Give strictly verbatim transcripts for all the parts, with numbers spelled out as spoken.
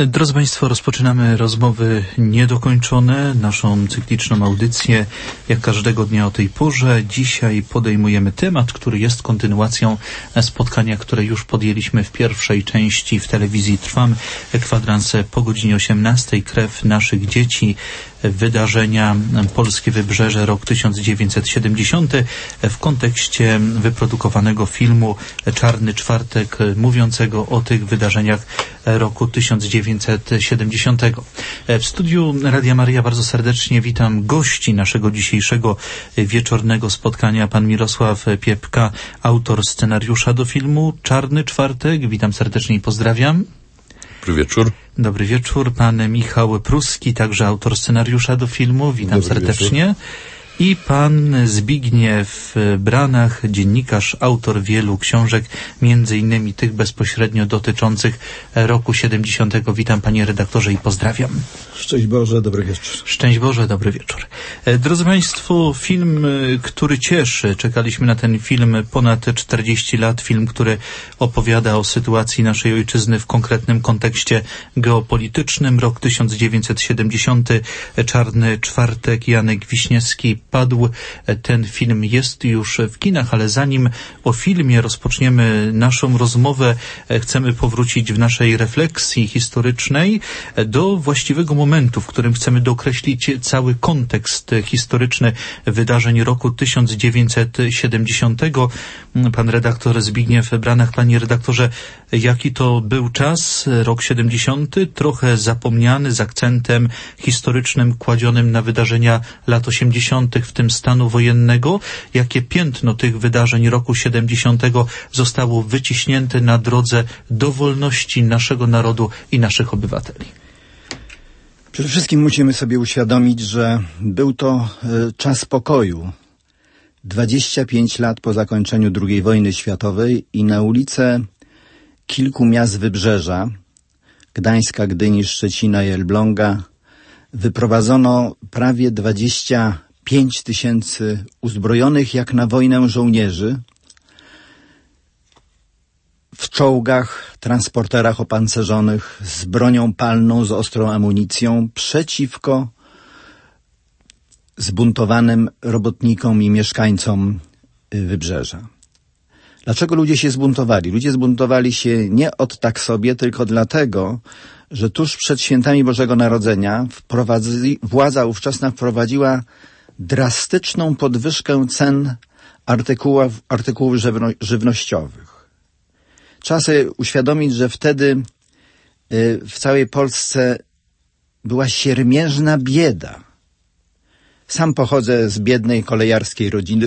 Drodzy Państwo, rozpoczynamy rozmowy niedokończone, naszą cykliczną audycję, jak każdego dnia o tej porze. Dzisiaj podejmujemy temat, który jest kontynuacją spotkania, które już podjęliśmy w pierwszej części w telewizji Trwam. Kwadrans po godzinie osiemnastej. Krew naszych dzieci. Wydarzenia Polskie Wybrzeże, rok tysiąc dziewięćset siedemdziesiąty, w kontekście wyprodukowanego filmu Czarny Czwartek, mówiącego o tych wydarzeniach roku tysiąc dziewięćset siedemdziesiątego. W studiu Radia Maryja bardzo serdecznie witam gości naszego dzisiejszego wieczornego spotkania. Pan Mirosław Piepka, autor scenariusza do filmu Czarny Czwartek. Witam serdecznie i pozdrawiam. Dobry wieczór. Dobry wieczór. Pan Michał Pruski, także autor scenariusza do filmu. Witam Dobry serdecznie. Wieczór. I pan Zbigniew Branach, dziennikarz, autor wielu książek, między innymi tych bezpośrednio dotyczących roku siedemdziesiątego. Witam, panie redaktorze, i pozdrawiam. Szczęść Boże, dobry wieczór. Szczęść Boże, dobry wieczór. Drodzy Państwo, film, który cieszy. Czekaliśmy na ten film ponad czterdzieści lat. Film, który opowiada o sytuacji naszej ojczyzny w konkretnym kontekście geopolitycznym. Rok tysiąc dziewięćset siedemdziesiąty, Czarny Czwartek, Janek Wiśniewski padł. Ten film jest już w kinach, ale zanim o filmie rozpoczniemy naszą rozmowę, chcemy powrócić w naszej refleksji historycznej do właściwego momentu, w którym chcemy dookreślić cały kontekst historyczny wydarzeń roku tysiąc dziewięćset siedemdziesiątego. Pan redaktor Zbigniew Branach, panie redaktorze, jaki to był czas, rok siedemdziesiąty, trochę zapomniany, z akcentem historycznym kładzionym na wydarzenia lat osiemdziesiątych, w tym stanu wojennego. Jakie piętno tych wydarzeń roku siedemdziesiątego zostało wyciśnięte na drodze do wolności naszego narodu i naszych obywateli? Przede wszystkim musimy sobie uświadomić, że był to y, czas pokoju. dwadzieścia pięć lat po zakończeniu drugiej wojny światowej i na ulice kilku miast Wybrzeża, Gdańska, Gdyni, Szczecina i Elbląga, wyprowadzono prawie dwadzieścia pięć tysięcy uzbrojonych jak na wojnę żołnierzy w czołgach, transporterach opancerzonych, z bronią palną, z ostrą amunicją przeciwko zbuntowanym robotnikom i mieszkańcom Wybrzeża. Dlaczego ludzie się zbuntowali? Ludzie zbuntowali się nie od tak sobie, tylko dlatego, że tuż przed świętami Bożego Narodzenia wprowadzi, władza ówczesna wprowadziła drastyczną podwyżkę cen artykułów, artykułów żywno, żywnościowych. Trzeba sobie uświadomić, że wtedy y, w całej Polsce była siermiężna bieda. Sam pochodzę z biednej kolejarskiej rodziny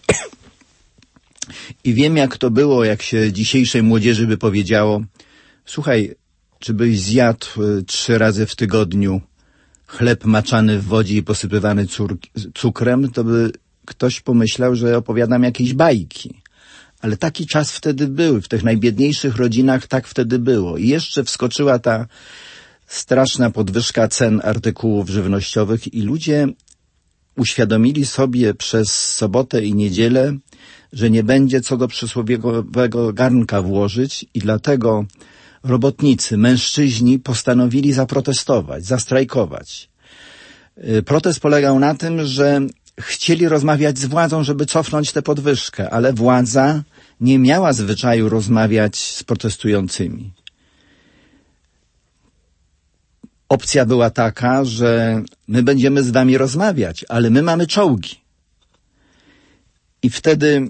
i wiem, jak to było, jak się dzisiejszej młodzieży by powiedziało: słuchaj, czy byś zjadł y, trzy razy w tygodniu chleb maczany w wodzie i posypywany cur- cukrem, to by ktoś pomyślał, że opowiadam jakieś bajki. Ale taki czas wtedy był. W tych najbiedniejszych rodzinach tak wtedy było. I jeszcze wskoczyła ta straszna podwyżka cen artykułów żywnościowych i ludzie uświadomili sobie przez sobotę i niedzielę, że nie będzie co do przysłowiowego garnka włożyć i dlatego robotnicy, mężczyźni postanowili zaprotestować, zastrajkować. Protest polegał na tym, że chcieli rozmawiać z władzą, żeby cofnąć tę podwyżkę, ale władza nie miała zwyczaju rozmawiać z protestującymi. Opcja była taka, że my będziemy z wami rozmawiać, ale my mamy czołgi. I wtedy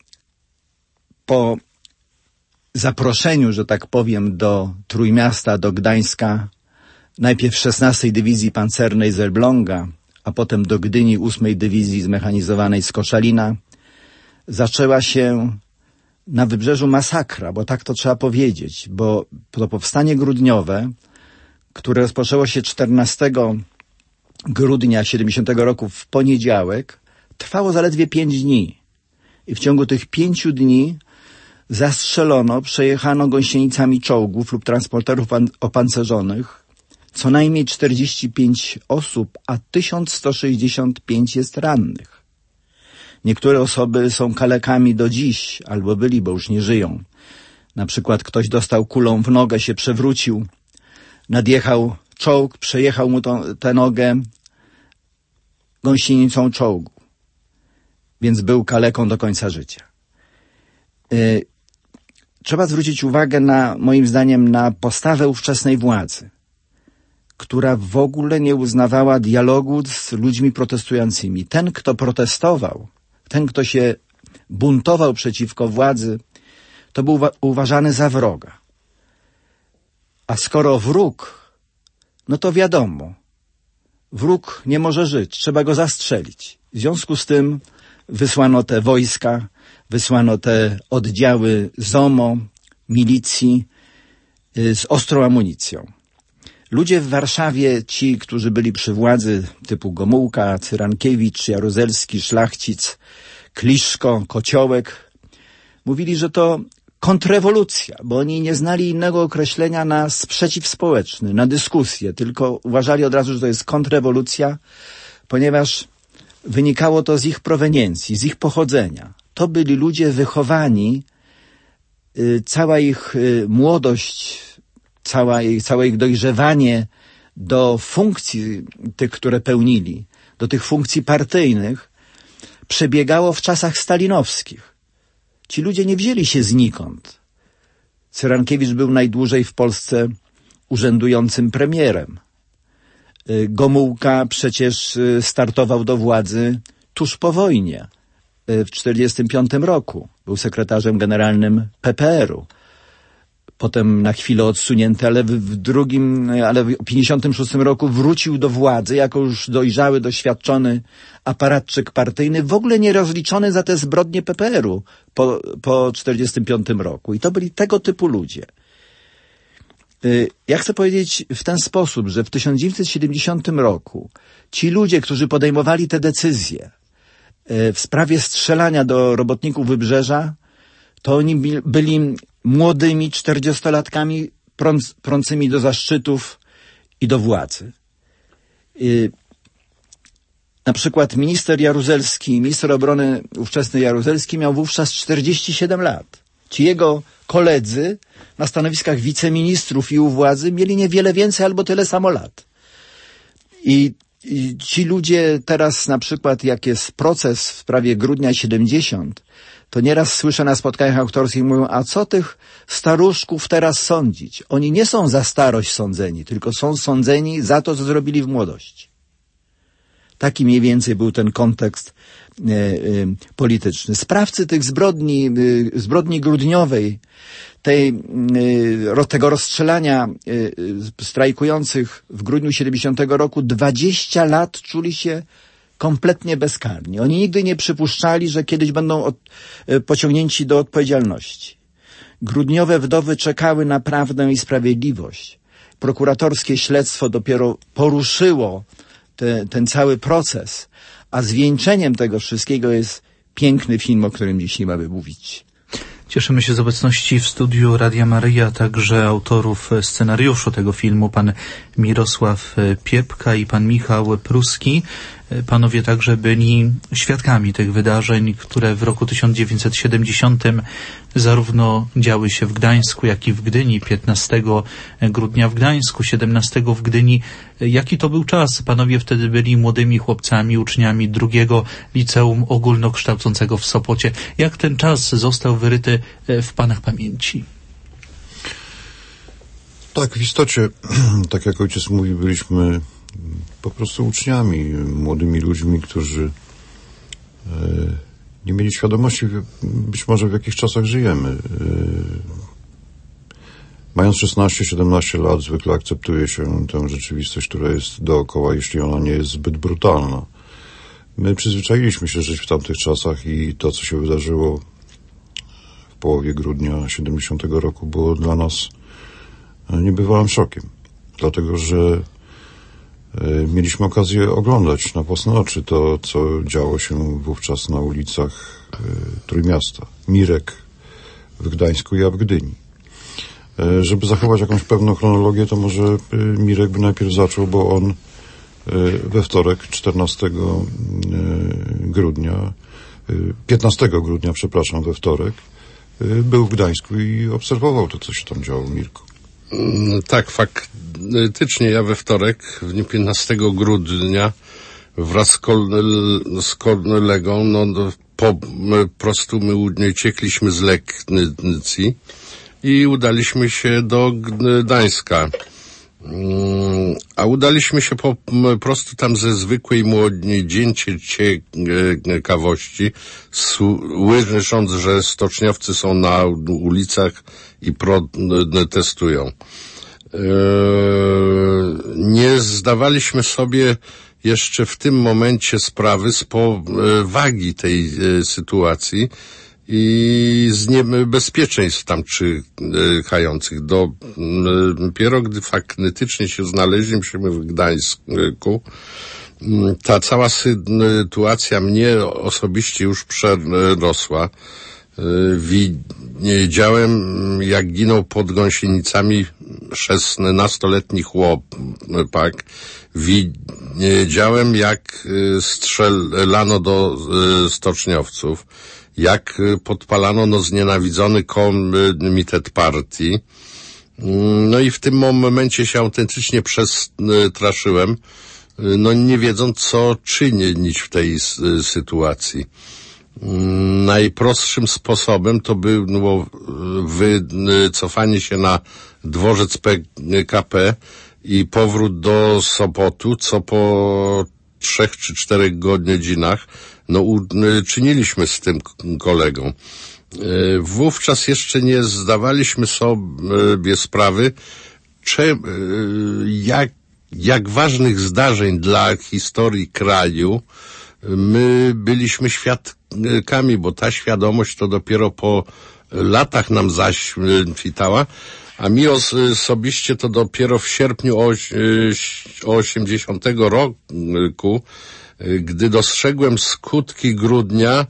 po zaproszeniu, że tak powiem, do Trójmiasta, do Gdańska, najpierw szesnastej Dywizji Pancernej z Elbląga, a potem do Gdyni ósmej Dywizji Zmechanizowanej z Koszalina, zaczęła się na Wybrzeżu masakra, bo tak to trzeba powiedzieć, bo to powstanie grudniowe, które rozpoczęło się czternastego grudnia siedemdziesiątego roku w poniedziałek, trwało zaledwie pięć dni. I w ciągu tych pięciu dni zastrzelono, przejechano gąsienicami czołgów lub transporterów opancerzonych co najmniej czterdzieści pięć osób, a tysiąc sto sześćdziesiąt pięć jest rannych. Niektóre osoby są kalekami do dziś, albo byli, bo już nie żyją. Na przykład ktoś dostał kulą w nogę, się przewrócił. nadjechał czołg, przejechał mu tą, tę nogę gąsienicą czołgu, więc był kaleką do końca życia. Yy, trzeba zwrócić uwagę na, moim zdaniem, na postawę ówczesnej władzy, która w ogóle nie uznawała dialogu z ludźmi protestującymi. Ten, kto protestował, ten, kto się buntował przeciwko władzy, to był uwa- uważany za wroga. A skoro wróg, no to wiadomo, wróg nie może żyć, trzeba go zastrzelić. W związku z tym wysłano te wojska, wysłano te oddziały ZOMO, milicji y, z ostrą amunicją. Ludzie w Warszawie, ci, którzy byli przy władzy, typu Gomułka, Cyrankiewicz, Jaruzelski, Szlachcic, Kliszko, Kociołek, mówili, że to kontrrewolucja, bo oni nie znali innego określenia na sprzeciw społeczny, na dyskusję, tylko uważali od razu, że to jest kontrrewolucja, ponieważ wynikało to z ich proweniencji, z ich pochodzenia. To byli ludzie wychowani, y, cała ich y, młodość, cała ich, całe ich dojrzewanie do funkcji tych, które pełnili, do tych funkcji partyjnych, przebiegało w czasach stalinowskich. Ci ludzie nie wzięli się znikąd. Cyrankiewicz był najdłużej w Polsce urzędującym premierem. Gomułka przecież startował do władzy tuż po wojnie, w czterdziestym piątym roku. Był sekretarzem generalnym P P R u. Potem na chwilę odsunięty, ale w drugim, ale w pięćdziesiątym szóstym roku wrócił do władzy jako już dojrzały, doświadczony aparatczyk partyjny, w ogóle nie rozliczony za te zbrodnie P P R u po, po czterdziestym piątym roku. I to byli tego typu ludzie. Ja chcę powiedzieć w ten sposób, że w tysiąc dziewięćset siedemdziesiątym roku ci ludzie, którzy podejmowali te decyzje w sprawie strzelania do robotników Wybrzeża, to oni byli młodymi czterdziestolatkami prąc, prącymi do zaszczytów i do władzy. Yy, na przykład minister Jaruzelski, minister obrony ówczesny Jaruzelski miał wówczas czterdzieści siedem lat. Ci jego koledzy na stanowiskach wiceministrów i u władzy mieli niewiele więcej albo tyle samo lat. I, i ci ludzie teraz na przykład, jak jest proces w sprawie Grudnia siedemdziesiąt, to nieraz słyszę na spotkaniach autorskich, mówią, a co tych staruszków teraz sądzić? Oni nie są za starość sądzeni, tylko są sądzeni za to, co zrobili w młodości. Taki mniej więcej był ten kontekst e, e, polityczny. Sprawcy tych zbrodni, e, zbrodni grudniowej, tej, e, tego rozstrzelania e, strajkujących w grudniu siedemdziesiątego roku, dwadzieścia lat czuli się kompletnie bezkarni. Oni nigdy nie przypuszczali, że kiedyś będą od, e, pociągnięci do odpowiedzialności. Grudniowe wdowy czekały na prawdę i sprawiedliwość. Prokuratorskie śledztwo dopiero poruszyło te, ten cały proces, a zwieńczeniem tego wszystkiego jest piękny film, o którym dzisiaj mamy mówić. Cieszymy się z obecności w studiu Radia Maryja także autorów scenariuszu tego filmu, pan Mirosław Piepka i pan Michał Pruski. Panowie także byli świadkami tych wydarzeń, które w roku tysiąc dziewięćset siedemdziesiątym zarówno działy się w Gdańsku, jak i w Gdyni. piętnastego grudnia w Gdańsku, siedemnastego w Gdyni. Jaki to był czas? Panowie wtedy byli młodymi chłopcami, uczniami drugiego liceum ogólnokształcącego w Sopocie. Jak ten czas został wyryty w panach pamięci? Tak, w istocie, tak jak ojciec mówi, byliśmy po prostu uczniami, młodymi ludźmi, którzy e, nie mieli świadomości być może w jakich czasach żyjemy. E, mając szesnaście siedemnaście lat zwykle akceptuje się tę rzeczywistość, która jest dookoła, jeśli ona nie jest zbyt brutalna. My przyzwyczailiśmy się żyć w tamtych czasach i to, co się wydarzyło w połowie grudnia siedemdziesiątego roku, było dla nas niebywałym szokiem. Dlatego, że mieliśmy okazję oglądać na własne oczy to, co działo się wówczas na ulicach Trójmiasta. Mirek w Gdańsku i ja w Gdyni. Żeby zachować jakąś pewną chronologię, to może Mirek by najpierw zaczął, bo on we wtorek, czternastego grudnia, piętnastego grudnia, przepraszam, we wtorek, był w Gdańsku i obserwował to, co się tam działo w Mirku. Tak, faktycznie ja we wtorek, w dniu piętnastego grudnia, wraz z, kol- z kolegą, no, po prostu my uciekliśmy z Legnicy i udaliśmy się do Gdańska. A udaliśmy się po prostu tam ze zwykłej młodzieńczej ciekawości, słysząc, że stoczniowcy są na ulicach i protestują. Nie zdawaliśmy sobie jeszcze w tym momencie sprawy z powagi tej sytuacji i z niebezpieczeństw tam czyhających. Dopiero gdy faktycznie się znaleźliśmy w Gdańsku, ta cała sytuacja mnie osobiście już przerosła. Widziałem, jak ginął pod gąsienicami szesnastoletni chłopak. Widziałem, jak strzelano do stoczniowców, jak podpalano no, znienawidzony komitet partii. No i w tym momencie się autentycznie przestraszyłem, no nie wiedząc, co czynić w tej sytuacji. Najprostszym sposobem to było wycofanie się na dworzec P K P i powrót do Sopotu, co po trzech czy czterech godzinach no uczyniliśmy z tym kolegą. Wówczas jeszcze nie zdawaliśmy sobie sprawy, czy, jak, jak ważnych zdarzeń dla historii kraju my byliśmy świadkami, bo ta świadomość to dopiero po latach nam zaświtała, a mi osobiście to dopiero w sierpniu osiemdziesiątego roku, gdy dostrzegłem skutki grudnia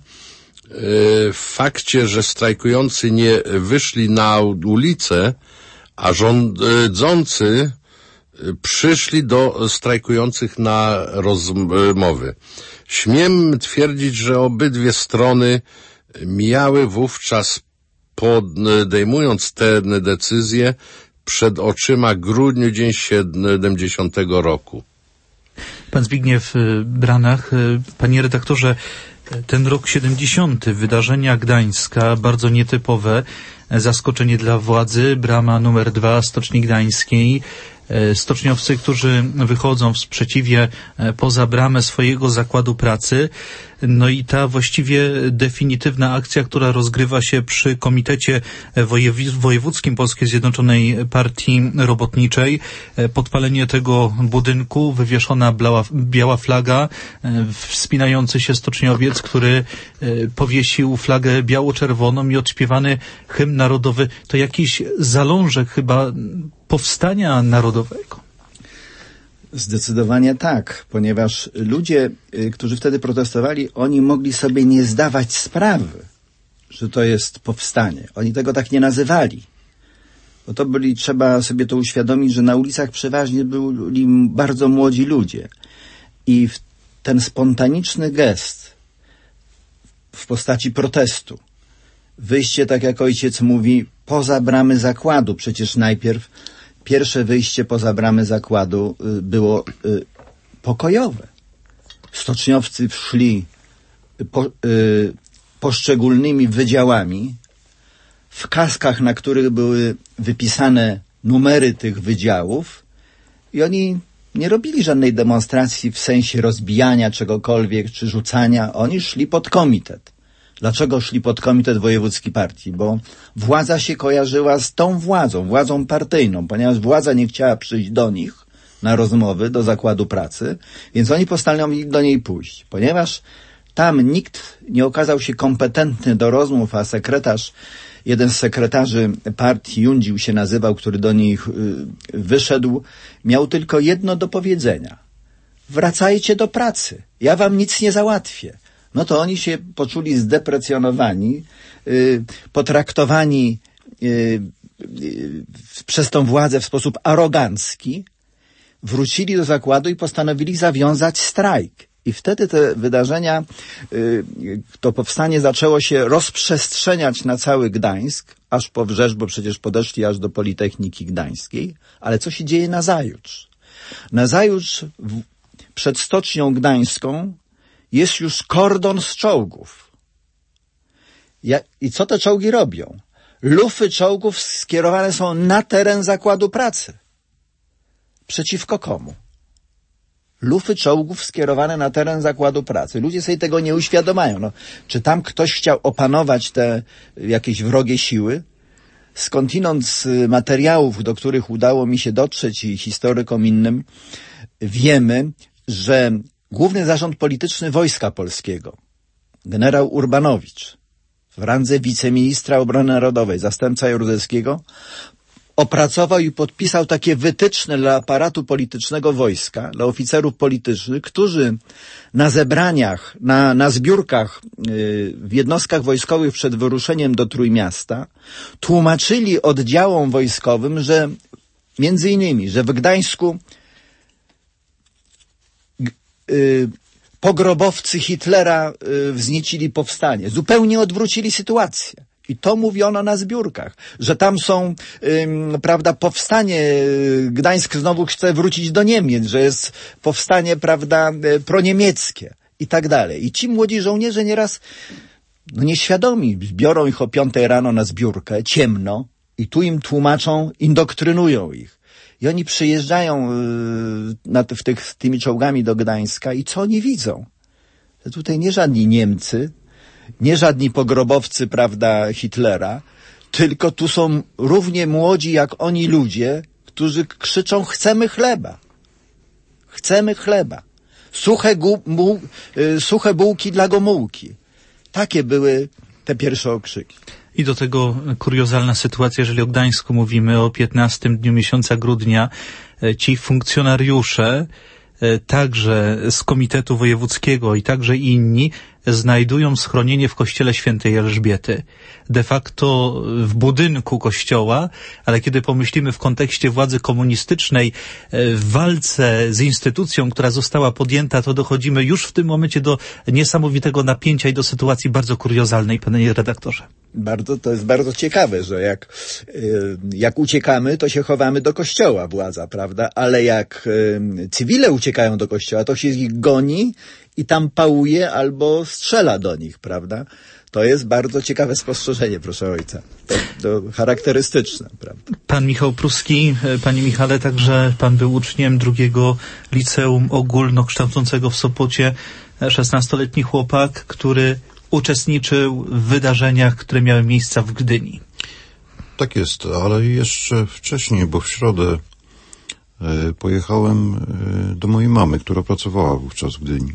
w fakcie, że strajkujący nie wyszli na ulicę, a rządzący przyszli do strajkujących na rozmowy. Śmiem twierdzić, że obydwie strony miały wówczas, podejmując te decyzje, przed oczyma grudniu dzień siedemdziesiątego roku. Pan Zbigniew Branach, panie redaktorze, ten rok siedemdziesiąty, wydarzenia Gdańska, bardzo nietypowe, zaskoczenie dla władzy, brama numer dwa Stoczni Gdańskiej, stoczniowcy, którzy wychodzą w sprzeciwie poza bramę swojego zakładu pracy. No i ta właściwie definitywna akcja, która rozgrywa się przy Komitecie Wojewódzkim Polskiej Zjednoczonej Partii Robotniczej. Podpalenie tego budynku, wywieszona biała, biała flaga, wspinający się stoczniowiec, który powiesił flagę biało-czerwoną i odśpiewany hymn narodowy. To jakiś zalążek chyba powstania narodowego. Zdecydowanie tak, ponieważ ludzie, którzy wtedy protestowali, oni mogli sobie nie zdawać sprawy, że to jest powstanie. Oni tego tak nie nazywali. Bo to byli, trzeba sobie to uświadomić, że na ulicach przeważnie byli bardzo młodzi ludzie. I ten spontaniczny gest w postaci protestu, wyjście, tak jak ojciec mówi, poza bramy zakładu, przecież najpierw pierwsze wyjście poza bramy zakładu y, było y, pokojowe. Stoczniowcy szli po, y, poszczególnymi wydziałami w kaskach, na których były wypisane numery tych wydziałów i oni nie robili żadnej demonstracji w sensie rozbijania czegokolwiek czy rzucania. Oni szli pod komitet. Dlaczego szli pod Komitet Wojewódzki Partii? Bo władza się kojarzyła z tą władzą, władzą partyjną, ponieważ władza nie chciała przyjść do nich na rozmowy, do zakładu pracy, więc oni postanowili do niej pójść. Ponieważ tam nikt nie okazał się kompetentny do rozmów, a sekretarz, jeden z sekretarzy partii, Jundził się nazywał, który do nich y, wyszedł, miał tylko jedno do powiedzenia. Wracajcie do pracy, ja wam nic nie załatwię. No to oni się poczuli zdeprecjonowani, yy, potraktowani yy, yy, przez tą władzę w sposób arogancki, wrócili do zakładu i postanowili zawiązać strajk. I wtedy te wydarzenia, yy, to powstanie zaczęło się rozprzestrzeniać na cały Gdańsk. aż po Wrzesz, bo przecież podeszli aż do Politechniki Gdańskiej, ale co się dzieje nazajutrz? Nazajutrz w, przed Stocznią Gdańską jest już kordon z czołgów. Ja, I co te czołgi robią? Lufy czołgów skierowane są na teren zakładu pracy. Przeciwko komu? Lufy czołgów skierowane na teren zakładu pracy. Ludzie sobie tego nie uświadamiają. No, czy tam ktoś chciał opanować te jakieś wrogie siły? Skądinąd z materiałów, do których udało mi się dotrzeć i historykom innym, wiemy, że Główny Zarząd Polityczny Wojska Polskiego, generał Urbanowicz, w randze wiceministra obrony narodowej, zastępca Jaruzelskiego, opracował i podpisał takie wytyczne dla aparatu politycznego wojska, dla oficerów politycznych, którzy na zebraniach, na, na zbiórkach yy, w jednostkach wojskowych przed wyruszeniem do Trójmiasta tłumaczyli oddziałom wojskowym, że między innymi, że w Gdańsku yy, pogrobowcy Hitlera yy, wzniecili powstanie. Zupełnie odwrócili sytuację. I to mówiono na zbiórkach, że tam są, ym, prawda, powstanie, Gdańsk znowu chce wrócić do Niemiec, że jest powstanie, prawda, proniemieckie i tak dalej. I ci młodzi żołnierze nieraz, no nieświadomi, biorą ich o piątej rano na zbiórkę, ciemno, i tu im tłumaczą, indoktrynują ich. I oni przyjeżdżają yy, na w tych, tymi czołgami do Gdańska i co oni widzą? Że tutaj nie żadni Niemcy, nie żadni pogrobowcy, prawda, Hitlera, tylko tu są równie młodzi jak oni ludzie, którzy krzyczą: chcemy chleba. Chcemy chleba. Suche, gu, mu, y, suche bułki dla Gomułki. Takie były te pierwsze okrzyki. I do tego kuriozalna sytuacja, jeżeli o Gdańsku mówimy, o piętnastym dniu miesiąca grudnia, ci funkcjonariusze także z Komitetu Wojewódzkiego i także inni znajdują schronienie w kościele świętej Elżbiety. De facto w budynku kościoła, ale kiedy pomyślimy w kontekście władzy komunistycznej, w walce z instytucją, która została podjęta, to dochodzimy już w tym momencie do niesamowitego napięcia i do sytuacji bardzo kuriozalnej, panie redaktorze. Bardzo, to jest bardzo ciekawe, że jak, jak uciekamy, to się chowamy do kościoła, władza, prawda? Ale jak cywile uciekają do kościoła, to się ich goni i tam pałuje albo strzela do nich, prawda? To jest bardzo ciekawe spostrzeżenie, proszę ojca. To, to charakterystyczne, prawda? Pan Michał Pruski, panie Michale, także pan był uczniem drugiego liceum ogólnokształcącego w Sopocie, szesnastoletni chłopak, który uczestniczył w wydarzeniach, które miały miejsce w Gdyni. Tak jest, ale jeszcze wcześniej, bo w środę e, pojechałem e, do mojej mamy, która pracowała wówczas w Gdyni.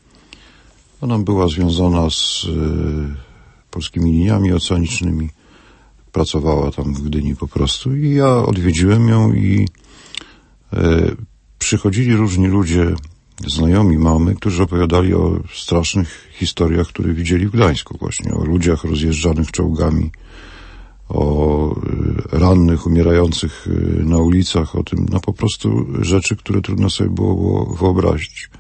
Ona była związana z e, polskimi liniami oceanicznymi, pracowała tam w Gdyni po prostu i ja odwiedziłem ją i e, przychodzili różni ludzie, znajomi mamy, którzy opowiadali o strasznych historiach, które widzieli w Gdańsku właśnie, o ludziach rozjeżdżanych czołgami, o rannych, umierających na ulicach, o tym, no po prostu rzeczy, które trudno sobie było wyobrazić.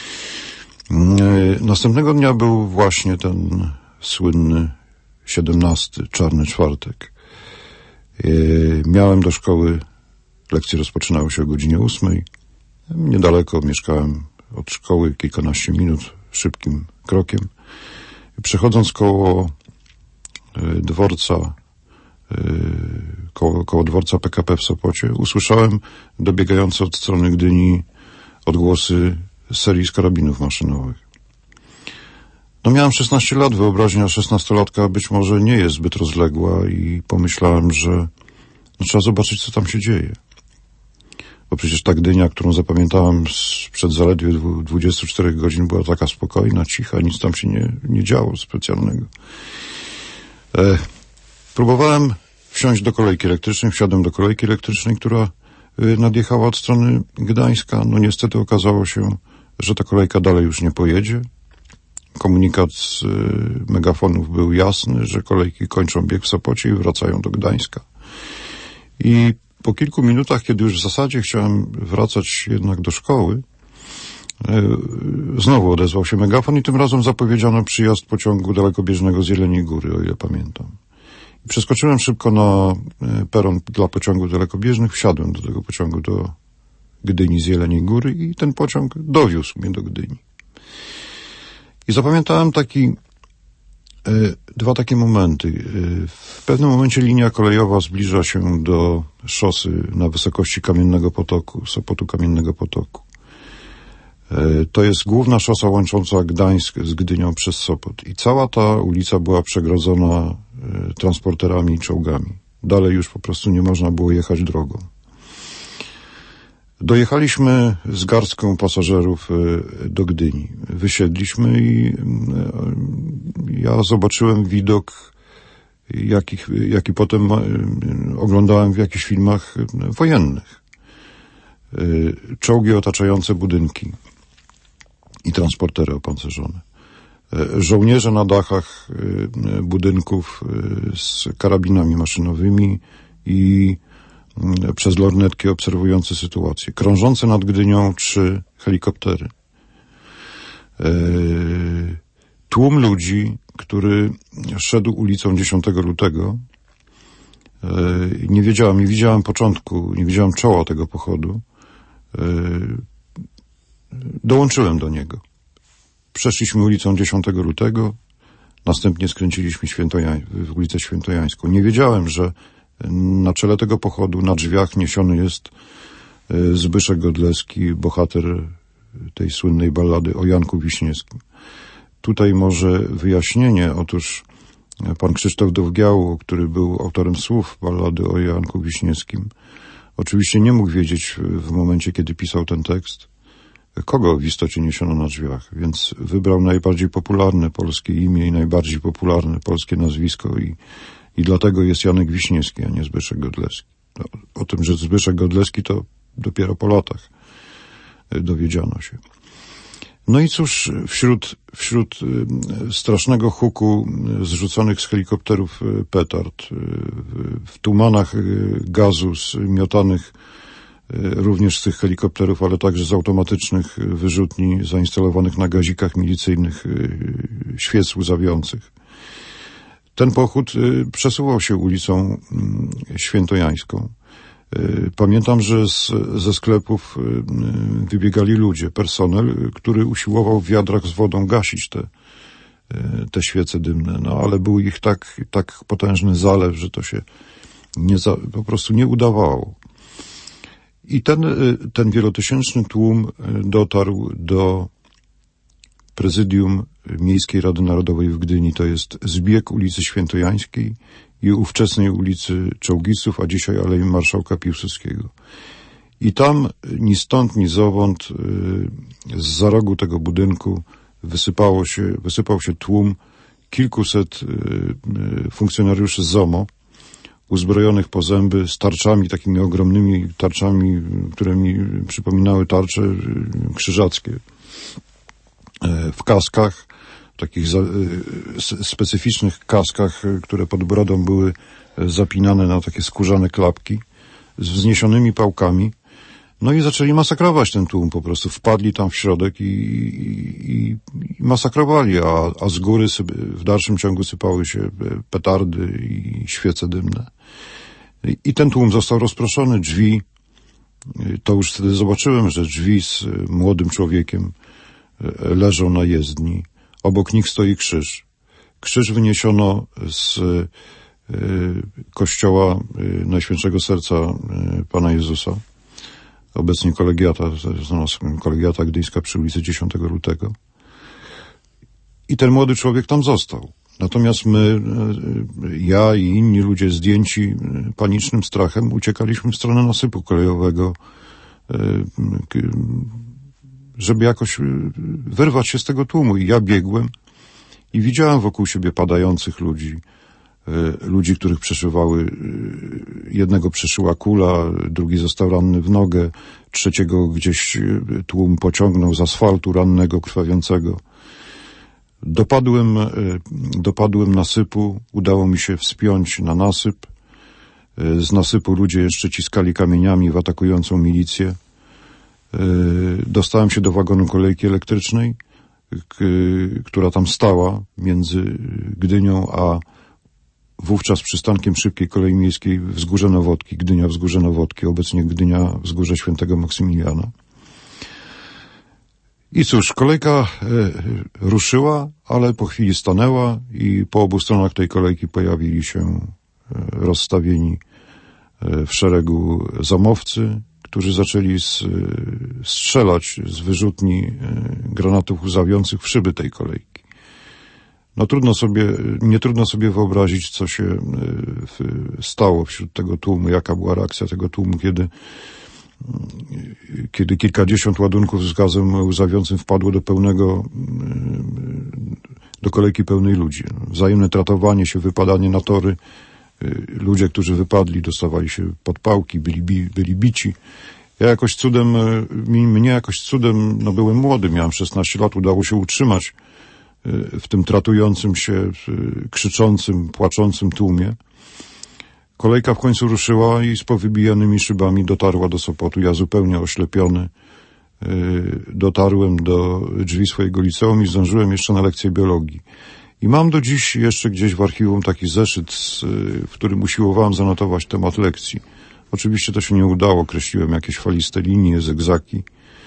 Następnego dnia był właśnie ten słynny siedemnasty, czarny czwartek. Miałem do szkoły, lekcje rozpoczynały się o godzinie ósmej. Niedaleko mieszkałem od szkoły, kilkanaście minut, szybkim krokiem. Przechodząc koło y, dworca, y, koło, koło dworca P K P w Sopocie, usłyszałem dobiegające od strony Gdyni odgłosy serii z karabinów maszynowych. No miałem szesnaście lat, wyobraźnia szesnastolatka być może nie jest zbyt rozległa i pomyślałem, że no, trzeba zobaczyć, co tam się dzieje. Bo przecież ta Gdynia, którą zapamiętałem sprzed zaledwie dwudziestu czterech godzin, była taka spokojna, cicha, nic tam się nie, nie działo specjalnego. E, próbowałem wsiąść do kolejki elektrycznej, wsiadłem do kolejki elektrycznej, która y, nadjechała od strony Gdańska. No niestety okazało się, że ta kolejka dalej już nie pojedzie. Komunikat z y, megafonów był jasny, że kolejki kończą bieg w Sopocie i wracają do Gdańska. I po kilku minutach, kiedy już w zasadzie chciałem wracać jednak do szkoły, znowu odezwał się megafon i tym razem zapowiedziano przyjazd pociągu dalekobieżnego z Jeleniej Góry, o ile pamiętam. Przeskoczyłem szybko na peron dla pociągów dalekobieżnych, wsiadłem do tego pociągu do Gdyni z Jeleniej Góry i ten pociąg dowiózł mnie do Gdyni. I zapamiętałem taki, dwa takie momenty. W pewnym momencie linia kolejowa zbliża się do szosy na wysokości Kamiennego Potoku, Sopotu Kamiennego Potoku. To jest główna szosa łącząca Gdańsk z Gdynią przez Sopot. I cała ta ulica była przegrodzona transporterami i czołgami. Dalej już po prostu nie można było jechać drogą. Dojechaliśmy z garstką pasażerów do Gdyni. Wysiedliśmy i ja zobaczyłem widok, jaki, jaki potem oglądałem w jakichś filmach wojennych. Czołgi otaczające budynki i transportery opancerzone. Żołnierze na dachach budynków z karabinami maszynowymi i przez lornetki obserwujące sytuację. Krążące nad Gdynią trzy helikoptery. Tłum ludzi, który szedł ulicą dziesiątego lutego. Nie wiedziałem, nie widziałem początku, nie widziałem czoła tego pochodu. Dołączyłem do niego. Przeszliśmy ulicą dziesiątego lutego, następnie skręciliśmy Świętojań, w ulicę Świętojańską. Nie wiedziałem, że na czele tego pochodu, na drzwiach niesiony jest Zbyszek Godlewski, bohater tej słynnej ballady o Janku Wiśniewskim. Tutaj może wyjaśnienie. Otóż pan Krzysztof Dowgiało, który był autorem słów ballady o Janku Wiśniewskim, oczywiście nie mógł wiedzieć w momencie, kiedy pisał ten tekst, kogo w istocie niesiono na drzwiach, więc wybrał najbardziej popularne polskie imię i najbardziej popularne polskie nazwisko i, i dlatego jest Janek Wiśniewski, a nie Zbyszek Godlewski. No, o tym, że Zbyszek Godlewski to dopiero po latach dowiedziano się. No i cóż, wśród, wśród strasznego huku zrzuconych z helikopterów petard, w tumanach gazu zmiotanych również z tych helikopterów, ale także z automatycznych wyrzutni zainstalowanych na gazikach milicyjnych świec łzawiących. Ten pochód przesuwał się ulicą Świętojańską. Pamiętam, że z, ze sklepów wybiegali ludzie, personel, który usiłował w wiadrach z wodą gasić te, te świece dymne, no ale był ich tak, tak potężny zalew, że to się nie za, po prostu nie udawało. I ten, ten wielotysięczny tłum dotarł do prezydium Miejskiej Rady Narodowej w Gdyni. To jest zbieg ulicy Świętojańskiej i ówczesnej ulicy Czołgistów, a dzisiaj Alei Marszałka Piłsudskiego. I tam ni stąd, ni zowąd z za rogu tego budynku wysypało się, wysypał się tłum kilkuset funkcjonariuszy Z O M O, uzbrojonych po zęby, z tarczami, takimi ogromnymi tarczami, które mi przypominały tarcze krzyżackie, w kaskach, takich za, specyficznych kaskach, które pod brodą były zapinane na takie skórzane klapki, z wzniesionymi pałkami. No i zaczęli masakrować ten tłum, po prostu wpadli tam w środek i, i, i masakrowali, a, a z góry syp, w dalszym ciągu sypały się petardy i świece dymne. I, i ten tłum został rozproszony, drzwi, to już wtedy zobaczyłem, że drzwi z młodym człowiekiem leżą na jezdni. Obok nich stoi krzyż. Krzyż wyniesiono z y, kościoła y, Najświętszego Serca y, Pana Jezusa. Obecnie kolegiata, kolegiata gdyńska przy ulicy dziesiątego lutego. I ten młody człowiek tam został. Natomiast my, ja i inni ludzie zdjęci panicznym strachem, uciekaliśmy w stronę nasypu kolejowego, żeby jakoś wyrwać się z tego tłumu. I ja biegłem i widziałem wokół siebie padających ludzi, ludzi, których przeszywały, jednego przeszyła kula, drugi został ranny w nogę, trzeciego gdzieś tłum pociągnął z asfaltu rannego, krwawiącego. Dopadłem, dopadłem nasypu, udało mi się wspiąć na nasyp. Z nasypu ludzie jeszcze ciskali kamieniami w atakującą milicję. Dostałem się do wagonu kolejki elektrycznej, która tam stała między Gdynią a wówczas przystankiem szybkiej kolei miejskiej Wzgórze Nowotki, Gdynia Wzgórze Nowotki, obecnie Gdynia Wzgórze Świętego Maksymiliana. I cóż, kolejka e, ruszyła, ale po chwili stanęła i po obu stronach tej kolejki pojawili się e, rozstawieni e, w szeregu zamowcy, którzy zaczęli z, e, strzelać z wyrzutni e, granatów łzawiących w szyby tej kolejki. No trudno sobie, nie trudno sobie wyobrazić, co się e, w, stało wśród tego tłumu, jaka była reakcja tego tłumu, kiedy kiedy kilkadziesiąt ładunków z gazem łzawiącym wpadło do pełnego, do kolejki pełnej ludzi. Wzajemne tratowanie się, wypadanie na tory. Ludzie, którzy wypadli, dostawali się pod pałki, byli, byli bici. Ja jakoś cudem, mnie jakoś cudem, no byłem młody, miałem szesnaście lat, udało się utrzymać w tym tratującym się, krzyczącym, płaczącym tłumie. Kolejka w końcu ruszyła i z powybijanymi szybami dotarła do Sopotu. Ja zupełnie oślepiony yy, dotarłem do drzwi swojego liceum i zdążyłem jeszcze na lekcję biologii. I mam do dziś jeszcze gdzieś w archiwum taki zeszyt, z, yy, w którym usiłowałem zanotować temat lekcji. Oczywiście to się nie udało, kreśliłem jakieś faliste linie, zegzaki.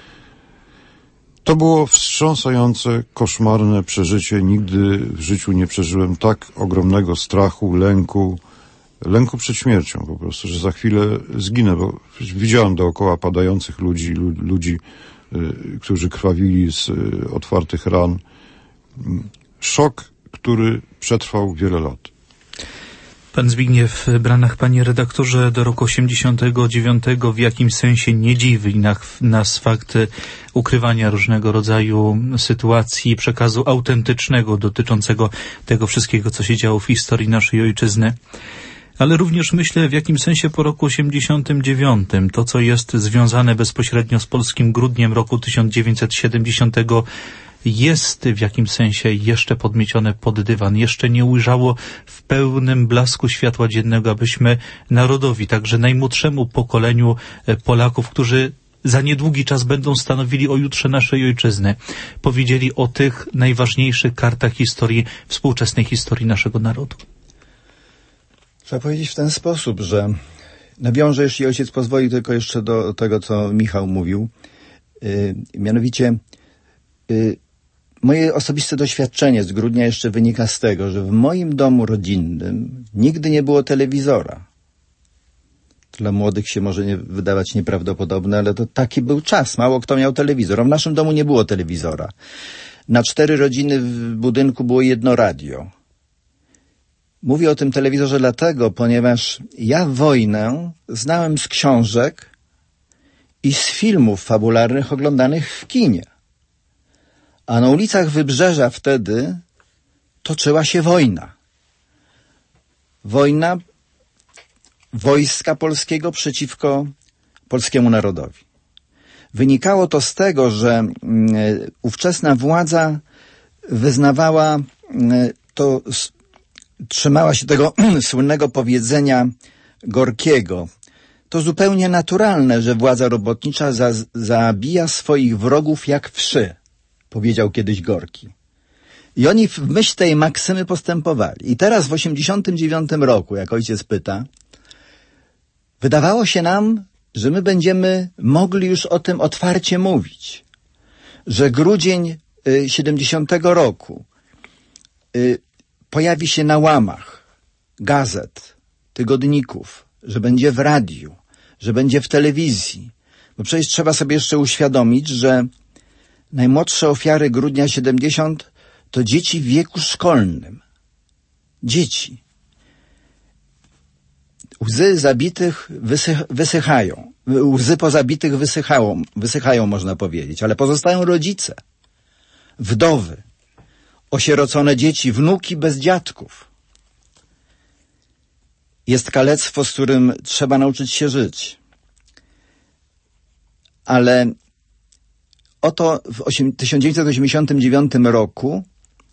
To było wstrząsające, koszmarne przeżycie. Nigdy w życiu nie przeżyłem tak ogromnego strachu, lęku, lęku przed śmiercią po prostu, że za chwilę zginę, bo widziałem dookoła padających ludzi, ludzi, y, którzy krwawili z y, otwartych ran. Szok, który przetrwał wiele lat. Pan Zbigniew Branach, panie redaktorze, do roku osiemdziesiątego dziewiątego w jakimś sensie nie dziwi nas fakt ukrywania różnego rodzaju sytuacji, przekazu autentycznego dotyczącego tego wszystkiego, co się działo w historii naszej ojczyzny. Ale również myślę, w jakim sensie po roku osiemdziesiątym dziewiątym to, co jest związane bezpośrednio z polskim grudniem roku tysiąc dziewięćset siedemdziesiątego jest w jakimś sensie jeszcze podmiecione pod dywan, jeszcze nie ujrzało w pełnym blasku światła dziennego, abyśmy narodowi, także najmłodszemu pokoleniu Polaków, którzy za niedługi czas będą stanowili o jutrze naszej ojczyzny, powiedzieli o tych najważniejszych kartach historii, współczesnej historii naszego narodu. Trzeba powiedzieć w ten sposób, że nawiążę, jeśli ojciec pozwoli, tylko jeszcze do tego, co Michał mówił. Yy, mianowicie yy, moje osobiste doświadczenie z grudnia jeszcze wynika z tego, że w moim domu rodzinnym nigdy nie było telewizora. Dla młodych się może nie wydawać nieprawdopodobne, ale to taki był czas. Mało kto miał telewizor. A w naszym domu nie było telewizora. Na cztery rodziny w budynku było jedno radio. Mówię o tym telewizorze dlatego, ponieważ ja wojnę znałem z książek i z filmów fabularnych oglądanych w kinie. A na ulicach Wybrzeża wtedy toczyła się wojna. Wojna wojska polskiego przeciwko polskiemu narodowi. Wynikało to z tego, że y, ówczesna władza wyznawała y, to, s, trzymała się tego słynnego powiedzenia Gorkiego. To zupełnie naturalne, że władza robotnicza za, zabija swoich wrogów jak wszy, powiedział kiedyś Gorki. I oni w myśl tej maksymy postępowali. I teraz w osiemdziesiątym dziewiątym roku, jak ojciec pyta, wydawało się nam, że my będziemy mogli już o tym otwarcie mówić. Że grudzień y, siedemdziesiątego roku y, pojawi się na łamach gazet, tygodników, że będzie w radiu, że będzie w telewizji. Bo przecież trzeba sobie jeszcze uświadomić, że najmłodsze ofiary grudnia siedemdziesiątego to dzieci w wieku szkolnym. Dzieci. Łzy zabitych wysych, wysychają. Łzy po zabitych wysychają, wysychają, można powiedzieć, ale pozostają rodzice, wdowy, osierocone dzieci, wnuki bez dziadków. Jest kalectwo, z którym trzeba nauczyć się żyć. Ale oto w tysiąc dziewięćset osiemdziesiątym dziewiątym roku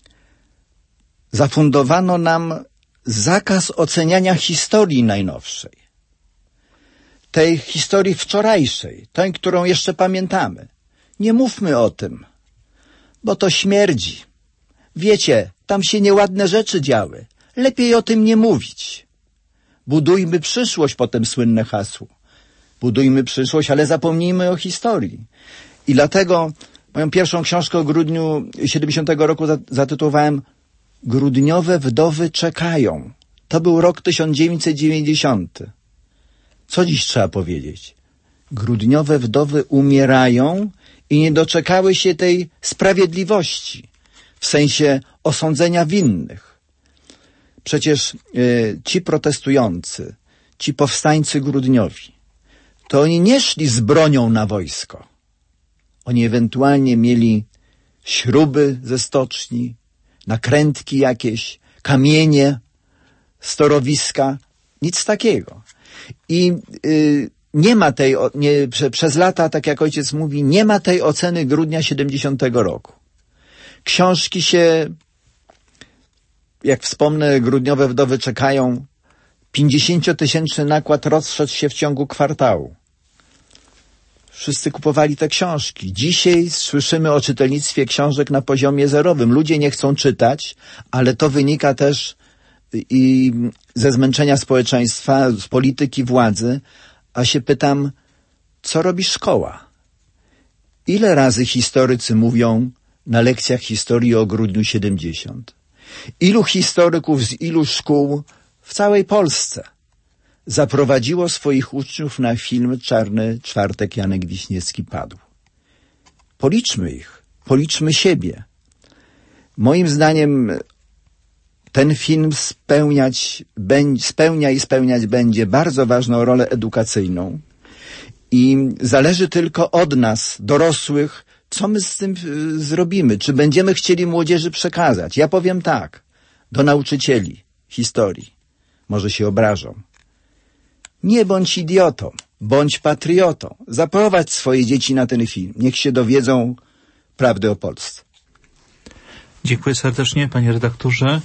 zafundowano nam zakaz oceniania historii najnowszej. Tej historii wczorajszej, tej, którą jeszcze pamiętamy. Nie mówmy o tym, bo to śmierdzi. Wiecie, tam się nieładne rzeczy działy. lepiej o tym nie mówić. Budujmy przyszłość, potem słynne hasło. Budujmy przyszłość, ale zapomnijmy o historii. I dlatego moją pierwszą książkę o grudniu siedemdziesiątego roku zatytułowałem Grudniowe wdowy czekają. To był rok tysiąc dziewięćset dziewięćdziesiąty. Co dziś trzeba powiedzieć? Grudniowe wdowy umierają i nie doczekały się tej sprawiedliwości, w sensie osądzenia winnych. Przecież y, ci protestujący, ci powstańcy grudniowi, to oni nie szli z bronią na wojsko. Oni ewentualnie mieli śruby ze stoczni, nakrętki jakieś, kamienie z torowiska, nic takiego. I y, nie ma tej, nie, prze, przez lata, tak jak ojciec mówi, nie ma tej oceny grudnia siedemdziesiątego roku. Książki się, jak wspomnę, Grudniowe wdowy czekają, pięćdziesięciotysięczny nakład rozszedł się w ciągu kwartału. Wszyscy kupowali te książki. Dzisiaj słyszymy o czytelnictwie książek na poziomie zerowym. Ludzie nie chcą czytać, ale to wynika też i ze zmęczenia społeczeństwa, z polityki władzy, a się pytam, co robi szkoła? Ile razy historycy mówią na lekcjach historii o grudniu siedemdziesiątym? Ilu historyków z ilu szkół w całej Polsce zaprowadziło swoich uczniów na film Czarny Czwartek Janek Wiśniewski padł? Policzmy ich, policzmy siebie. Moim zdaniem ten film spełniać, spełnia i spełniać będzie bardzo ważną rolę edukacyjną i zależy tylko od nas, dorosłych, co my z tym y, zrobimy. Czy będziemy chcieli młodzieży przekazać? Ja powiem tak, do nauczycieli historii. Może się obrażą. Nie bądź idiotą, bądź patriotą. Zaprowadź swoje dzieci na ten film. Niech się dowiedzą prawdy o Polsce. Dziękuję serdecznie, panie redaktorze.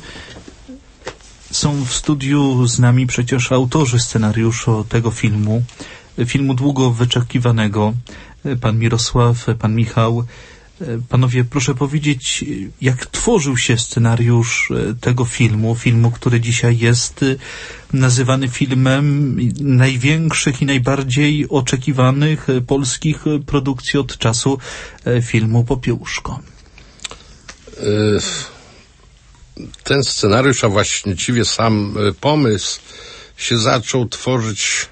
Są w studiu z nami przecież autorzy scenariuszu tego filmu, filmu długo wyczekiwanego, pan Mirosław, pan Michał. Panowie, proszę powiedzieć, jak tworzył się scenariusz tego filmu, filmu, który dzisiaj jest nazywany filmem największych i najbardziej oczekiwanych polskich produkcji od czasu filmu Popiełuszko. Ten scenariusz, a właściwie sam pomysł się zaczął tworzyć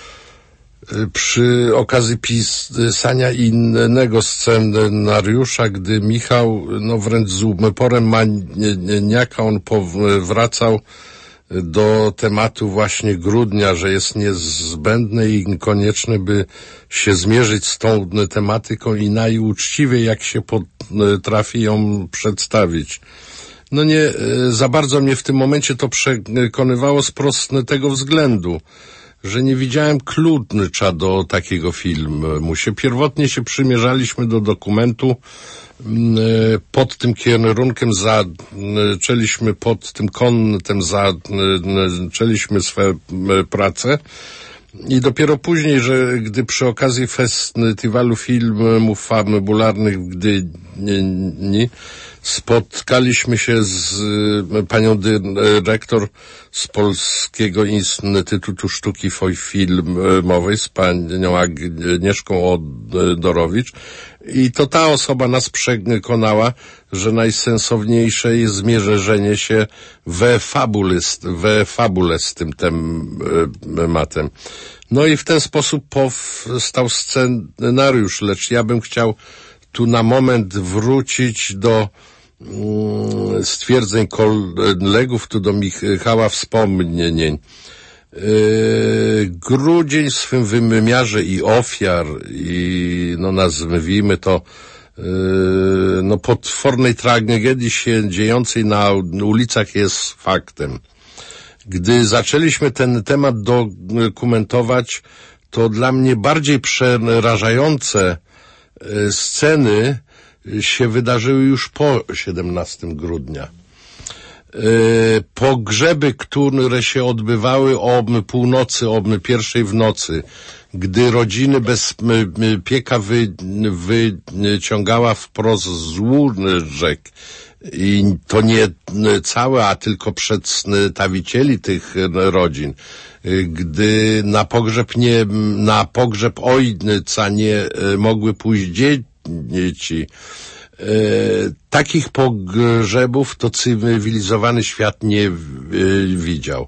przy okazji pisania innego scenariusza, gdy Michał, no wręcz z uporem maniaka, on powracał do tematu właśnie grudnia, że jest niezbędne i konieczne, by się zmierzyć z tą tematyką i najuczciwiej, jak się potrafi ją przedstawić. No nie za bardzo mnie w tym momencie to przekonywało z prostego względu, że nie widziałem klucza do takiego filmu. Się pierwotnie się przymierzaliśmy do dokumentu, pod tym kierunkiem zaczęliśmy, pod tym kątem zaczęliśmy swoje prace i dopiero później, że gdy przy okazji festiwalu filmów fabularnych w Gdyni spotkaliśmy się z panią dyrektor z Polskiego Instytutu Sztuki Filmowej, z panią Agnieszką Odorowicz, i to ta osoba nas przekonała, że najsensowniejsze jest zmierzenie się we fabule, we fabule z tym tematem. No i w ten sposób powstał scenariusz, lecz ja bym chciał tu na moment wrócić do mm, stwierdzeń kolegów, tu do Michała wspomnień. Yy, grudzień w swym wymiarze i ofiar, i no nazwijmy to yy, no potwornej tragedii się dziejącej na ulicach jest faktem. Gdy zaczęliśmy ten temat dokumentować, to dla mnie bardziej przerażające sceny się wydarzyły już po siedemnastego grudnia. Pogrzeby, które się odbywały o północy, o pierwszej w nocy, gdy rodziny bezpieka wy, wyciągała wprost z łóżek i to nie całe, a tylko przedstawicieli tych rodzin, gdy na pogrzeb nie, na pogrzeb ojca nie mogły pójść dzieci. E, takich pogrzebów to cywilizowany świat nie e, widział.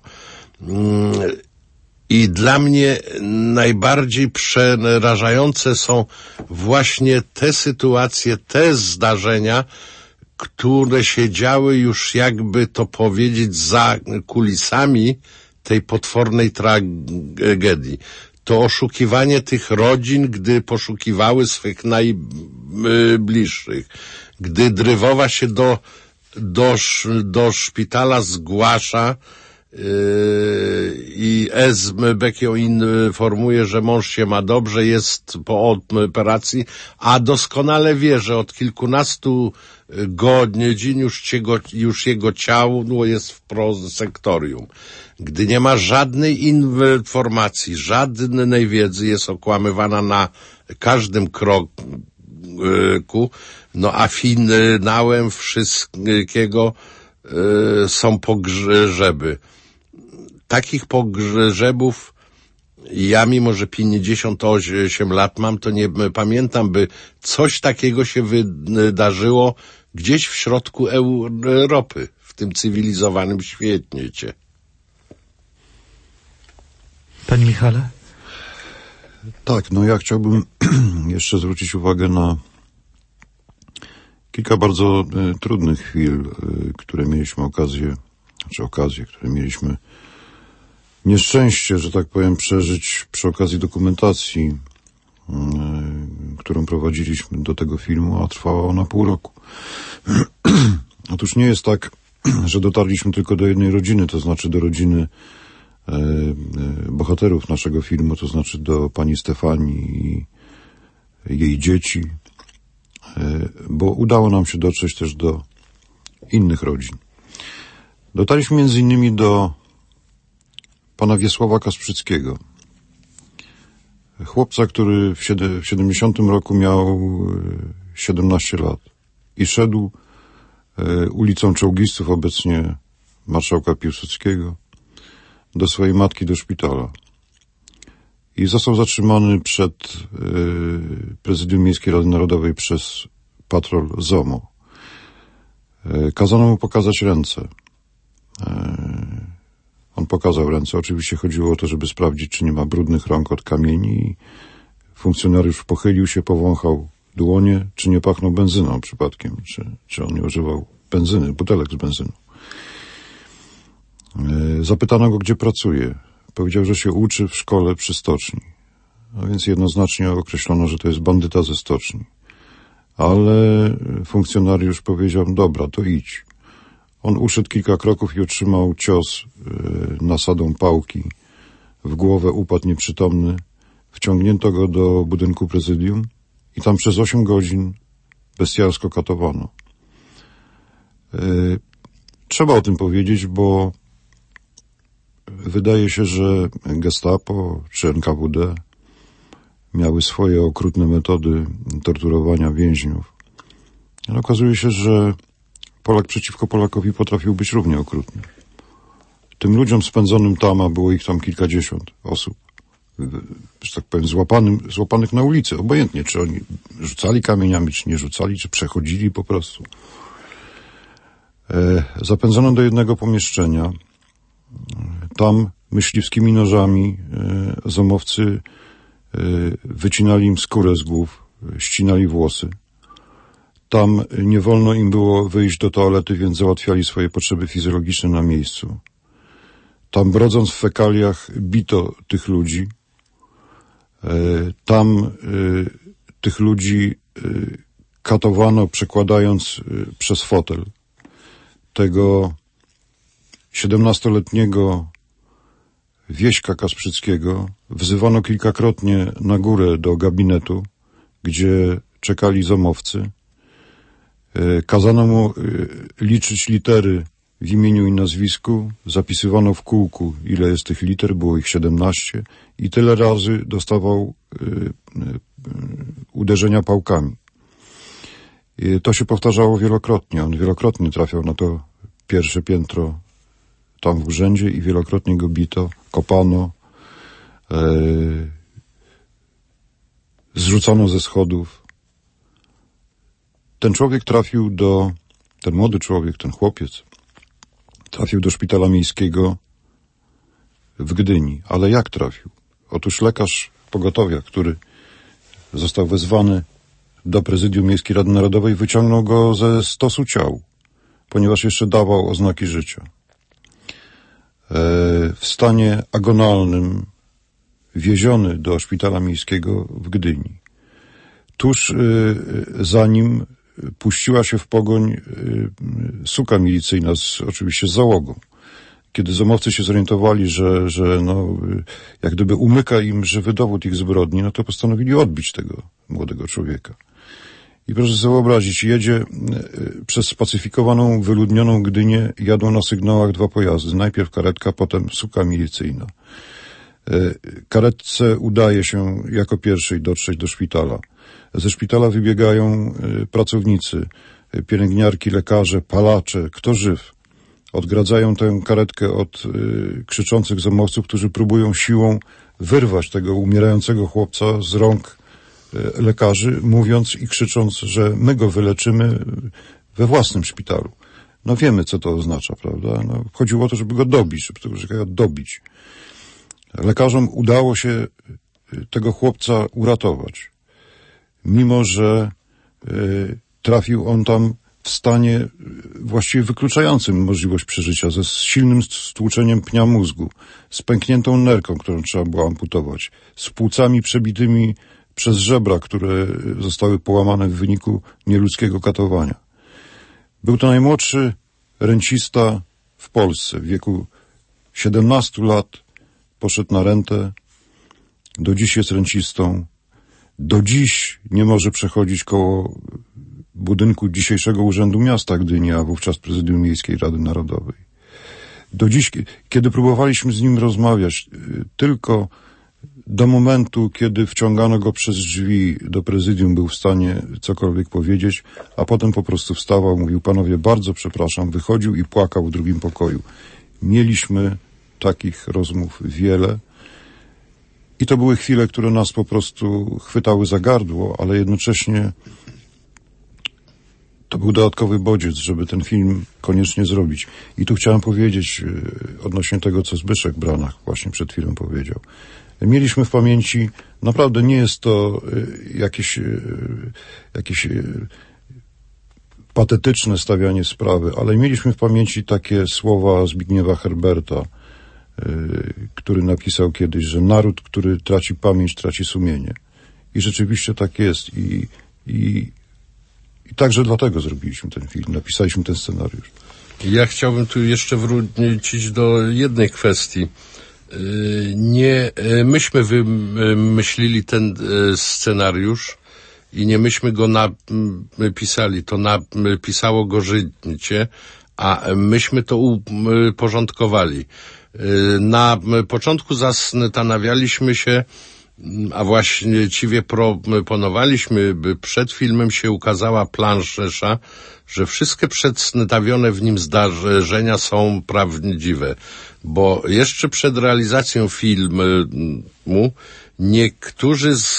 I dla mnie najbardziej przerażające są właśnie te sytuacje, te zdarzenia, które się działy już, jakby to powiedzieć, za kulisami tej potwornej tragedii. To oszukiwanie tych rodzin, gdy poszukiwały swych najbliższych, gdy Drywowa się do, do, do szpitala zgłasza yy, i S B ją informuje, że mąż się ma dobrze, jest po operacji, a doskonale wie, że od kilkunastu godzin już, jego, już jego ciało jest w prosektorium. Gdy nie ma żadnej informacji, żadnej wiedzy, jest okłamywana na każdym kroku, no a finałem wszystkiego y, są pogrzeby. Takich pogrzebów ja, mimo że pięćdziesiąt osiem lat mam, to nie pamiętam, by coś takiego się wydarzyło gdzieś w środku Europy, w tym cywilizowanym świecie. Panie Michale? Tak, no ja chciałbym jeszcze zwrócić uwagę na kilka bardzo y, trudnych chwil, y, które mieliśmy okazję, czy okazję, które mieliśmy nieszczęście, że tak powiem, przeżyć przy okazji dokumentacji, y, którą prowadziliśmy do tego filmu, a trwała ona pół roku. Otóż nie jest tak, że dotarliśmy tylko do jednej rodziny, to znaczy do rodziny bohaterów naszego filmu, to znaczy do pani Stefanii i jej dzieci, bo udało nam się dotrzeć też do innych rodzin. Dotarliśmy między innymi do pana Wiesława Kasprzyckiego, chłopca, który w siedemdziesiątym roku miał siedemnaście lat i szedł ulicą Czołgistów, obecnie marszałka Piłsudskiego, do swojej matki do szpitala. I został zatrzymany przed y, Prezydium Miejskiej Rady Narodowej przez patrol ZOMO. Y, kazano mu pokazać ręce. Y, on pokazał ręce. Oczywiście chodziło o to, żeby sprawdzić, czy nie ma brudnych rąk od kamieni. I funkcjonariusz pochylił się, powąchał dłonie, czy nie pachną benzyną przypadkiem, czy, czy on nie używał benzyny, butelek z benzyną. Zapytano go, gdzie pracuje. Powiedział, że się uczy w szkole przy stoczni. A więc jednoznacznie określono, że to jest bandyta ze stoczni. Ale funkcjonariusz powiedział, dobra, to idź. On uszedł kilka kroków i otrzymał cios nasadą pałki. W głowę upadł nieprzytomny. Wciągnięto go do budynku prezydium i tam przez osiem godzin bestialsko katowano. Trzeba o tym powiedzieć, bo wydaje się, że Gestapo czy N K W D miały swoje okrutne metody torturowania więźniów. Ale okazuje się, że Polak przeciwko Polakowi potrafił być równie okrutny. Tym ludziom spędzonym tam, a było ich tam kilkadziesiąt osób, że tak powiem, złapanym, złapanych na ulicy, obojętnie, czy oni rzucali kamieniami, czy nie rzucali, czy przechodzili po prostu. E, zapędzono do jednego pomieszczenia. Tam myśliwskimi nożami e, zomowcy e, wycinali im skórę z głów, ścinali włosy. Tam nie wolno im było wyjść do toalety, więc załatwiali swoje potrzeby fizjologiczne na miejscu. Tam, brodząc w fekaliach, bito tych ludzi. E, tam e, tych ludzi e, katowano, przekładając e, przez fotel. Tego siedemnastoletniego Wieśka Kasprzyckiego wzywano kilkakrotnie na górę do gabinetu, gdzie czekali zomowcy. Kazano mu liczyć litery w imieniu i nazwisku, zapisywano w kółku, ile jest tych liter, było ich siedemnaście i tyle razy dostawał y, y, uderzenia pałkami. I to się powtarzało wielokrotnie. On wielokrotnie trafiał na to pierwsze piętro tam w urzędzie i wielokrotnie go bito, kopano, y, zrzucano ze schodów. Ten człowiek trafił do, ten młody człowiek, ten chłopiec, trafił do szpitala miejskiego w Gdyni. Ale jak trafił? Otóż lekarz pogotowia, który został wezwany do prezydium Miejskiej Rady Narodowej, wyciągnął go ze stosu ciał, ponieważ jeszcze dawał oznaki życia. W stanie agonalnym wieziony do szpitala miejskiego w Gdyni. Tuż za nim puściła się w pogoń suka milicyjna, z, oczywiście z załogą. Kiedy zomowcy się zorientowali, że, że no, jak gdyby umyka im żywy dowód ich zbrodni, no to postanowili odbić tego młodego człowieka. I proszę sobie wyobrazić, jedzie przez spacyfikowaną, wyludnioną Gdynię, jadą na sygnałach dwa pojazdy. Najpierw karetka, potem suka milicyjna. Karetce udaje się jako pierwszej dotrzeć do szpitala. Ze szpitala wybiegają pracownicy, pielęgniarki, lekarze, palacze, kto żyw. Odgradzają tę karetkę od krzyczących zomowców, którzy próbują siłą wyrwać tego umierającego chłopca z rąk lekarzy, mówiąc i krzycząc, że my go wyleczymy we własnym szpitalu. No wiemy, co to oznacza, prawda? No, chodziło o to, żeby go dobić, żeby tego człowieka dobić. Lekarzom udało się tego chłopca uratować. Mimo że y, trafił on tam w stanie właściwie wykluczającym możliwość przeżycia, ze silnym stłuczeniem pnia mózgu, z pękniętą nerką, którą trzeba było amputować, z płucami przebitymi przez żebra, które zostały połamane w wyniku nieludzkiego katowania. Był to najmłodszy rencista w Polsce. W wieku siedemnastu lat poszedł na rentę, do dziś jest rencistą. Do dziś nie może przechodzić koło budynku dzisiejszego Urzędu Miasta Gdyni, a wówczas Prezydium Miejskiej Rady Narodowej. Do dziś, kiedy próbowaliśmy z nim rozmawiać, tylko do momentu, kiedy wciągano go przez drzwi do prezydium, był w stanie cokolwiek powiedzieć, a potem po prostu wstawał, mówił: panowie, bardzo przepraszam, wychodził i płakał w drugim pokoju. Mieliśmy takich rozmów wiele. I to były chwile, które nas po prostu chwytały za gardło, ale jednocześnie to był dodatkowy bodziec, żeby ten film koniecznie zrobić. I tu chciałem powiedzieć odnośnie tego, co Zbyszek Branach właśnie przed chwilą powiedział. Mieliśmy w pamięci, naprawdę nie jest to jakieś, jakieś patetyczne stawianie sprawy, ale mieliśmy w pamięci takie słowa Zbigniewa Herberta, który napisał kiedyś, że naród, który traci pamięć, traci sumienie. I rzeczywiście tak jest. I, i, i także dlatego zrobiliśmy ten film, napisaliśmy ten scenariusz. Ja chciałbym tu jeszcze wrócić do jednej kwestii. Nie myśmy wymyślili ten scenariusz i nie myśmy go napisali, to napisało go życie, a myśmy to uporządkowali. Na początku zastanawialiśmy się, a właściwie proponowaliśmy, by przed filmem się ukazała plansza, że wszystkie przedstawione w nim zdarzenia są prawdziwe, bo jeszcze przed realizacją filmu niektórzy z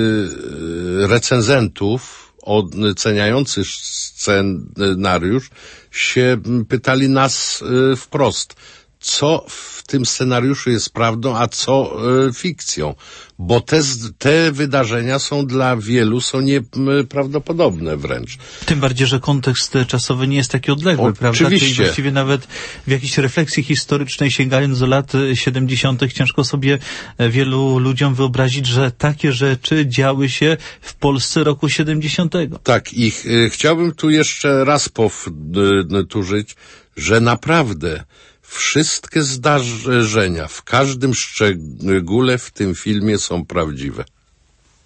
recenzentów oceniających scenariusz się pytali nas wprost, co w tym scenariuszu jest prawdą, a co e, fikcją. Bo te, te wydarzenia są dla wielu, są nieprawdopodobne wręcz. Tym bardziej, że kontekst czasowy nie jest taki odległy, o, prawda? Oczywiście. Czyli właściwie nawet w jakiejś refleksji historycznej, sięgając do lat siedemdziesiątych, ciężko sobie wielu ludziom wyobrazić, że takie rzeczy działy się w Polsce roku siedemdziesiątego. Tak, i ch chciałbym tu jeszcze raz powtórzyć, że naprawdę wszystkie zdarzenia w każdym szczególe w tym filmie są prawdziwe.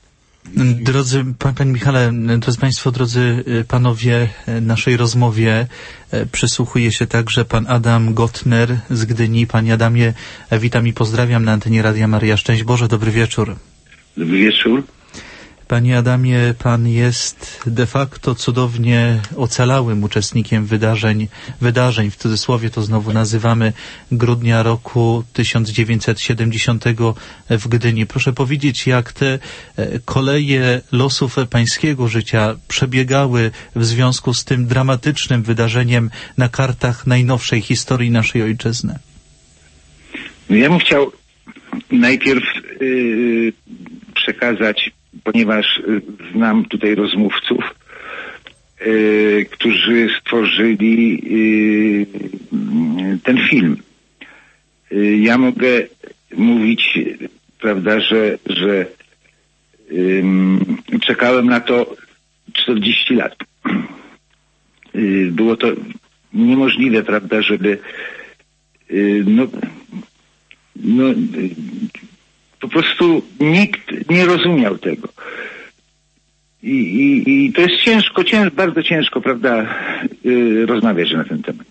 Drodzy, Panie Michale, drodzy Państwo, drodzy Panowie, naszej rozmowie przysłuchuje się także Pan Adam Gottner z Gdyni. Panie Adamie, witam i pozdrawiam na antenie Radia Maryja. Szczęść Boże, dobry wieczór. Dobry wieczór. Panie Adamie, Pan jest de facto cudownie ocalałym uczestnikiem wydarzeń, wydarzeń, w cudzysłowie to znowu nazywamy, grudnia roku tysiąc dziewięćset siedemdziesiątego w Gdyni. Proszę powiedzieć, jak te koleje losów pańskiego życia przebiegały w związku z tym dramatycznym wydarzeniem na kartach najnowszej historii naszej ojczyzny? Ja bym chciał najpierw yy, przekazać, ponieważ znam tutaj rozmówców, yy, którzy stworzyli yy, ten film. Yy, ja mogę mówić, prawda, że, że yy, czekałem na to czterdzieści lat. Yy, było to niemożliwe, prawda, żeby yy, no, no yy, po prostu nikt nie rozumiał tego. I, i, i to jest ciężko, cięż, bardzo ciężko, prawda, yy, rozmawiać na ten temat.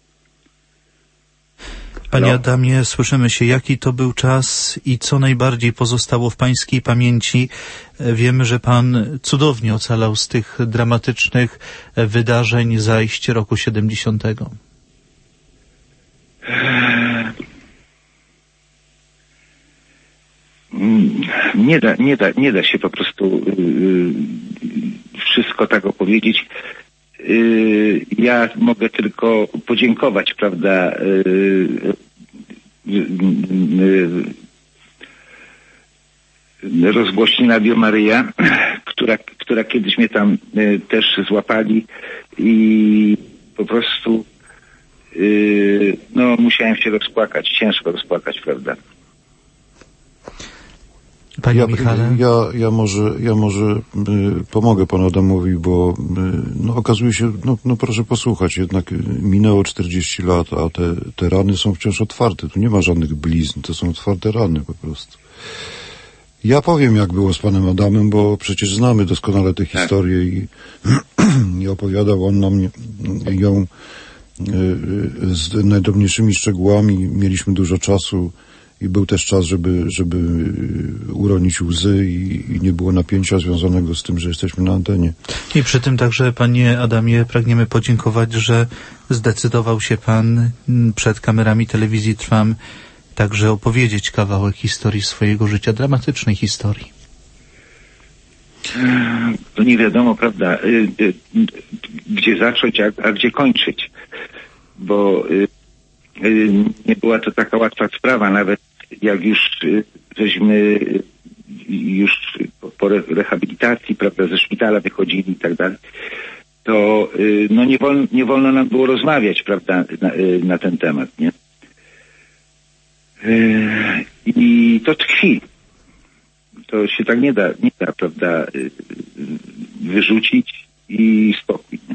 Panie No. Adamie, słyszymy się, jaki to był czas i co najbardziej pozostało w pańskiej pamięci. Wiemy, że pan cudownie ocalał z tych dramatycznych wydarzeń zajść roku siedemdziesiątego. Nie da, nie da, nie da się po prostu yy, wszystko tak opowiedzieć. Yy, ja mogę tylko podziękować, prawda, yy, yy, rozgłośni Radio Maryja, która, która kiedyś mnie tam yy, też złapali i po prostu yy, no musiałem się rozpłakać, ciężko rozpłakać, prawda. Panie Ja, Michale? ja, ja może, ja może y, pomogę panu Adamowi, bo y, no, okazuje się, no, no proszę posłuchać, jednak y, minęło czterdzieści lat, a te, te rany są wciąż otwarte. Tu nie ma żadnych blizn, to są otwarte rany po prostu. Ja powiem, jak było z panem Adamem, bo przecież znamy doskonale tę historię i, i opowiadał on nam ją y, y, z najdrobniejszymi szczegółami. Mieliśmy dużo czasu i był też czas, żeby, żeby uronić łzy i, i nie było napięcia związanego z tym, że jesteśmy na antenie. I przy tym także, panie Adamie, pragniemy podziękować, że zdecydował się pan przed kamerami telewizji Trwam także opowiedzieć kawałek historii swojego życia, dramatycznej historii. To nie wiadomo, prawda, gdzie zacząć, a, a gdzie kończyć, bo nie była to taka łatwa sprawa, nawet jak już żeśmy już po rehabilitacji, prawda, ze szpitala wychodzili i tak dalej, to no nie wolno, nie wolno nam było rozmawiać, prawda, na, na ten temat, nie? I to tkwi. To się tak nie da, nie da, prawda, wyrzucić i spokój. Nie?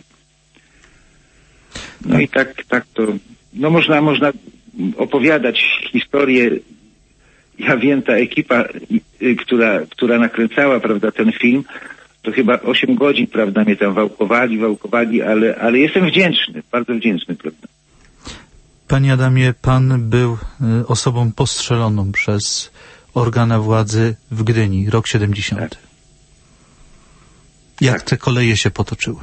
No i tak, tak to, no można, można opowiadać historię. Ja wiem, ta ekipa, która, która nakręcała, prawda, ten film, to chyba osiem godzin, prawda, mnie tam wałkowali, wałkowali, ale, ale jestem wdzięczny, bardzo wdzięczny, prawda. Panie Adamie, pan był osobą postrzeloną przez organa władzy w Gdyni, rok siedemdziesiąty. Tak. Jak Tak. te koleje się potoczyły?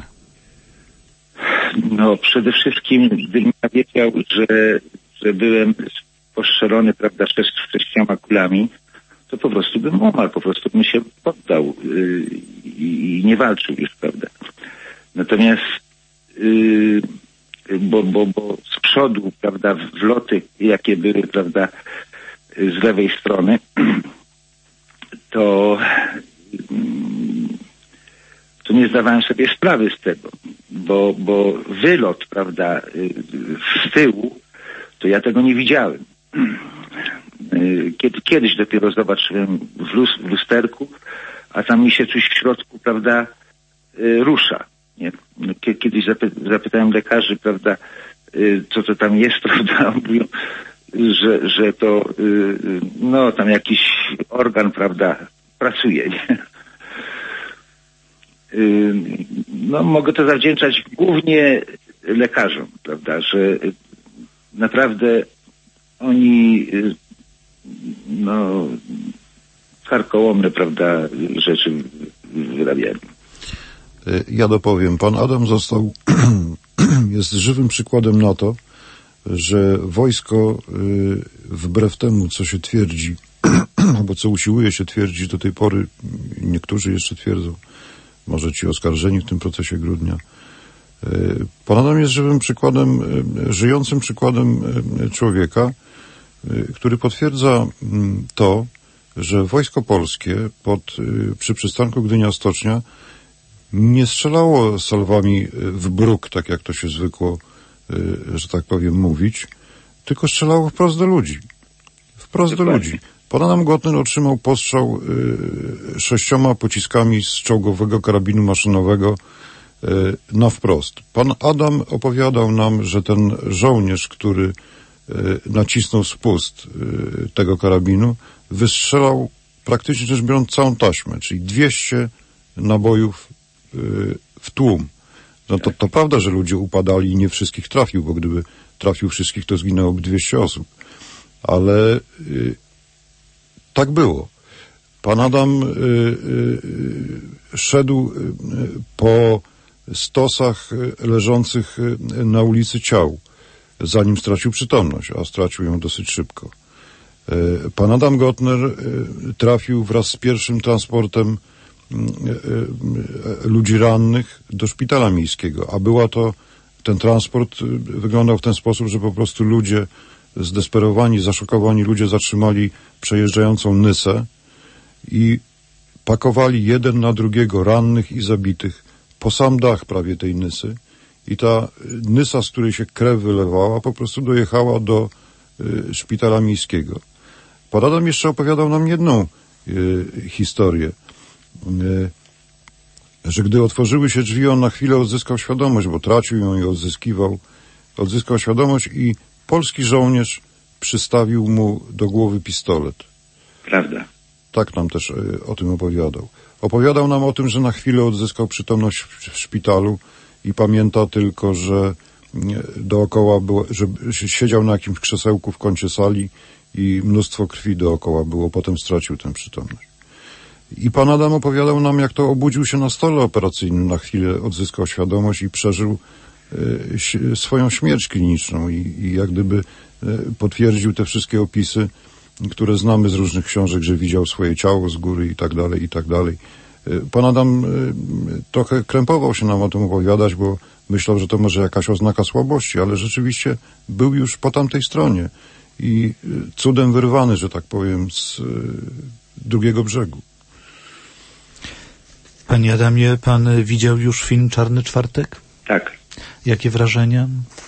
No przede wszystkim, gdybym ja wiedział, że, że byłem postrzelony, prawda, sześć, sześcioma kulami, to po prostu bym umarł, po prostu bym się poddał yy, i nie walczył już, prawda. Natomiast yy, bo, bo, bo z przodu, prawda, wloty, jakie były, prawda, z lewej strony, to to nie zdawałem sobie sprawy z tego, bo, bo wylot, prawda, z tyłu, to ja tego nie widziałem. Kiedy, kiedyś dopiero zobaczyłem w, lus, w lusterku, a tam mi się coś w środku, prawda, rusza. Nie? Kiedyś zapy, zapytałem lekarzy, prawda, co to tam jest, prawda, mówią, że, że to, no, tam jakiś organ, prawda, pracuje, nie? no mogę to zawdzięczać głównie lekarzom, prawda, że naprawdę oni no karkołomne, prawda, rzeczy wyrabiali. Ja dopowiem, pan Adam został, jest żywym przykładem na to, że wojsko wbrew temu, co się twierdzi, albo co usiłuje się twierdzić do tej pory, niektórzy jeszcze twierdzą, może ci oskarżeni w tym procesie Grudnia. Pan Adam jest żywym przykładem, żyjącym przykładem człowieka, który potwierdza to, że Wojsko Polskie pod, przy przystanku Gdynia-Stocznia nie strzelało salwami w bruk, tak jak to się zwykło, że tak powiem, mówić, tylko strzelało wprost do ludzi. Wprost do ludzi. Pan Adam Gotner otrzymał postrzał y, sześcioma pociskami z czołgowego karabinu maszynowego y, na wprost. Pan Adam opowiadał nam, że ten żołnierz, który y, nacisnął spust y, tego karabinu, wystrzelał praktycznie rzecz biorąc całą taśmę, czyli dwieście nabojów y, w tłum. No to, to prawda, że ludzie upadali i nie wszystkich trafił, bo gdyby trafił wszystkich, to zginęłoby dwieście osób. Ale y, tak było. Pan Adam y, y, szedł y, po stosach leżących na ulicy ciał, zanim stracił przytomność, a stracił ją dosyć szybko. Y, pan Adam Gotner y, trafił wraz z pierwszym transportem y, y, ludzi rannych do szpitala miejskiego, a była to, ten transport y, wyglądał w ten sposób, że po prostu ludzie zdesperowani, zaszokowani ludzie zatrzymali przejeżdżającą Nysę i pakowali jeden na drugiego rannych i zabitych po sam dach prawie tej Nysy i ta Nysa, z której się krew wylewała, po prostu dojechała do y, szpitala miejskiego. Pan Adam jeszcze opowiadał nam jedną y, historię, y, że gdy otworzyły się drzwi, on na chwilę odzyskał świadomość, bo tracił ją i odzyskiwał, odzyskał świadomość i polski żołnierz przystawił mu do głowy pistolet. Prawda. Tak nam też y, o tym opowiadał. Opowiadał nam o tym, że na chwilę odzyskał przytomność w, w szpitalu i pamięta tylko, że y, dookoła było, że siedział na jakimś krzesełku w kącie sali i mnóstwo krwi dookoła było. Potem stracił tę przytomność. I pan Adam opowiadał nam, jak to obudził się na stole operacyjnym, na chwilę odzyskał świadomość i przeżył y, swoją śmierć kliniczną i, i jak gdyby y, potwierdził te wszystkie opisy, które znamy z różnych książek, że widział swoje ciało z góry i tak dalej, i tak dalej. Pan Adam trochę krępował się nam o tym opowiadać, bo myślał, że to może jakaś oznaka słabości, ale rzeczywiście był już po tamtej stronie i cudem wyrwany, że tak powiem, z drugiego brzegu. Panie Adamie, pan widział już film Czarny Czwartek? Tak. Jakie wrażenia?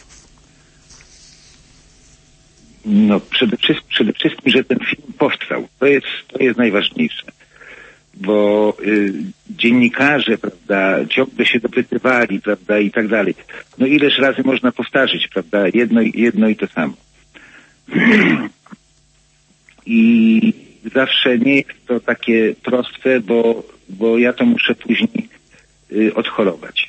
No przede wszystkim, przede wszystkim, że ten film powstał. To jest, to jest najważniejsze. Bo y, dziennikarze, prawda, ciągle się dopytywali, prawda, i tak dalej. No ileż razy można powtarzać, prawda, jedno, jedno i to samo. I zawsze nie jest to takie proste, bo, bo ja to muszę później y, odchorować.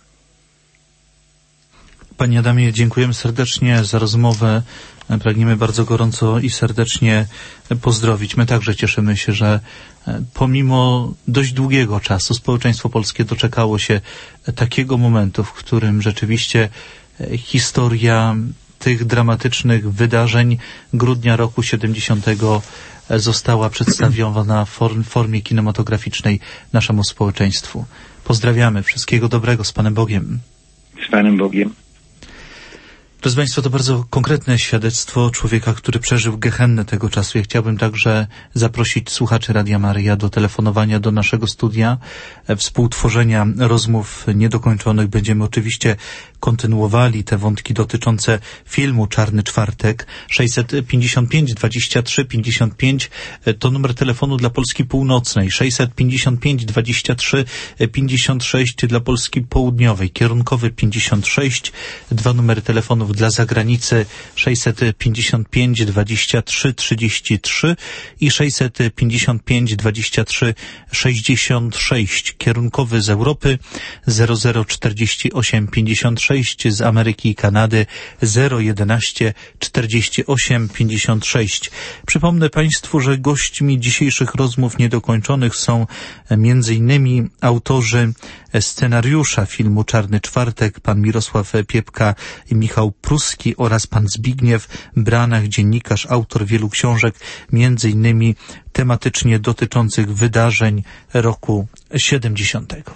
Panie Adamie, dziękujemy serdecznie za rozmowę. Pragniemy bardzo gorąco i serdecznie pozdrowić. My także cieszymy się, że pomimo dość długiego czasu społeczeństwo polskie doczekało się takiego momentu, w którym rzeczywiście historia tych dramatycznych wydarzeń grudnia roku siedemdziesiątego została przedstawiona w formie kinematograficznej naszemu społeczeństwu. Pozdrawiamy. Wszystkiego dobrego. Z Panem Bogiem. Z Panem Bogiem. Proszę Państwa, to bardzo konkretne świadectwo człowieka, który przeżył gehennę tego czasu. Ja chciałbym także zaprosić słuchaczy Radia Maryja do telefonowania do naszego studia, współtworzenia rozmów niedokończonych. Będziemy oczywiście kontynuowali te wątki dotyczące filmu Czarny Czwartek. sześćset pięćdziesiąt pięć dwadzieścia trzy pięćdziesiąt pięć to numer telefonu dla Polski Północnej. sześćset pięćdziesiąt pięć dwadzieścia trzy pięćdziesiąt sześć dla Polski Południowej. Kierunkowy pięćdziesiąt sześć. Dwa numery telefonów telefonów dla zagranicy sześćset pięćdziesiąt pięć dwadzieścia trzy trzydzieści trzy i sześćset pięćdziesiąt pięć dwadzieścia trzy sześćdziesiąt sześć. Kierunkowy z Europy zero zero czterdzieści osiem pięćdziesiąt sześć, z Ameryki i Kanady zero jedenaście czterdzieści osiem pięćdziesiąt sześć. Przypomnę Państwu, że gośćmi dzisiejszych rozmów niedokończonych są między innymi autorzy scenariusza filmu Czarny Czwartek, pan Mirosław Piepka i Michał Pruski, oraz pan Zbigniew Branach, dziennikarz, autor wielu książek, między innymi tematycznie dotyczących wydarzeń roku siedemdziesiątego.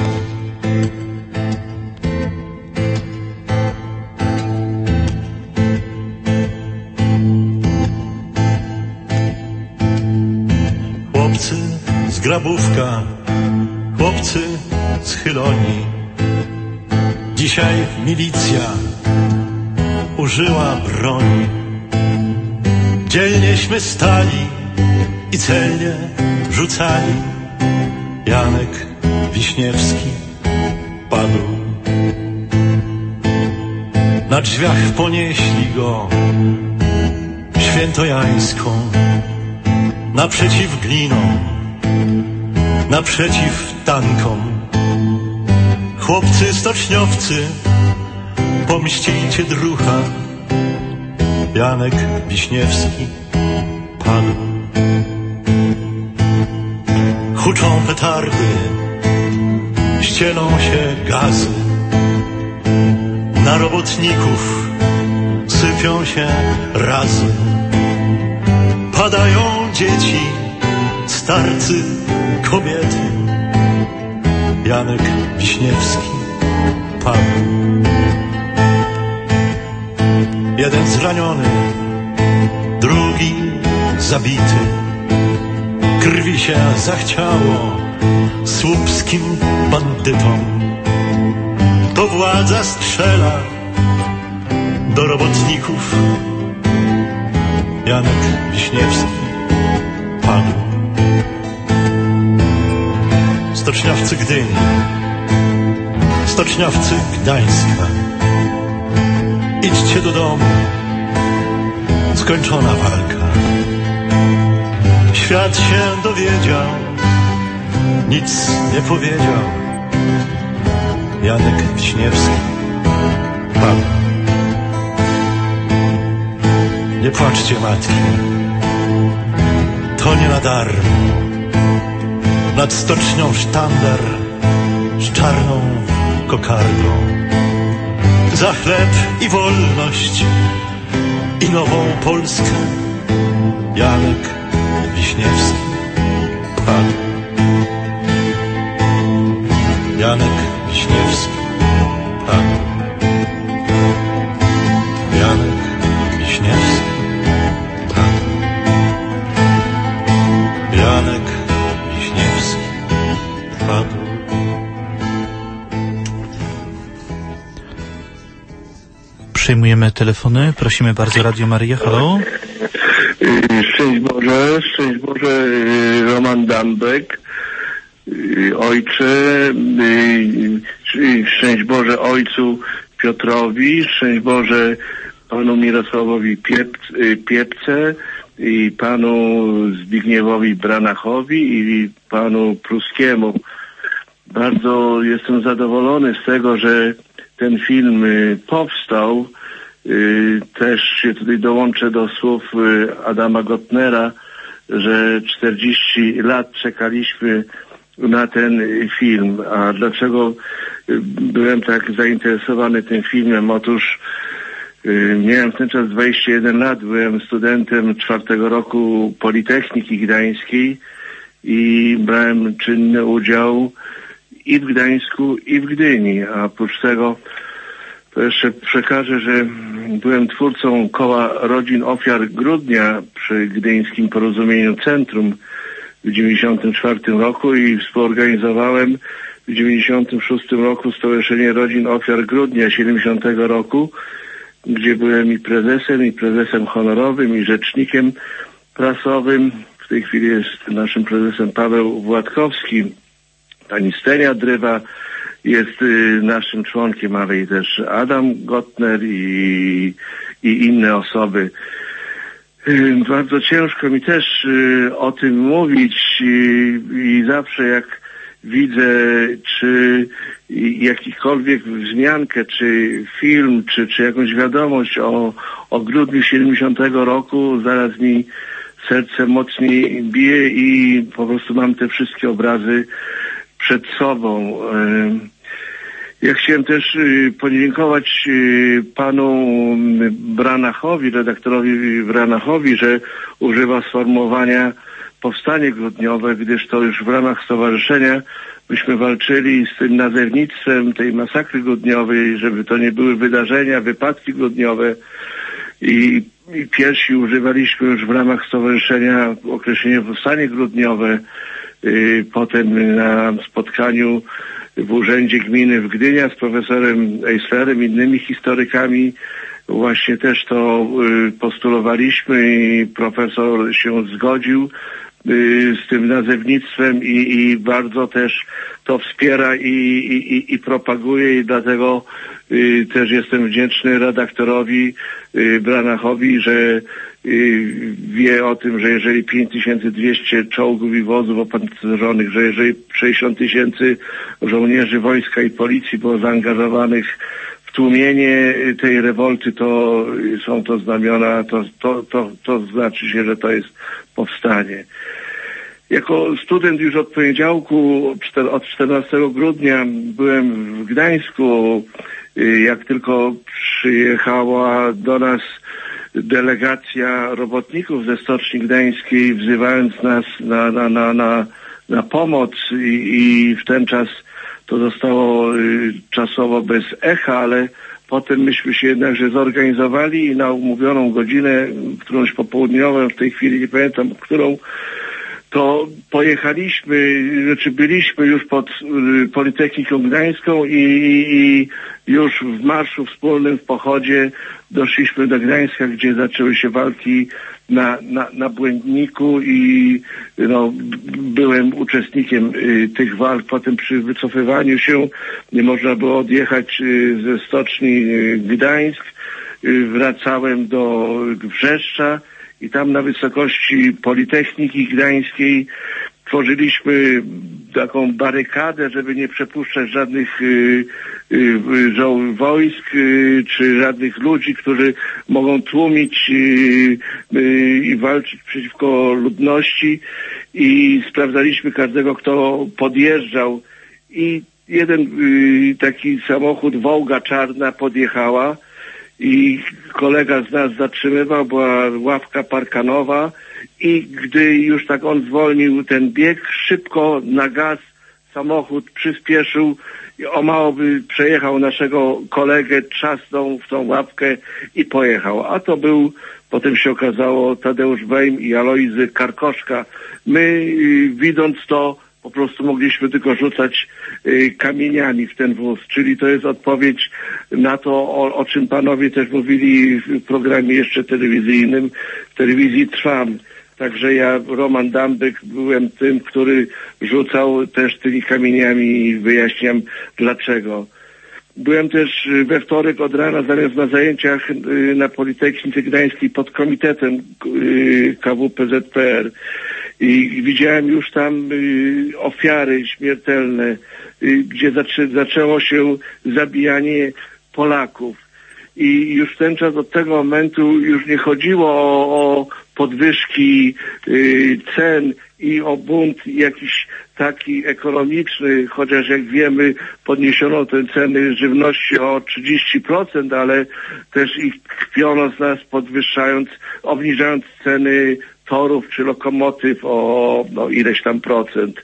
Chłopcy z Grabówka, chłopcy z Chylonii, dzisiaj milicja użyła broni. Dzielnieśmy stali i celnie rzucali. Janek Wiśniewski padł. Na drzwiach ponieśli go świętojańską, naprzeciw glinom, naprzeciw tankom. Chłopcy stoczniowcy, pomścicie drucha. Janek Wiśniewski padł. Huczą petardy, ścielą się gazy. Na robotników sypią się razy. Padają dzieci, starcy, kobiety. Janek Wiśniewski padł. Jeden zraniony, drugi zabity. Krwi się zachciało słupskim bandytom. To władza strzela do robotników. Janek Wiśniewski padł. Stoczniowcy Gdyni, stoczniowcy Gdańska, idźcie do domu, skończona walka. Świat się dowiedział, nic nie powiedział. Janek Wiśniewski padł. Nie płaczcie, matki, to nie na darmo. Nad stocznią sztandar z czarną kokardą. Za chleb i wolność i nową Polskę. Janek Wiśniewski padł. Janek Wiśniewski padł. Janek Wiśniewski padł. Janek Wiśniewski padł. Przyjmujemy telefony. Prosimy bardzo, Radio Maryja. Halo? Szczęść Boże, szczęść Boże, Roman Dambek. Ojcze, szczęść Boże ojcu Piotrowi, szczęść Boże panu Mirosławowi Piep, Piepce i panu Zbigniewowi Branachowi i panu Pruskiemu. Bardzo jestem zadowolony z tego, że ten film powstał. Też się tutaj dołączę do słów Adama Gotnera, że czterdzieści lat czekaliśmy na ten film. A dlaczego byłem tak zainteresowany tym filmem? Otóż miałem w ten czas dwadzieścia jeden lat, byłem studentem czwartego roku Politechniki Gdańskiej i brałem czynny udział i w Gdańsku, i w Gdyni. A oprócz tego to jeszcze przekażę, że byłem twórcą koła rodzin ofiar Grudnia przy Gdyńskim Porozumieniu Centrum w dziewięćdziesiątym czwartym roku i współorganizowałem w dziewięćdziesiątym szóstym roku Stowarzyszenie Rodzin Ofiar Grudnia siedemdziesiątego roku, gdzie byłem i prezesem, i prezesem honorowym, i rzecznikiem prasowym. W tej chwili jest naszym prezesem Paweł Władkowski, pani Stenia Drywa jest y, naszym członkiem, ale i też Adam Gottner i, i inne osoby. Y, bardzo ciężko mi też y, o tym mówić i, i zawsze jak widzę czy jakikolwiek wzmiankę, czy film, czy, czy jakąś wiadomość o, o grudniu siedemdziesiątego roku, zaraz mi serce mocniej bije i po prostu mam te wszystkie obrazy przed sobą. Ja chciałem też podziękować panu Branachowi, redaktorowi Branachowi, że używa sformułowania powstanie grudniowe, gdyż to już w ramach stowarzyszenia myśmy walczyli z tym nazewnictwem tej masakry grudniowej, żeby to nie były wydarzenia, wypadki grudniowe i, i pierwsi używaliśmy już w ramach stowarzyszenia określenia powstanie grudniowe. Yy, potem na spotkaniu w Urzędzie Gminy w Gdynia z profesorem Eislerem i innymi historykami właśnie też to yy, postulowaliśmy i profesor się zgodził z tym nazewnictwem i, i bardzo też to wspiera i, i, i propaguje i dlatego y, też jestem wdzięczny redaktorowi y, Branachowi, że y, wie o tym, że jeżeli pięć tysięcy dwieście czołgów i wozów opancerzonych, że jeżeli sześćdziesiąt tysięcy żołnierzy wojska i policji było zaangażowanych w tłumienie tej rewolty, to są to znamiona, to, to, to, to znaczy się, że to jest powstanie. Jako student już od poniedziałku, od czternastego grudnia byłem w Gdańsku. Jak tylko przyjechała do nas delegacja robotników ze Stoczni Gdańskiej, wzywając nas na, na, na, na, na pomoc i, i w ten czas to zostało y, czasowo bez echa, ale potem myśmy się jednakże zorganizowali i na umówioną godzinę, którąś popołudniową, w tej chwili nie pamiętam, którą, to pojechaliśmy, znaczy byliśmy już pod y, Politechniką Gdańską i, i już w marszu wspólnym, w pochodzie doszliśmy do Gdańska, gdzie zaczęły się walki na, na, na Błędniku i no, byłem uczestnikiem y, tych walk. Potem przy wycofywaniu się nie można było odjechać y, ze Stoczni y, Gdańsk. Y, wracałem do Wrzeszcza i tam na wysokości Politechniki Gdańskiej tworzyliśmy taką barykadę, żeby nie przepuszczać żadnych y, y, żoł wojsk y, czy żadnych ludzi, którzy mogą tłumić y, y, i walczyć przeciwko ludności i sprawdzaliśmy każdego, kto podjeżdżał i jeden y, taki samochód Wołga czarna podjechała i kolega z nas zatrzymywał, była ławka parkanowa i gdy już tak on zwolnił ten bieg, szybko na gaz samochód przyspieszył i o mało by przejechał naszego kolegę, trzasnął w tą ławkę i pojechał. A to był, potem się okazało, Tadeusz Bejm i Alojzy Karkoszka. My, widząc to, po prostu mogliśmy tylko rzucać y, kamieniami w ten wóz, czyli to jest odpowiedź na to, o, o czym panowie też mówili w programie jeszcze telewizyjnym, w telewizji Trwam. Także ja, Roman Dambek, byłem tym, który rzucał też tymi kamieniami i wyjaśniam dlaczego. Byłem też we wtorek od rana zamiast na zajęciach y, na Politechnice Gdańskiej pod komitetem y, K W P Z P R. I widziałem już tam y, ofiary śmiertelne, y, gdzie zaczę, zaczęło się zabijanie Polaków. I już w ten czas od tego momentu już nie chodziło o, o podwyżki y, cen i o bunt jakiś taki ekonomiczny, chociaż jak wiemy podniesiono te ceny żywności o trzydzieści procent, ale też ich kpiono z nas podwyższając, obniżając ceny torów czy lokomotyw o no, ileś tam procent.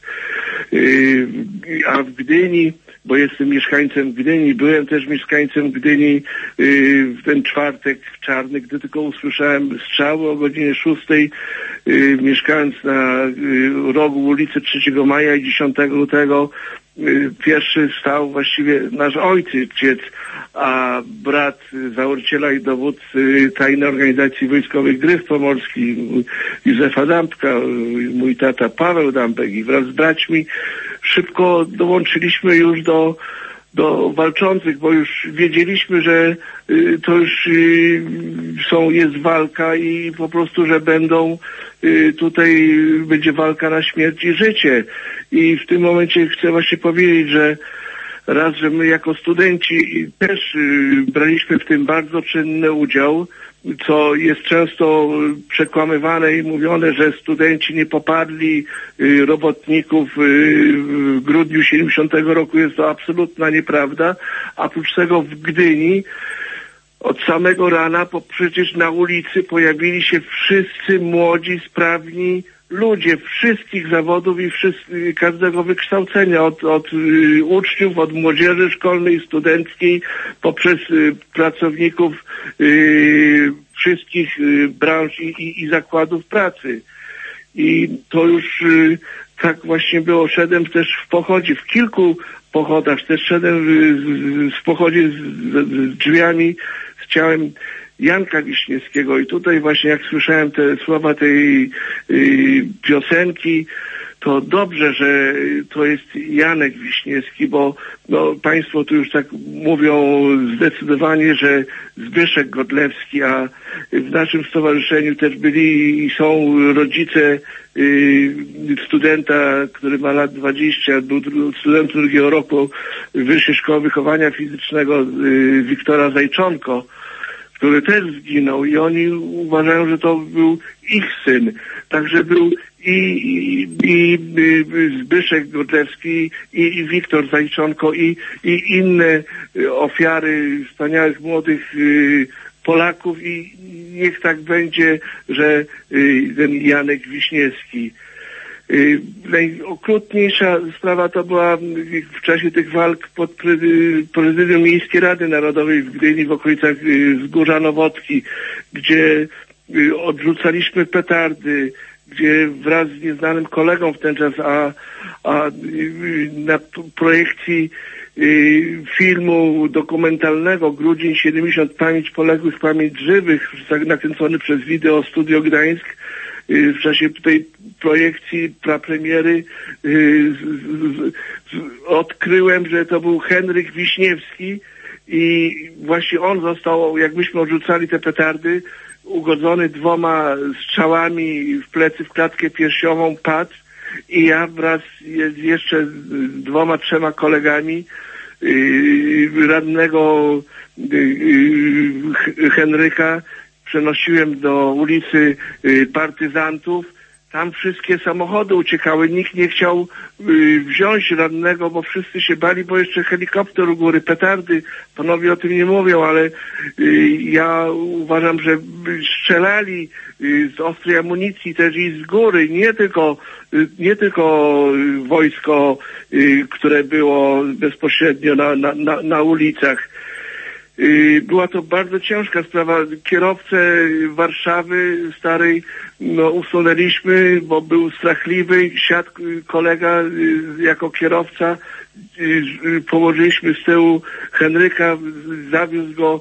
Yy, a w Gdyni, bo jestem mieszkańcem Gdyni, byłem też mieszkańcem Gdyni yy, w ten czwartek czarny, gdy tylko usłyszałem strzały o godzinie szóstej, yy, mieszkając na yy, rogu ulicy trzeciego Maja i dziesiątego lutego, yy, pierwszy stał właściwie nasz ojciec, a brat założyciela i dowódcy Tajnej Organizacji Wojskowej Gryf Pomorski, Józefa Dambka, mój tata Paweł Dambek i wraz z braćmi szybko dołączyliśmy już do do walczących, bo już wiedzieliśmy, że y, to już y, są, jest walka i po prostu, że będą y, tutaj będzie walka na śmierć i życie. I w tym momencie chcę właśnie powiedzieć, że raz, że my jako studenci też y, braliśmy w tym bardzo czynny udział, co jest często przekłamywane i mówione, że studenci nie poparli y, robotników y, w grudniu siedemdziesiątego roku. Jest to absolutna nieprawda. A oprócz tego w Gdyni od samego rana, bo przecież na ulicy pojawili się wszyscy młodzi, sprawni ludzie wszystkich zawodów i wszyscy, każdego wykształcenia, od, od y, uczniów, od młodzieży szkolnej, studenckiej, poprzez y, pracowników y, wszystkich y, branż i, i, i zakładów pracy. I to już y, tak właśnie było. Szedłem też w pochodzie, w kilku pochodach, też szedłem w, w pochodzie z, z drzwiami z ciałem Janka Wiśniewskiego i tutaj właśnie jak słyszałem te słowa tej y, piosenki, to dobrze, że to jest Janek Wiśniewski, bo no, państwo tu już tak mówią zdecydowanie, że Zbyszek Godlewski, a w naszym stowarzyszeniu też byli i są rodzice y, studenta, który ma lat dwadzieścia, był studentem drugiego roku Wyższej Szkoły Wychowania Fizycznego y, Wiktora Zajczonko, który też zginął i oni uważają, że to był ich syn. Także był i, i, i, i Zbyszek Godlewski, i, i Wiktor Zajczonko, i, i inne ofiary wspaniałych młodych y, Polaków i niech tak będzie, że y, ten Janek Wiśniewski. Y, najokrutniejsza sprawa to była w czasie tych walk pod prezydium Miejskiej Rady Narodowej w Gdyni w okolicach Wzgórza Nowotki, gdzie y, odrzucaliśmy petardy, gdzie wraz z nieznanym kolegą w ten czas, a, a y, na projekcji y, filmu dokumentalnego Grudzień siedemdziesiąt Pamięć poległych, pamięć żywych, nakręcony przez Wideo Studio Gdańsk, w czasie tej projekcji prapremiery yy, odkryłem, że to był Henryk Wiśniewski i właśnie on został, jak myśmy odrzucali te petardy, ugodzony dwoma strzałami w plecy, w klatkę piersiową, padł i ja wraz z jeszcze dwoma, trzema kolegami yy, radnego yy, Henryka przenosiłem do ulicy y, Partyzantów. Tam wszystkie samochody uciekały. Nikt nie chciał y, wziąć rannego, bo wszyscy się bali, bo jeszcze helikopter u góry, petardy. Panowie o tym nie mówią, ale y, ja uważam, że strzelali y, z ostrej amunicji też i z góry. Nie tylko, y, nie tylko y, wojsko, y, które było bezpośrednio na, na, na, na ulicach. Była to bardzo ciężka sprawa. Kierowcę Warszawy starej no, usunęliśmy, bo był strachliwy. Siadł kolega jako kierowca. Położyliśmy z tyłu Henryka, zawiózł go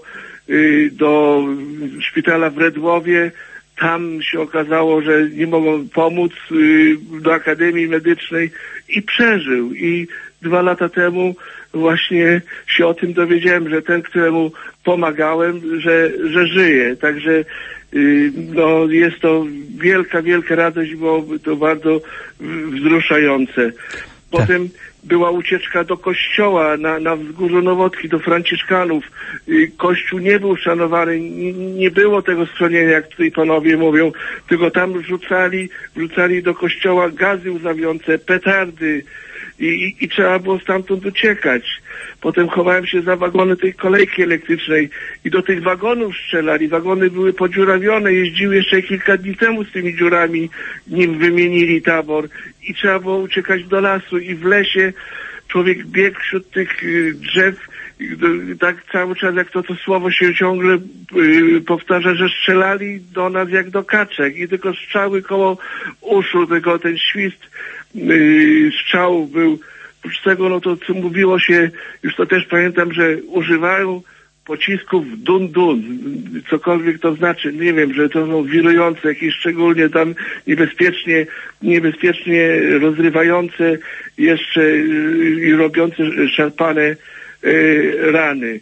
do szpitala w Redłowie. Tam się okazało, że nie mogą pomóc, do Akademii Medycznej i przeżył. I dwa lata temu właśnie się o tym dowiedziałem, że ten, któremu pomagałem, że, że żyje. Także no, jest to wielka, wielka radość, było to bardzo wzruszające. Potem była ucieczka do kościoła na, na Wzgórzu Nowotki, do Franciszkanów. Kościół nie był szanowany, nie, nie było tego schronienia, jak tutaj panowie mówią, tylko tam rzucali, rzucali do kościoła gazy łzawiące, petardy i, i, i trzeba było stamtąd uciekać. Potem chowałem się za wagony tej kolejki elektrycznej i do tych wagonów strzelali. Wagony były podziurawione, jeździły jeszcze kilka dni temu z tymi dziurami, nim wymienili tabor i trzeba było uciekać do lasu i w lesie człowiek biegł wśród tych y, drzew y, tak cały czas, jak to to słowo się ciągle y, powtarza, że strzelali do nas jak do kaczek i tylko strzały koło uszu, tylko ten świst y, strzałów był. Oprócz tego, no to co mówiło się, już to też pamiętam, że używają pocisków dun-dun, cokolwiek to znaczy, nie wiem, że to są wirujące, jakieś szczególnie tam niebezpiecznie, niebezpiecznie rozrywające jeszcze i robiące szarpane y, rany.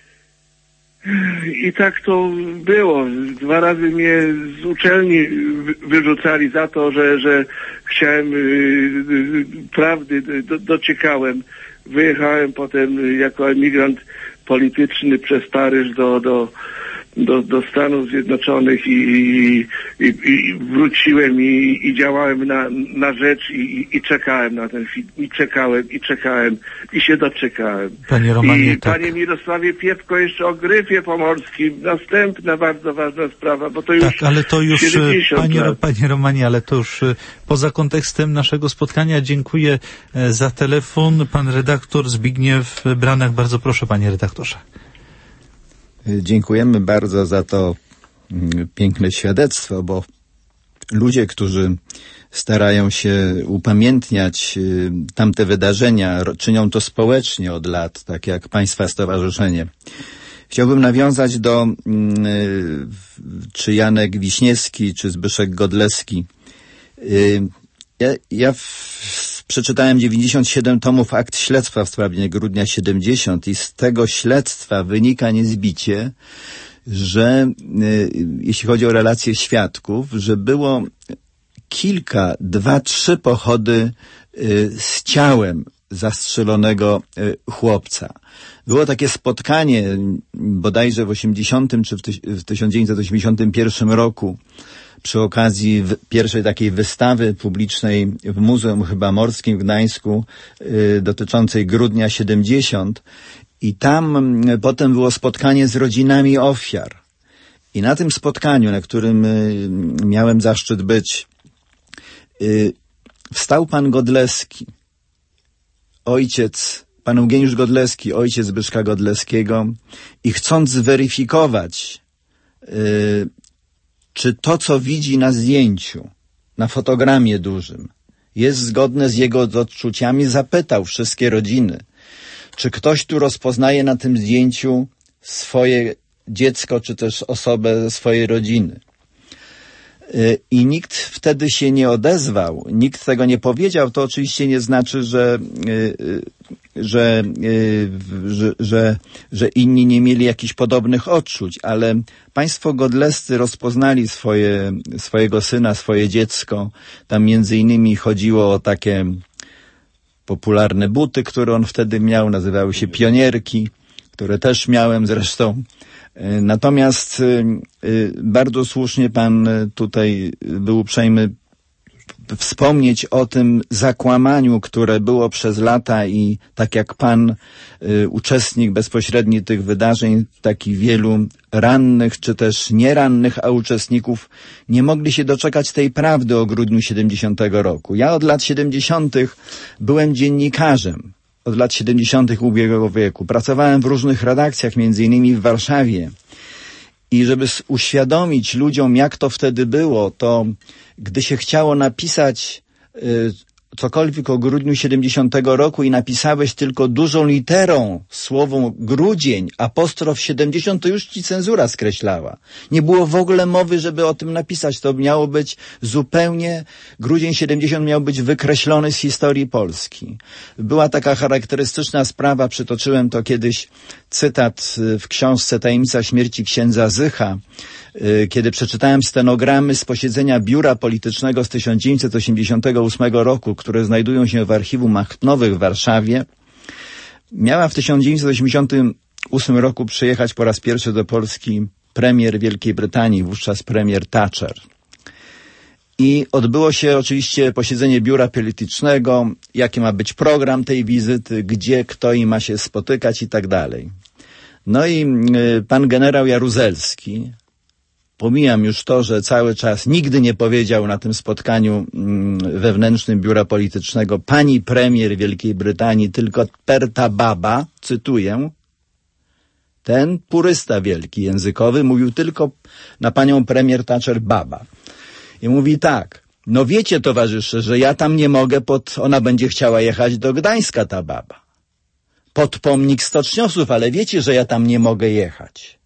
I tak to było. Dwa razy mnie z uczelni wyrzucali za to, że, że chciałem y, y, prawdy, do, dociekałem. Wyjechałem potem jako emigrant polityczny przez Paryż do, do, do, do Stanów Zjednoczonych i, i, i, i wróciłem i, i działałem na, na rzecz i, i czekałem na ten film. I czekałem, i czekałem, i się doczekałem. Panie Romanie, I tak. panie Mirosławie Piepko, jeszcze o Gryfie Pomorskim. Następna bardzo ważna sprawa, bo to już Tak, ale to już, siedemdziesiąt panie, lat. panie Romanie, ale to już y, poza kontekstem naszego spotkania. Dziękuję e, za telefon. Pan redaktor Zbigniew Branach, bardzo proszę, panie redaktorze. Dziękujemy bardzo za to mm, piękne świadectwo, bo ludzie, którzy starają się upamiętniać y, tamte wydarzenia, ro, czynią to społecznie od lat, tak jak Państwa Stowarzyszenie. Chciałbym nawiązać do y, czy Janek Wiśniewski, czy Zbyszek Godlewski. Y, ja ja w, przeczytałem dziewięćdziesiąt siedem tomów akt śledztwa w sprawie Grudnia siedemdziesiąt i z tego śledztwa wynika niezbicie, że y, jeśli chodzi o relacje świadków, że było kilka, dwa, trzy pochody y, z ciałem zastrzelonego y, chłopca. Było takie spotkanie bodajże w osiemdziesiątym czy w, tyś, w tysiąc dziewięćset osiemdziesiątym pierwszym roku przy okazji w, pierwszej takiej wystawy publicznej w Muzeum chyba Morskim w Gdańsku y, dotyczącej Grudnia siedemdziesiąt i tam y, potem było spotkanie z rodzinami ofiar. I na tym spotkaniu, na którym y, miałem zaszczyt być, y, wstał pan Godlewski, ojciec, pan Eugeniusz Godlewski, ojciec Zbyszka Godlewskiego i chcąc zweryfikować, y, czy to, co widzi na zdjęciu, na fotogramie dużym, jest zgodne z jego odczuciami, zapytał wszystkie rodziny, czy ktoś tu rozpoznaje na tym zdjęciu swoje dziecko, czy też osobę swojej rodziny. I nikt wtedy się nie odezwał, nikt tego nie powiedział, to oczywiście nie znaczy, że, że, że, że, że inni nie mieli jakichś podobnych odczuć, ale państwo Godlewscy rozpoznali swoje, swojego syna, swoje dziecko. Tam między innymi chodziło o takie popularne buty, które on wtedy miał, nazywały się pionierki, które też miałem zresztą. Natomiast bardzo słusznie pan tutaj był uprzejmy wspomnieć o tym zakłamaniu, które było przez lata i tak jak pan, uczestnik bezpośredni tych wydarzeń, takich wielu rannych czy też nierannych, a uczestników nie mogli się doczekać tej prawdy o grudniu siedemdziesiątego roku. Ja od lat siedemdziesiątych byłem dziennikarzem. Od lat siedemdziesiątych ubiegłego wieku. Pracowałem w różnych redakcjach, między innymi w Warszawie. I żeby uświadomić ludziom, jak to wtedy było, to gdy się chciało napisać y, cokolwiek o grudniu siedemdziesiątego roku i napisałeś tylko dużą literą słowo grudzień, apostrof siedemdziesiąt, to już ci cenzura skreślała. Nie było w ogóle mowy, żeby o tym napisać. To miało być zupełnie, grudzień siedemdziesiąt miał być wykreślony z historii Polski. Była taka charakterystyczna sprawa, przytoczyłem to kiedyś, cytat w książce Tajemnica śmierci księdza Zycha, kiedy przeczytałem stenogramy z posiedzenia biura politycznego z tysiąc dziewięćset osiemdziesiątego ósmego roku, które znajdują się w archiwum Machtnowych w Warszawie, miała w tysiąc dziewięćset osiemdziesiątym ósmym roku przyjechać po raz pierwszy do Polski premier Wielkiej Brytanii, wówczas premier Thatcher. I odbyło się oczywiście posiedzenie biura politycznego, jaki ma być program tej wizyty, gdzie, kto i ma się spotykać i tak dalej. No i y, pan generał Jaruzelski, pomijam już to, że cały czas nigdy nie powiedział na tym spotkaniu mm, wewnętrznym biura politycznego pani premier Wielkiej Brytanii, tylko Perta Baba, cytuję, ten purysta wielki językowy mówił tylko na panią premier Thatcher Baba. I mówi tak, no wiecie towarzysze, że ja tam nie mogę, pod, ona będzie chciała jechać do Gdańska ta baba. Pod pomnik stoczniosów, ale wiecie, że ja tam nie mogę jechać.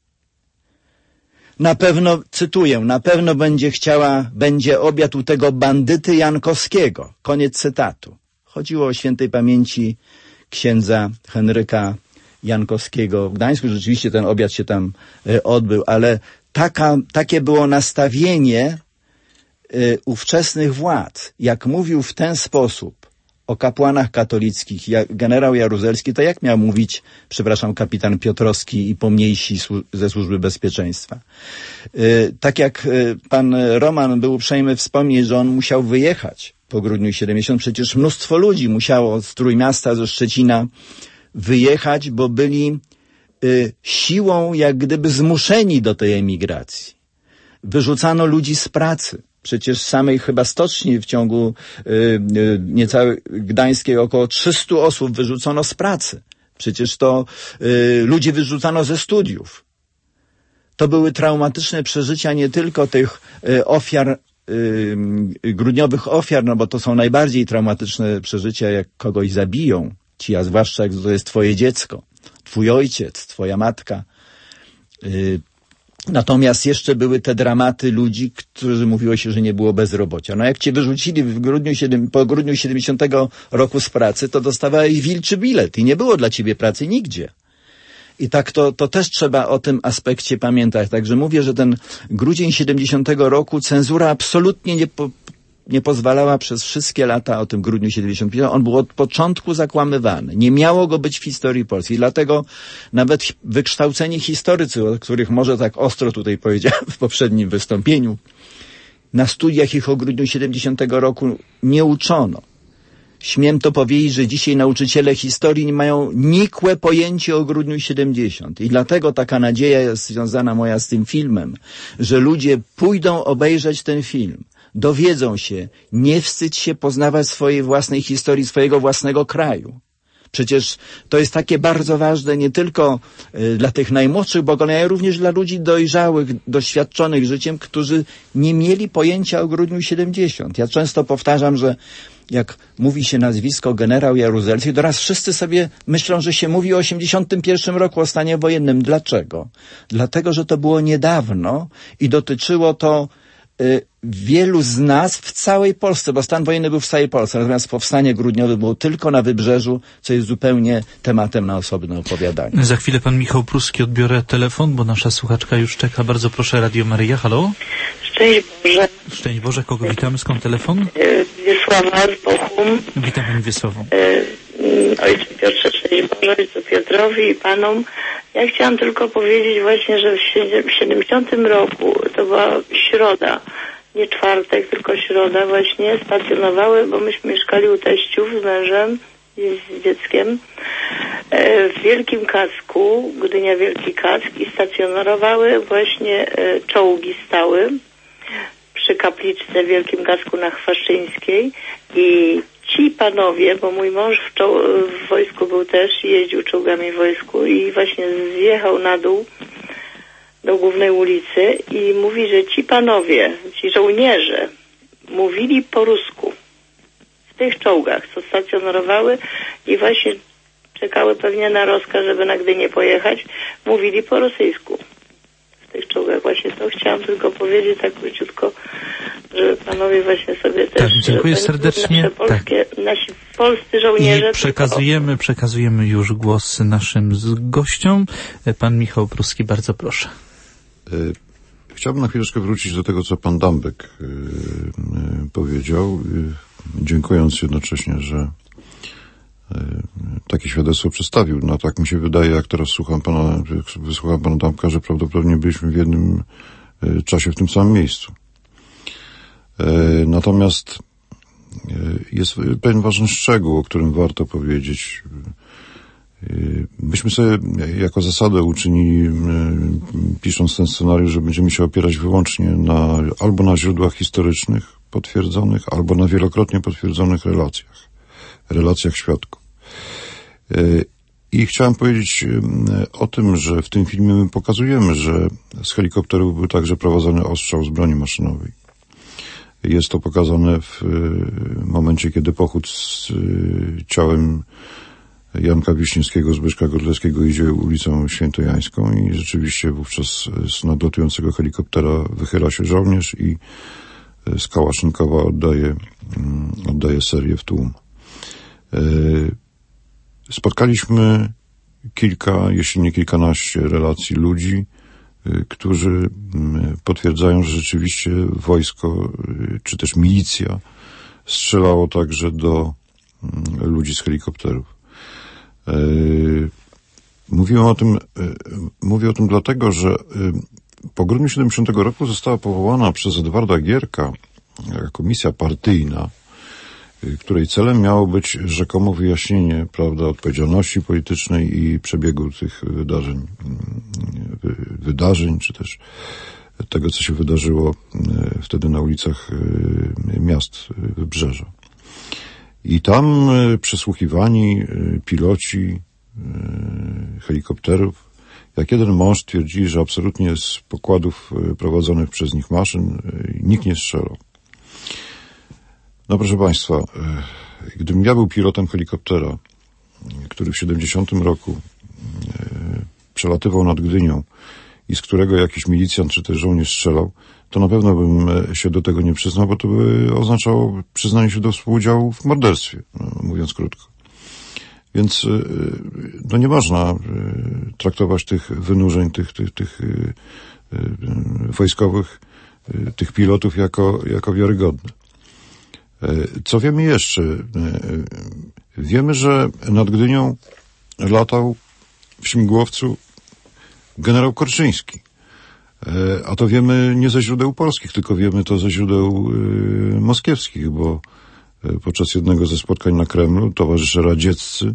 Na pewno, cytuję, na pewno będzie chciała, będzie obiad u tego bandyty Jankowskiego. Koniec cytatu. Chodziło o świętej pamięci księdza Henryka Jankowskiego w Gdańsku. Rzeczywiście ten obiad się tam y, odbył, ale taka, takie było nastawienie y, ówczesnych władz. Jak mówił w ten sposób o kapłanach katolickich jak generał Jaruzelski, to jak miał mówić, przepraszam, kapitan Piotrowski i pomniejsi słu- ze Służby Bezpieczeństwa. Yy, tak jak yy, pan Roman był uprzejmy wspomnieć, że on musiał wyjechać po grudniu siedemdziesiątym, przecież mnóstwo ludzi musiało z Trójmiasta, ze Szczecina wyjechać, bo byli yy, siłą jak gdyby zmuszeni do tej emigracji. Wyrzucano ludzi z pracy. Przecież samej chyba stoczni w ciągu y, y, niecałej gdańskiej około trzysta osób wyrzucono z pracy. Przecież to y, ludzi wyrzucano ze studiów. To były traumatyczne przeżycia nie tylko tych y, ofiar, y, grudniowych ofiar, no bo to są najbardziej traumatyczne przeżycia, jak kogoś zabiją ci, a zwłaszcza jak to jest twoje dziecko, twój ojciec, twoja matka. Y, Natomiast jeszcze były te dramaty ludzi, którzy mówiło się, że nie było bezrobocia. No jak cię wyrzucili w grudniu, po grudniu siedemdziesiątego roku z pracy, to dostawałeś wilczy bilet i nie było dla ciebie pracy nigdzie. I tak to, to też trzeba o tym aspekcie pamiętać. Także mówię, że ten grudzień siedemdziesiątego roku cenzura absolutnie nie, po, nie pozwalała przez wszystkie lata o tym grudniu siedemdziesiątym pierwszym. On był od początku zakłamywany. Nie miało go być w historii polskiej. Dlatego nawet wykształceni historycy, o których może tak ostro tutaj powiedziałem w poprzednim wystąpieniu, na studiach ich o grudniu siedemdziesiątego roku nie uczono. Śmiem to powiedzieć, że dzisiaj nauczyciele historii nie mają nikłe pojęcie o grudniu siedemdziesiątym. I dlatego taka nadzieja jest związana moja z tym filmem, że ludzie pójdą obejrzeć ten film. Dowiedzą się, nie wstydź się poznawać swojej własnej historii, swojego własnego kraju. Przecież to jest takie bardzo ważne nie tylko y, dla tych najmłodszych pokoleń, ale również dla ludzi dojrzałych, doświadczonych życiem, którzy nie mieli pojęcia o grudniu siedemdziesiątym. Ja często powtarzam, że jak mówi się nazwisko generał Jaruzelski, to raz wszyscy sobie myślą, że się mówi o osiemdziesiątym pierwszym roku, o stanie wojennym. Dlaczego? Dlatego, że to było niedawno i dotyczyło to y, wielu z nas w całej Polsce, bo stan wojenny był w całej Polsce, natomiast powstanie grudniowe było tylko na Wybrzeżu, co jest zupełnie tematem na osobne opowiadanie. Za chwilę pan Michał Pruski odbiorę telefon, bo nasza słuchaczka już czeka. Bardzo proszę, Radio Maryja. Halo? Szczęść Boże. Szczęść Boże. Kogo witamy? Skąd telefon? Wiesława z Bochum. Witam pani Wiesławą. Ojcu Piotrze, szczęść Boże, ojcu Piotrowi i panom. Ja chciałam tylko powiedzieć właśnie, że w siedemdziesiątym roku, to była środa, nie czwartek, tylko środa właśnie, stacjonowały, bo myśmy mieszkali u teściów z mężem i z dzieckiem w Wielkim Kasku, Gdynia Wielki Kask, i stacjonowały właśnie czołgi stały przy kapliczce w Wielkim Kasku na Chwaszczyńskiej i ci panowie, bo mój mąż w, czoł- w wojsku był też, jeździł czołgami w wojsku i właśnie zjechał na dół do głównej ulicy i mówi, że ci panowie, ci żołnierze mówili po rusku w tych czołgach, co stacjonowały i właśnie czekały pewnie na rozkaz, żeby na Gdynię pojechać, mówili po rosyjsku w tych czołgach. Właśnie to chciałam tylko powiedzieć tak króciutko, że panowie właśnie sobie też... Tak, dziękuję serdecznie. Nasze polskie, tak. Nasi polscy żołnierze... I przekazujemy, przekazujemy już głos naszym gościom. Pan Michał Pruski, bardzo proszę. Chciałbym na chwileczkę wrócić do tego, co pan Dambek yy, yy, powiedział, yy, dziękując jednocześnie, że yy, takie świadectwo przedstawił. No tak mi się wydaje, jak teraz słucham pana, wysłucham pana Dambka, że prawdopodobnie byliśmy w jednym yy, czasie w tym samym miejscu. Yy, natomiast yy, jest pewien ważny szczegół, o którym warto powiedzieć. Myśmy sobie jako zasadę uczynili, pisząc ten scenariusz, że będziemy się opierać wyłącznie na, albo na źródłach historycznych potwierdzonych, albo na wielokrotnie potwierdzonych relacjach, relacjach świadków. I chciałem powiedzieć o tym, że w tym filmie my pokazujemy, że z helikopterów był także prowadzony ostrzał z broni maszynowej. Jest to pokazane w momencie, kiedy pochód z ciałem Janka Wiśniewskiego, Zbyszka Godlewskiego idzie ulicą Świętojańską i rzeczywiście wówczas z nadlatującego helikoptera wychyla się żołnierz i z kałasznikowa oddaje, oddaje serię w tłum. Spotkaliśmy kilka, jeśli nie kilkanaście relacji ludzi, którzy potwierdzają, że rzeczywiście wojsko, czy też milicja strzelało także do ludzi z helikopterów. Mówiłem o tym, mówię o tym dlatego, że po grudniu siedemdziesiątego roku została powołana przez Edwarda Gierka komisja partyjna, której celem miało być rzekomo wyjaśnienie, prawda, odpowiedzialności politycznej i przebiegu tych wydarzeń, wydarzeń, czy też tego, co się wydarzyło wtedy na ulicach miast Wybrzeża. I tam przesłuchiwani piloci helikopterów, jak jeden mąż twierdzili, że absolutnie z pokładów prowadzonych przez nich maszyn nikt nie strzelał. No proszę Państwa, gdybym ja był pilotem helikoptera, który w siedemdziesiątym roku przelatywał nad Gdynią i z którego jakiś milicjant czy też żołnierz strzelał, to na pewno bym się do tego nie przyznał, bo to by oznaczało przyznanie się do współudziału w morderstwie, no, mówiąc krótko. Więc no nie można traktować tych wynurzeń, tych, tych, tych wojskowych, tych pilotów jako, jako wiarygodne. Co wiemy jeszcze? Wiemy, że nad Gdynią latał w śmigłowcu generał Korczyński. A to wiemy nie ze źródeł polskich, tylko wiemy to ze źródeł moskiewskich, bo podczas jednego ze spotkań na Kremlu towarzysze radzieccy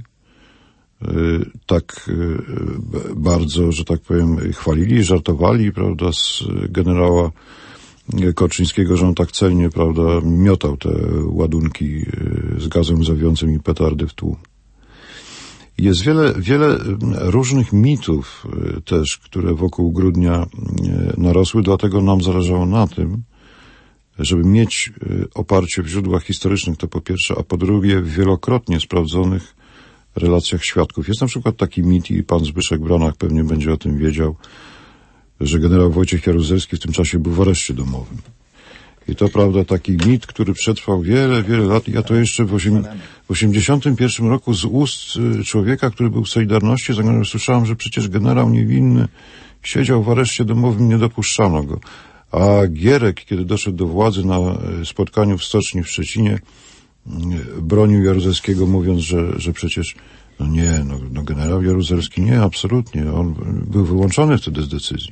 tak bardzo, że tak powiem, chwalili, żartowali, prawda, z generała Korczyńskiego, że on tak celnie, prawda, miotał te ładunki z gazem łzawiącym i petardy w tłum. Jest wiele, wiele różnych mitów też, które wokół Grudnia narosły, dlatego nam zależało na tym, żeby mieć oparcie w źródłach historycznych, to po pierwsze, a po drugie w wielokrotnie sprawdzonych relacjach świadków. Jest na przykład taki mit i pan Zbyszek Branach pewnie będzie o tym wiedział, że generał Wojciech Jaruzelski w tym czasie był w areszcie domowym. I to, prawda, taki mit, który przetrwał wiele, wiele lat. Ja to jeszcze w osiemdziesiątym pierwszym roku z ust człowieka, który był w Solidarności, słyszałem, że przecież generał niewinny siedział w areszcie domowym, nie dopuszczano go. A Gierek, kiedy doszedł do władzy na spotkaniu w Stoczni w Szczecinie, bronił Jaruzelskiego, mówiąc, że, że przecież no nie, no, no generał Jaruzelski nie, absolutnie. On był wyłączony wtedy z decyzji.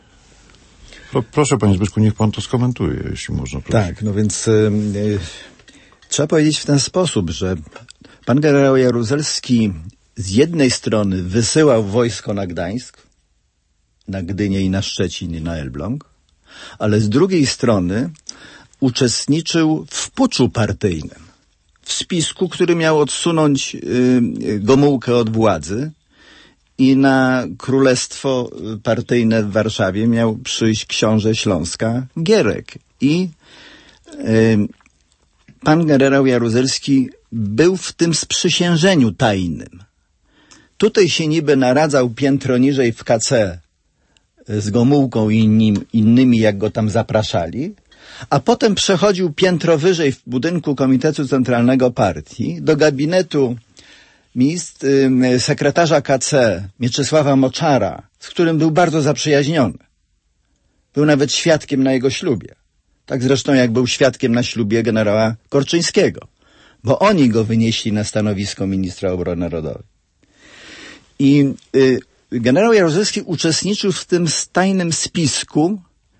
Pro, proszę, panie Zbyszku, niech pan to skomentuje, jeśli można. Proszę. Tak, no więc yy, trzeba powiedzieć w ten sposób, że pan generał Jaruzelski z jednej strony wysyłał wojsko na Gdańsk, na Gdynię i na Szczecin i na Elbląg, ale z drugiej strony uczestniczył w puczu partyjnym, w spisku, który miał odsunąć y, Gomułkę od władzy i na królestwo partyjne w Warszawie miał przyjść książę Śląska Gierek. I y, pan generał Jaruzelski był w tym sprzysiężeniu tajnym. Tutaj się niby naradzał piętro niżej w K C z Gomułką i innym, innymi, jak go tam zapraszali, a potem przechodził piętro wyżej w budynku Komitetu Centralnego Partii do gabinetu ministr, y, sekretarza K C Mieczysława Moczara, z którym był bardzo zaprzyjaźniony. Był nawet świadkiem na jego ślubie. Tak zresztą jak był świadkiem na ślubie generała Korczyńskiego, bo oni go wynieśli na stanowisko ministra obrony narodowej. I y, generał Jaruzelski uczestniczył w tym tajnym spisku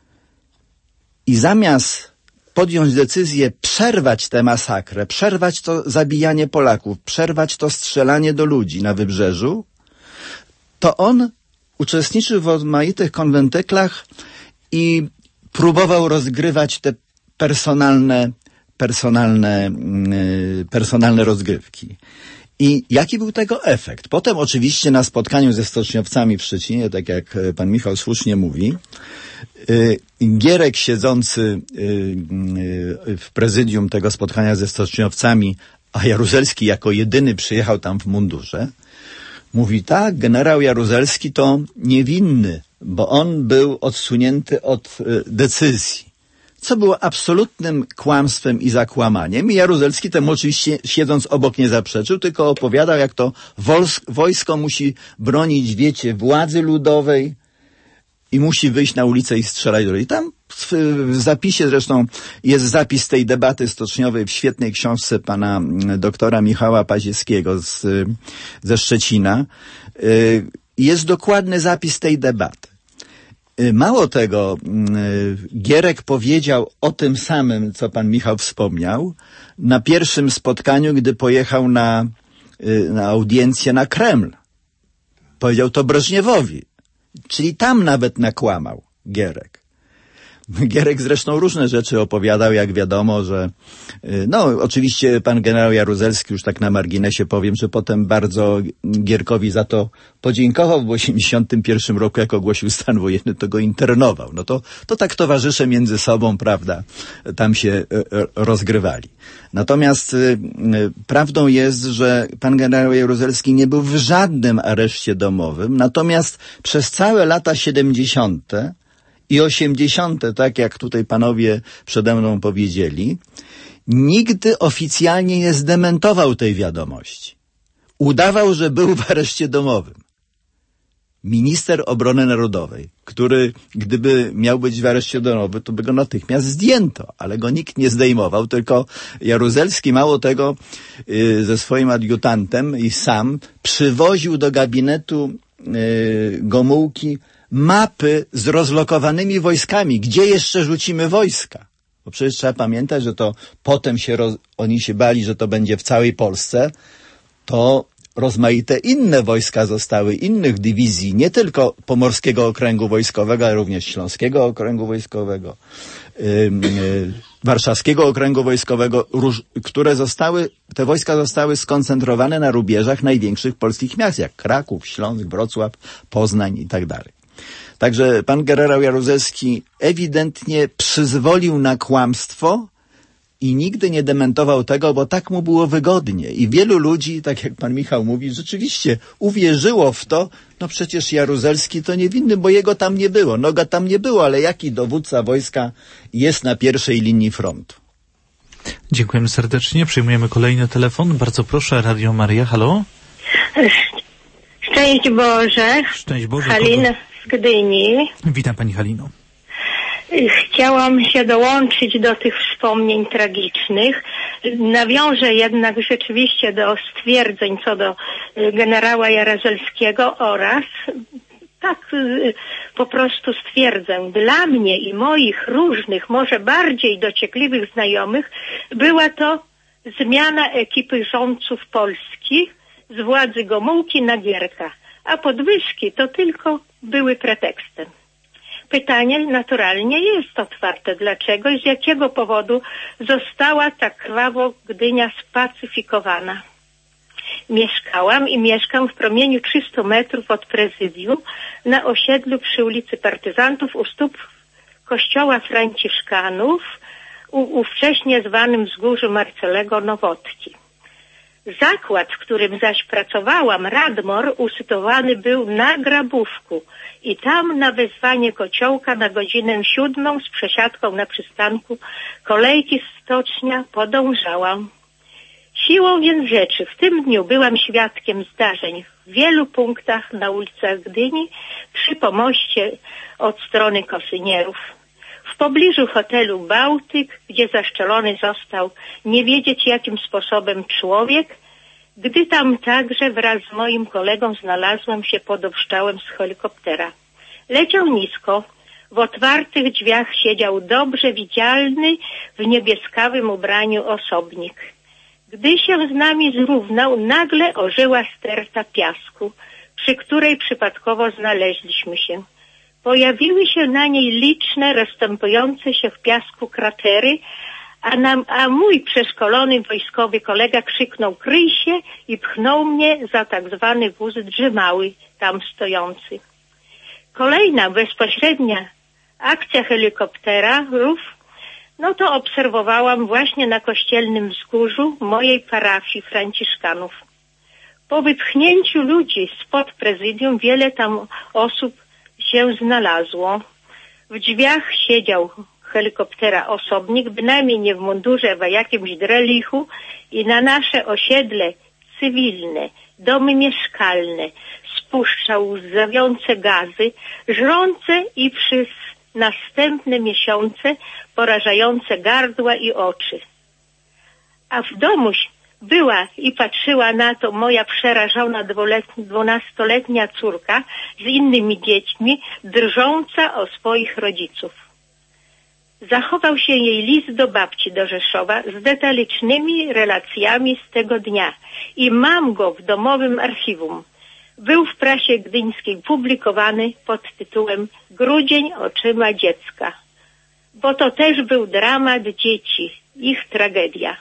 i zamiast podjąć decyzję przerwać tę masakrę, przerwać to zabijanie Polaków, przerwać to strzelanie do ludzi na Wybrzeżu, to on uczestniczył w rozmaitych konwentyklach i próbował rozgrywać te personalne, personalne, yy, personalne rozgrywki. I jaki był tego efekt? Potem oczywiście na spotkaniu ze stoczniowcami w Szczecinie, tak jak pan Michał słusznie mówi, Gierek siedzący w prezydium tego spotkania ze stoczniowcami, a Jaruzelski jako jedyny przyjechał tam w mundurze, mówi tak, generał Jaruzelski to niewinny, bo on był odsunięty od decyzji. co było absolutnym kłamstwem i zakłamaniem. I Jaruzelski temu oczywiście siedząc obok nie zaprzeczył, tylko opowiadał, jak to wojsko musi bronić, wiecie, władzy ludowej i musi wyjść na ulicę i strzelać do ludzi. Tam w, w zapisie zresztą jest zapis tej debaty stoczniowej w świetnej książce pana doktora Michała Paziewskiego z, ze Szczecina. Jest dokładny zapis tej debaty. Mało tego, Gierek powiedział o tym samym, co pan Michał wspomniał, na pierwszym spotkaniu, gdy pojechał na, na audiencję na Kreml. Powiedział to Breżniewowi. Czyli tam nawet nakłamał Gierek. Gierek zresztą różne rzeczy opowiadał, jak wiadomo, że no oczywiście pan generał Jaruzelski, już tak na marginesie powiem, że potem bardzo Gierkowi za to podziękował w osiemdziesiątym pierwszym roku, jak ogłosił stan wojenny, to go internował. No to, to tak towarzysze między sobą, prawda, tam się rozgrywali. Natomiast y, prawdą jest, że pan generał Jaruzelski nie był w żadnym areszcie domowym, natomiast przez całe lata siedemdziesiąte i osiemdziesiąte, tak jak tutaj panowie przede mną powiedzieli, nigdy oficjalnie nie zdementował tej wiadomości. Udawał, że był w areszcie domowym. Minister Obrony Narodowej, który gdyby miał być w areszcie domowym, to by go natychmiast zdjęto, ale go nikt nie zdejmował, tylko Jaruzelski mało tego yy, ze swoim adiutantem i sam przywoził do gabinetu yy, Gomułki mapy z rozlokowanymi wojskami. Gdzie jeszcze rzucimy wojska? Bo przecież trzeba pamiętać, że to potem się roz... oni się bali, że to będzie w całej Polsce. To rozmaite inne wojska zostały, innych dywizji, nie tylko Pomorskiego Okręgu Wojskowego, ale również Śląskiego Okręgu Wojskowego, yy, yy, Warszawskiego Okręgu Wojskowego, róż... które zostały, te wojska zostały skoncentrowane na rubieżach największych polskich miast, jak Kraków, Śląsk, Wrocław, Poznań i tak dalej. Także pan generał Jaruzelski ewidentnie przyzwolił na kłamstwo i nigdy nie dementował tego, bo tak mu było wygodnie. I wielu ludzi, tak jak pan Michał mówi, rzeczywiście uwierzyło w to, no przecież Jaruzelski to niewinny, bo jego tam nie było. No go tam nie było, ale jaki dowódca wojska jest na pierwszej linii frontu? Dziękujemy serdecznie. Przyjmujemy kolejny telefon. Bardzo proszę, Radio Maryja. Halo? Szczęść Boże. Szczęść Boże. Halina z Gdyni. Witam pani Halino. Chciałam się dołączyć do tych wspomnień tragicznych. Nawiążę jednak rzeczywiście do stwierdzeń co do generała Jaruzelskiego oraz tak po prostu stwierdzę, dla mnie i moich różnych, może bardziej dociekliwych znajomych była to zmiana ekipy rządców polskich z władzy Gomułki na Gierka, a podwyżki to tylko były pretekstem. Pytanie naturalnie jest otwarte. Dlaczego i z jakiego powodu została tak krwawo Gdynia spacyfikowana? Mieszkałam i mieszkam w promieniu trzystu metrów od prezydium na osiedlu przy ulicy Partyzantów u stóp kościoła Franciszkanów, u, ówcześnie zwanym Wzgórzu Marcelego Nowotki. Zakład, w którym zaś pracowałam, Radmor, usytuowany był na Grabówku i tam na wezwanie kociołka na godzinę siódmą z przesiadką na przystanku kolejki stocznia podążałam. Siłą więc rzeczy w tym dniu byłam świadkiem zdarzeń w wielu punktach na ulicach Gdyni przy pomoście od strony Kosynierów. W pobliżu hotelu Bałtyk, gdzie zaszczelony został nie wiedzieć jakim sposobem człowiek, gdy tam także wraz z moim kolegą znalazłam się pod obszczałem z helikoptera. Leciał nisko, w otwartych drzwiach siedział dobrze widzialny w niebieskawym ubraniu osobnik. Gdy się z nami zrównał, nagle ożyła sterta piasku, przy której przypadkowo znaleźliśmy się. Pojawiły się na niej liczne, rozstępujące się w piasku kratery, a, nam, a mój przeszkolony wojskowy kolega krzyknął kryj się i pchnął mnie za tak zwany wóz drzymały, tam stojący. Kolejna bezpośrednia akcja helikopterów, no to obserwowałam właśnie na kościelnym wzgórzu mojej parafii Franciszkanów. Po wypchnięciu ludzi spod prezydium wiele tam osób się znalazło. W drzwiach siedział helikoptera osobnik, bynajmniej nie w mundurze, a jakimś drelichu i na nasze osiedle cywilne, domy mieszkalne spuszczał łzawiące gazy, żrące i przez następne miesiące porażające gardła i oczy. A w domu była i patrzyła na to moja przerażona dwunastoletnia córka z innymi dziećmi, drżąca o swoich rodziców. Zachował się jej list do babci do Rzeszowa z detalicznymi relacjami z tego dnia i mam go w domowym archiwum. Był w prasie gdyńskiej publikowany pod tytułem Grudzień oczyma dziecka, bo to też był dramat dzieci, ich tragedia.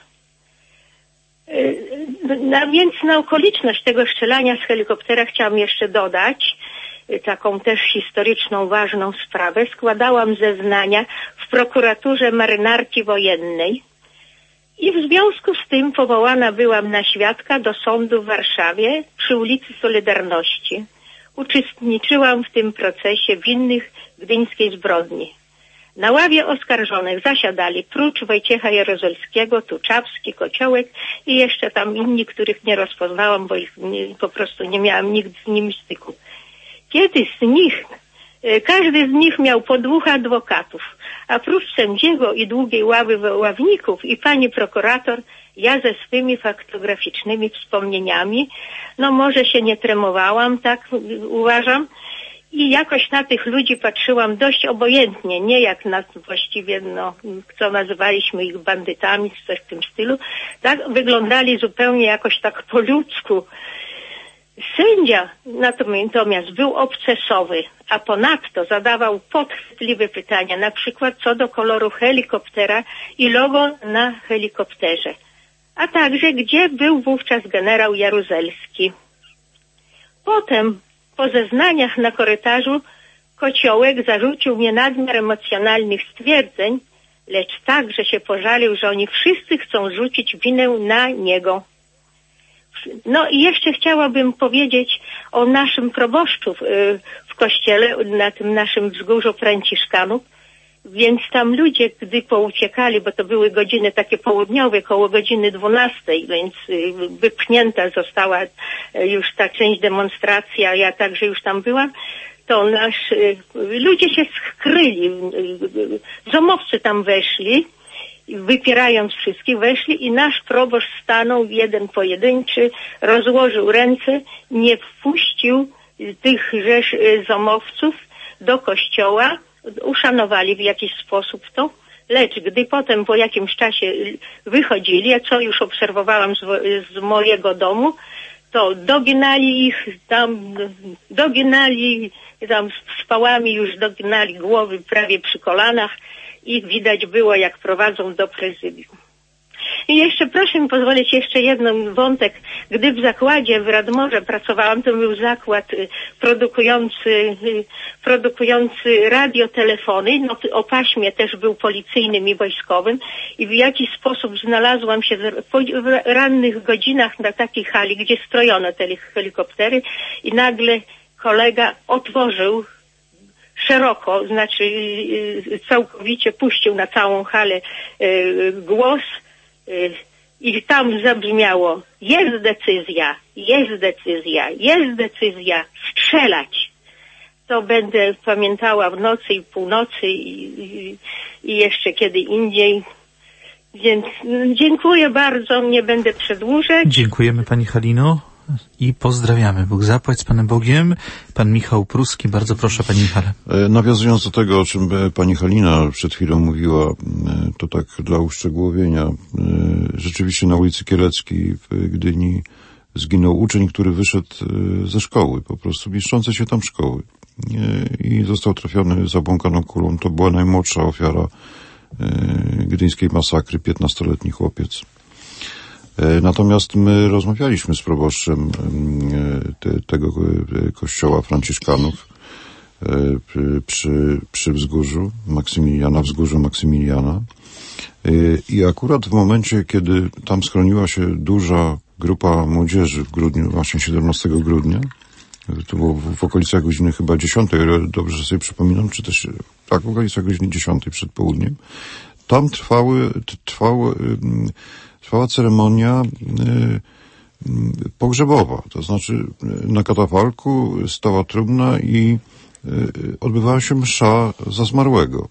No, więc na okoliczność tego strzelania z helikoptera chciałam jeszcze dodać taką też historyczną, ważną sprawę. Składałam zeznania w prokuraturze marynarki wojennej i w związku z tym powołana byłam na świadka do sądu w Warszawie przy ulicy Solidarności. Uczestniczyłam w tym procesie winnych gdyńskiej zbrodni. Na ławie oskarżonych zasiadali prócz Wojciecha Jaruzelskiego, Tuczawski, Kociołek i jeszcze tam inni, których nie rozpoznałam, bo ich nie, po prostu nie miałam nigdy z nimi styku. Kiedy z nich, każdy z nich miał po dwóch adwokatów, a prócz sędziego i długiej ławy ławników i pani prokurator, ja ze swymi faktograficznymi wspomnieniami, no może się nie tremowałam, tak uważam, i jakoś na tych ludzi patrzyłam dość obojętnie, nie jak na właściwie, no, co nazywaliśmy ich bandytami, coś w tym stylu, tak, wyglądali zupełnie jakoś tak po ludzku. Sędzia natomiast był obcesowy, a ponadto zadawał podchwytliwe pytania, na przykład co do koloru helikoptera i logo na helikopterze, a także gdzie był wówczas generał Jaruzelski. Potem po zeznaniach na korytarzu Kociołek zarzucił mnie nadmiar emocjonalnych stwierdzeń, lecz tak, że się pożalił, że oni wszyscy chcą rzucić winę na niego. No i jeszcze chciałabym powiedzieć o naszym proboszczu w, w kościele, na tym naszym wzgórzu Franciszkanów. Więc tam ludzie, gdy pouciekali, bo to były godziny takie południowe, koło godziny dwunastej, więc wypchnięta została już ta część demonstracji, a ja także już tam byłam, to nasz, ludzie się skryli, zomowcy tam weszli, wypierając wszystkich, weszli i nasz proboszcz stanął jeden pojedynczy, rozłożył ręce, nie wpuścił tych rzesz zomowców do kościoła, uszanowali w jakiś sposób to, lecz gdy potem po jakimś czasie wychodzili, a co już obserwowałam z, z mojego domu, to doginali ich, tam doginali, tam z pałami już doginali głowy prawie przy kolanach i widać było, jak prowadzą do prezydium. I jeszcze proszę mi pozwolić jeszcze jeden wątek. Gdy w zakładzie w Radmorze pracowałam, to był zakład y, produkujący, y, produkujący radiotelefony, no, o paśmie też był policyjnym i wojskowym i w jakiś sposób znalazłam się w, w rannych godzinach na takiej hali, gdzie strojono te helikoptery i nagle kolega otworzył szeroko, znaczy y, całkowicie puścił na całą halę y, głos, i tam zabrzmiało: jest decyzja, jest decyzja, jest decyzja, strzelać. To będę pamiętała w nocy i północy i, i, i jeszcze kiedy indziej. Więc dziękuję bardzo, nie będę przedłużać. Dziękujemy pani Halino i pozdrawiamy. Bóg zapłać z Panem Bogiem. Pan Michał Pruski, bardzo proszę, panie Michale. Nawiązując do tego, o czym pani Halina przed chwilą mówiła, to tak dla uszczegółowienia. Rzeczywiście na ulicy Kieleckiej w Gdyni zginął uczeń, który wyszedł ze szkoły, po prostu mieszczące się tam szkoły. I został trafiony zabłąkaną kulą. To była najmłodsza ofiara gdyńskiej masakry, piętnastoletni chłopiec. Natomiast my rozmawialiśmy z proboszczem te, tego kościoła Franciszkanów przy, przy wzgórzu Maksymiliana, wzgórzu Maksymiliana. I akurat w momencie, kiedy tam schroniła się duża grupa młodzieży w grudniu, właśnie siedemnastego grudnia, to było w, w okolicach godziny chyba dziesiątej, ale dobrze sobie przypominam, czy też tak, w okolicach godziny dziesiątej przed południem. Tam trwały, trwały, trwała ceremonia pogrzebowa, to znaczy na katafalku stała trumna i odbywała się msza za zmarłego.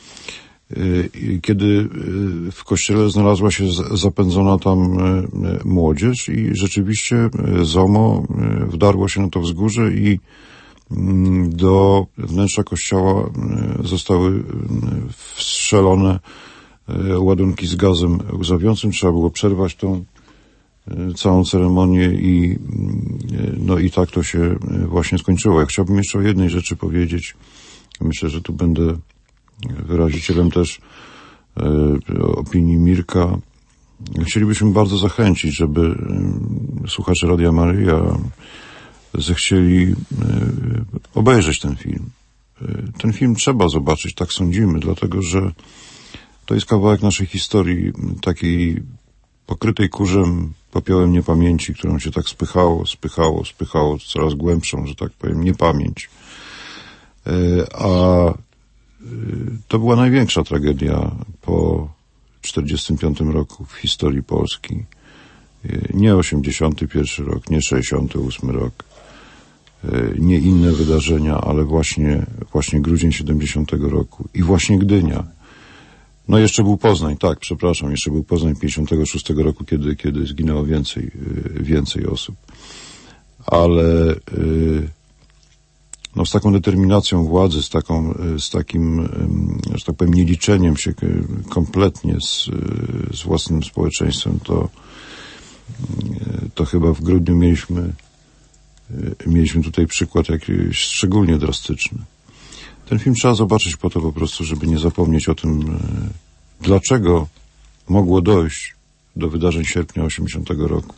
Kiedy w kościele znalazła się zapędzona tam młodzież i rzeczywiście ZOMO wdarło się na to wzgórze i do wnętrza kościoła zostały wstrzelone ładunki z gazem łzawiącym. Trzeba było przerwać tą całą ceremonię i no i tak to się właśnie skończyło. Ja chciałbym jeszcze o jednej rzeczy powiedzieć. Myślę, że tu będę wyrazicielem też e, opinii Mirka. Chcielibyśmy bardzo zachęcić, żeby e, słuchacze Radia Maryja zechcieli e, obejrzeć ten film. E, ten film trzeba zobaczyć, tak sądzimy, dlatego że to jest kawałek naszej historii, takiej pokrytej kurzem, popiołem niepamięci, którą się tak spychało, spychało, spychało, coraz głębszą, że tak powiem, niepamięć. E, a to była największa tragedia po czterdziestym piątym roku w historii Polski. Nie osiemdziesiąty pierwszy rok, nie sześćdziesiąty ósmy rok, nie inne wydarzenia, ale właśnie, właśnie grudzień siedemdziesiątego roku i właśnie Gdynia. No jeszcze był Poznań, tak, przepraszam, jeszcze był Poznań pięćdziesiątego szóstego roku, kiedy, kiedy zginęło więcej, więcej osób. Ale no z taką determinacją władzy, z taką, z takim, że tak powiem, nieliczeniem się kompletnie z, z własnym społeczeństwem, to, to chyba w grudniu mieliśmy, mieliśmy tutaj przykład jakiś szczególnie drastyczny. Ten film trzeba zobaczyć po to po prostu, żeby nie zapomnieć o tym, dlaczego mogło dojść do wydarzeń sierpnia osiemdziesiątego roku.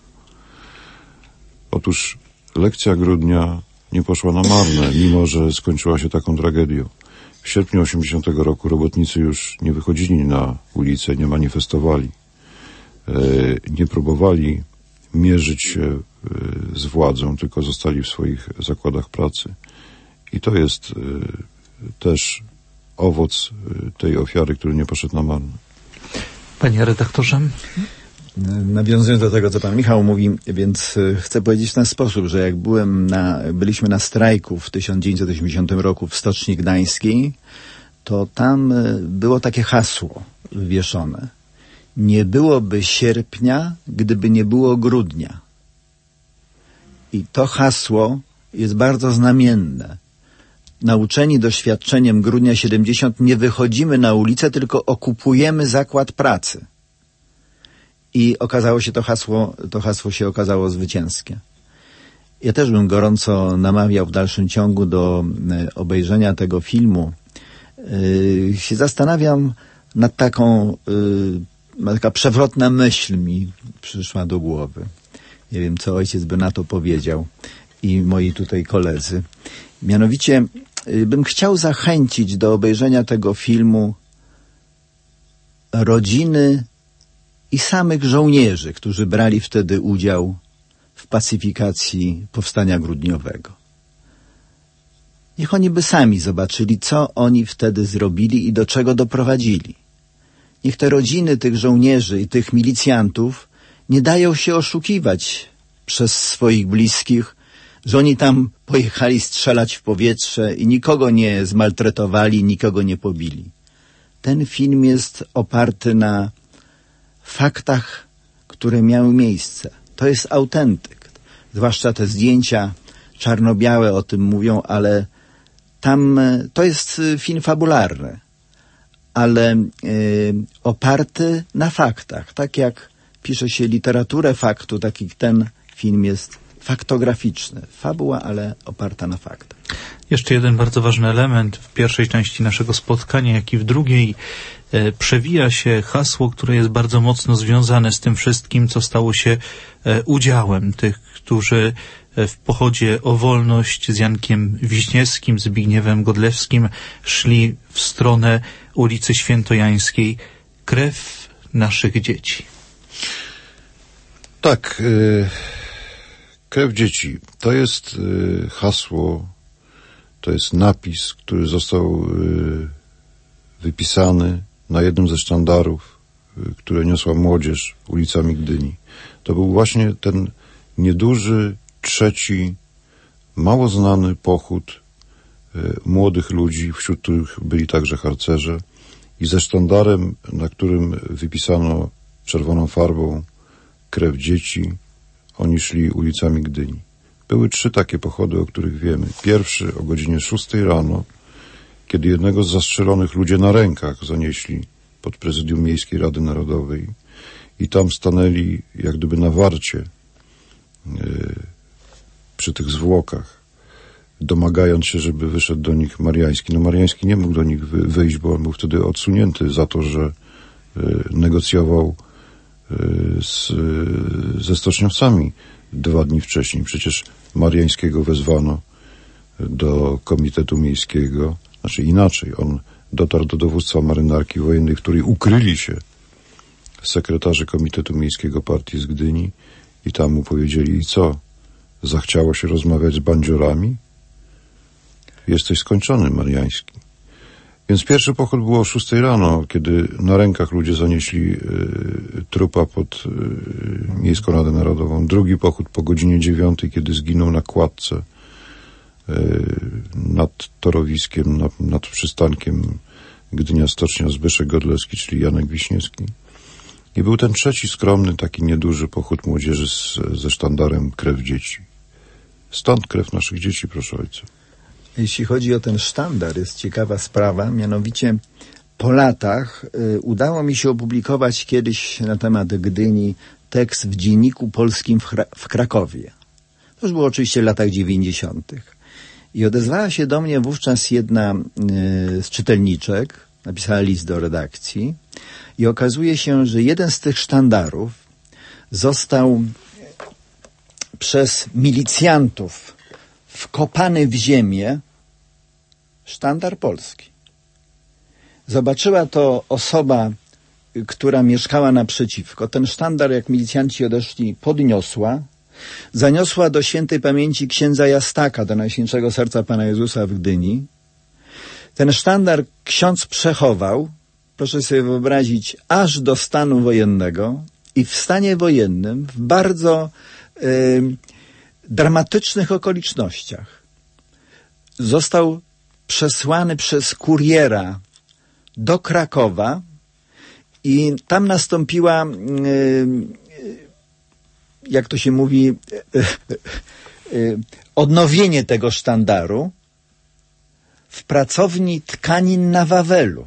Otóż lekcja grudnia nie poszła na marne, mimo że skończyła się taką tragedią. W sierpniu osiemdziesiątego roku robotnicy już nie wychodzili na ulicę, nie manifestowali, nie próbowali mierzyć się z władzą, tylko zostali w swoich zakładach pracy. I to jest też owoc tej ofiary, który nie poszedł na marne. Panie redaktorze? Nawiązując do tego, co pan Michał mówi, więc chcę powiedzieć w ten sposób, że jak byłem na, byliśmy na strajku w tysiąc dziewięćset osiemdziesiątym roku w Stoczni Gdańskiej, to tam było takie hasło wywieszone. Nie byłoby sierpnia, gdyby nie było grudnia. I to hasło jest bardzo znamienne. Nauczeni doświadczeniem grudnia siedemdziesiątego nie wychodzimy na ulicę, tylko okupujemy zakład pracy. I okazało się to hasło, to hasło się okazało zwycięskie. Ja też bym gorąco namawiał w dalszym ciągu do obejrzenia tego filmu. Yy, się zastanawiam nad taką, yy, taka przewrotna myśl mi przyszła do głowy. Nie wiem, co ojciec by na to powiedział i moi tutaj koledzy. Mianowicie yy, bym chciał zachęcić do obejrzenia tego filmu rodziny i samych żołnierzy, którzy brali wtedy udział w pacyfikacji powstania grudniowego. Niech oni by sami zobaczyli, co oni wtedy zrobili i do czego doprowadzili. Niech te rodziny tych żołnierzy i tych milicjantów nie dają się oszukiwać przez swoich bliskich, że oni tam pojechali strzelać w powietrze i nikogo nie zmaltretowali, nikogo nie pobili. Ten film jest oparty na faktach, które miały miejsce. To jest autentyk. Zwłaszcza te zdjęcia czarno-białe o tym mówią, ale tam to jest film fabularny, ale y, oparty na faktach. Tak jak pisze się literaturę faktu, taki ten film jest faktograficzny. Fabuła, ale oparta na faktach. Jeszcze jeden bardzo ważny element w pierwszej części naszego spotkania, jak i w drugiej e, przewija się hasło, które jest bardzo mocno związane z tym wszystkim, co stało się e, udziałem tych, którzy e, w pochodzie o wolność z Jankiem Wiśniewskim, Zbigniewem Godlewskim szli w stronę ulicy Świętojańskiej. Krew naszych dzieci. Tak, y, krew dzieci to jest y, hasło, to jest napis, który został y, wypisany na jednym ze sztandarów, które niosła młodzież ulicami Gdyni. To był właśnie ten nieduży, trzeci, mało znany pochód młodych ludzi, wśród których byli także harcerze, i ze sztandarem, na którym wypisano czerwoną farbą krew dzieci, oni szli ulicami Gdyni. Były trzy takie pochody, o których wiemy. Pierwszy o godzinie szóstej rano, kiedy jednego z zastrzelonych ludzie na rękach zanieśli pod prezydium Miejskiej Rady Narodowej i tam stanęli jak gdyby na warcie yy, przy tych zwłokach, domagając się, żeby wyszedł do nich Mariański. No Mariański nie mógł do nich wy, wyjść, bo on był wtedy odsunięty za to, że yy, negocjował yy, z, yy, ze stoczniowcami dwa dni wcześniej. Przecież Mariańskiego wezwano do Komitetu Miejskiego, znaczy inaczej, on dotarł do dowództwa marynarki wojennej, w której ukryli się sekretarze Komitetu Miejskiego Partii z Gdyni i tam mu powiedzieli: i co? Zachciało się rozmawiać z bandziorami? Jesteś skończony, Mariański. Więc pierwszy pochód był o szóstej rano, kiedy na rękach ludzie zanieśli y, trupa pod y, Miejską Radę Narodową. Drugi pochód po godzinie dziewiątej, kiedy zginął na kładce y, nad torowiskiem, nad, nad przystankiem Gdynia Stocznia Zbyszek Godlewski, czyli Janek Wiśniewski. I był ten trzeci skromny, taki nieduży pochód młodzieży z, ze sztandarem krew dzieci. Stąd krew naszych dzieci, proszę ojca. Jeśli chodzi o ten sztandar, jest ciekawa sprawa, mianowicie po latach y, udało mi się opublikować kiedyś na temat Gdyni tekst w Dzienniku Polskim w, Chra- w Krakowie. To już było oczywiście w latach dziewięćdziesiątych. I odezwała się do mnie wówczas jedna y, z czytelniczek, napisała list do redakcji i okazuje się, że jeden z tych sztandarów został przez milicjantów wkopany w ziemię, sztandar polski. Zobaczyła to osoba, która mieszkała naprzeciwko. Ten sztandar, jak milicjanci odeszli, podniosła, zaniosła do świętej pamięci księdza Jastaka, do Najświętszego Serca Pana Jezusa w Gdyni. Ten sztandar ksiądz przechował, proszę sobie wyobrazić, aż do stanu wojennego i w stanie wojennym, w bardzo y, dramatycznych okolicznościach, został przesłany przez kuriera do Krakowa i tam nastąpiła, jak to się mówi, odnowienie tego sztandaru w pracowni tkanin na Wawelu.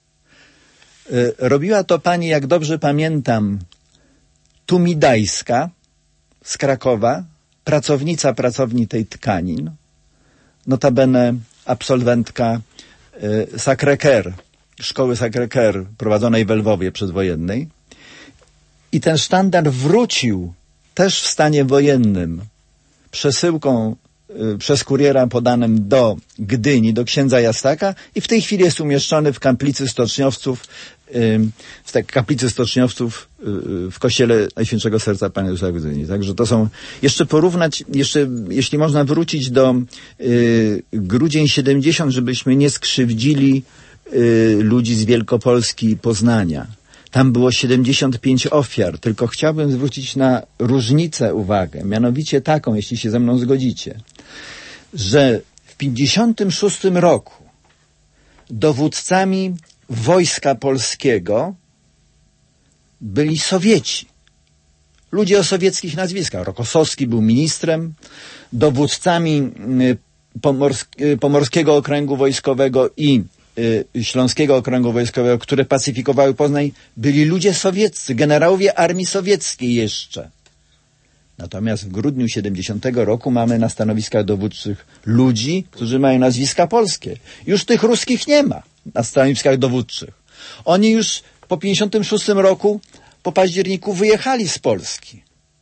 Robiła to pani, jak dobrze pamiętam, Tumidajska z Krakowa, pracownica pracowni tej tkanin, notabene absolwentka y, Sacré-Cœur, szkoły Sacré-Cœur prowadzonej w Lwowie przedwojennej. I ten sztandar wrócił też w stanie wojennym przesyłką y, przez kuriera podanym do Gdyni, do księdza Jastaka i w tej chwili jest umieszczony w kaplicy stoczniowców, y, w tej kaplicy stoczniowców y, w kościele Najświętszego Serca Pana Jezusa w Gdyni. Także to są, jeszcze porównać, jeszcze jeśli można wrócić do y, grudzień siedemdziesiąt, żebyśmy nie skrzywdzili y, ludzi z Wielkopolski i Poznania. Tam było siedemdziesiąt pięć ofiar, tylko chciałbym zwrócić na różnicę uwagę, mianowicie taką, jeśli się ze mną zgodzicie, że w pięćdziesiątym szóstym roku dowódcami Wojska Polskiego byli Sowieci. Ludzie o sowieckich nazwiskach. Rokossowski był ministrem, dowódcami Pomors- Pomorskiego Okręgu Wojskowego i Śląskiego Okręgu Wojskowego, które pacyfikowały Poznań, byli ludzie sowieccy, generałowie armii sowieckiej jeszcze. Natomiast w grudniu siedemdziesiątego roku mamy na stanowiskach dowódczych ludzi, którzy mają nazwiska polskie. Już tych ruskich nie ma na stanowiskach dowódczych. Oni już po pięćdziesiątym szóstym roku, po październiku wyjechali z Polski.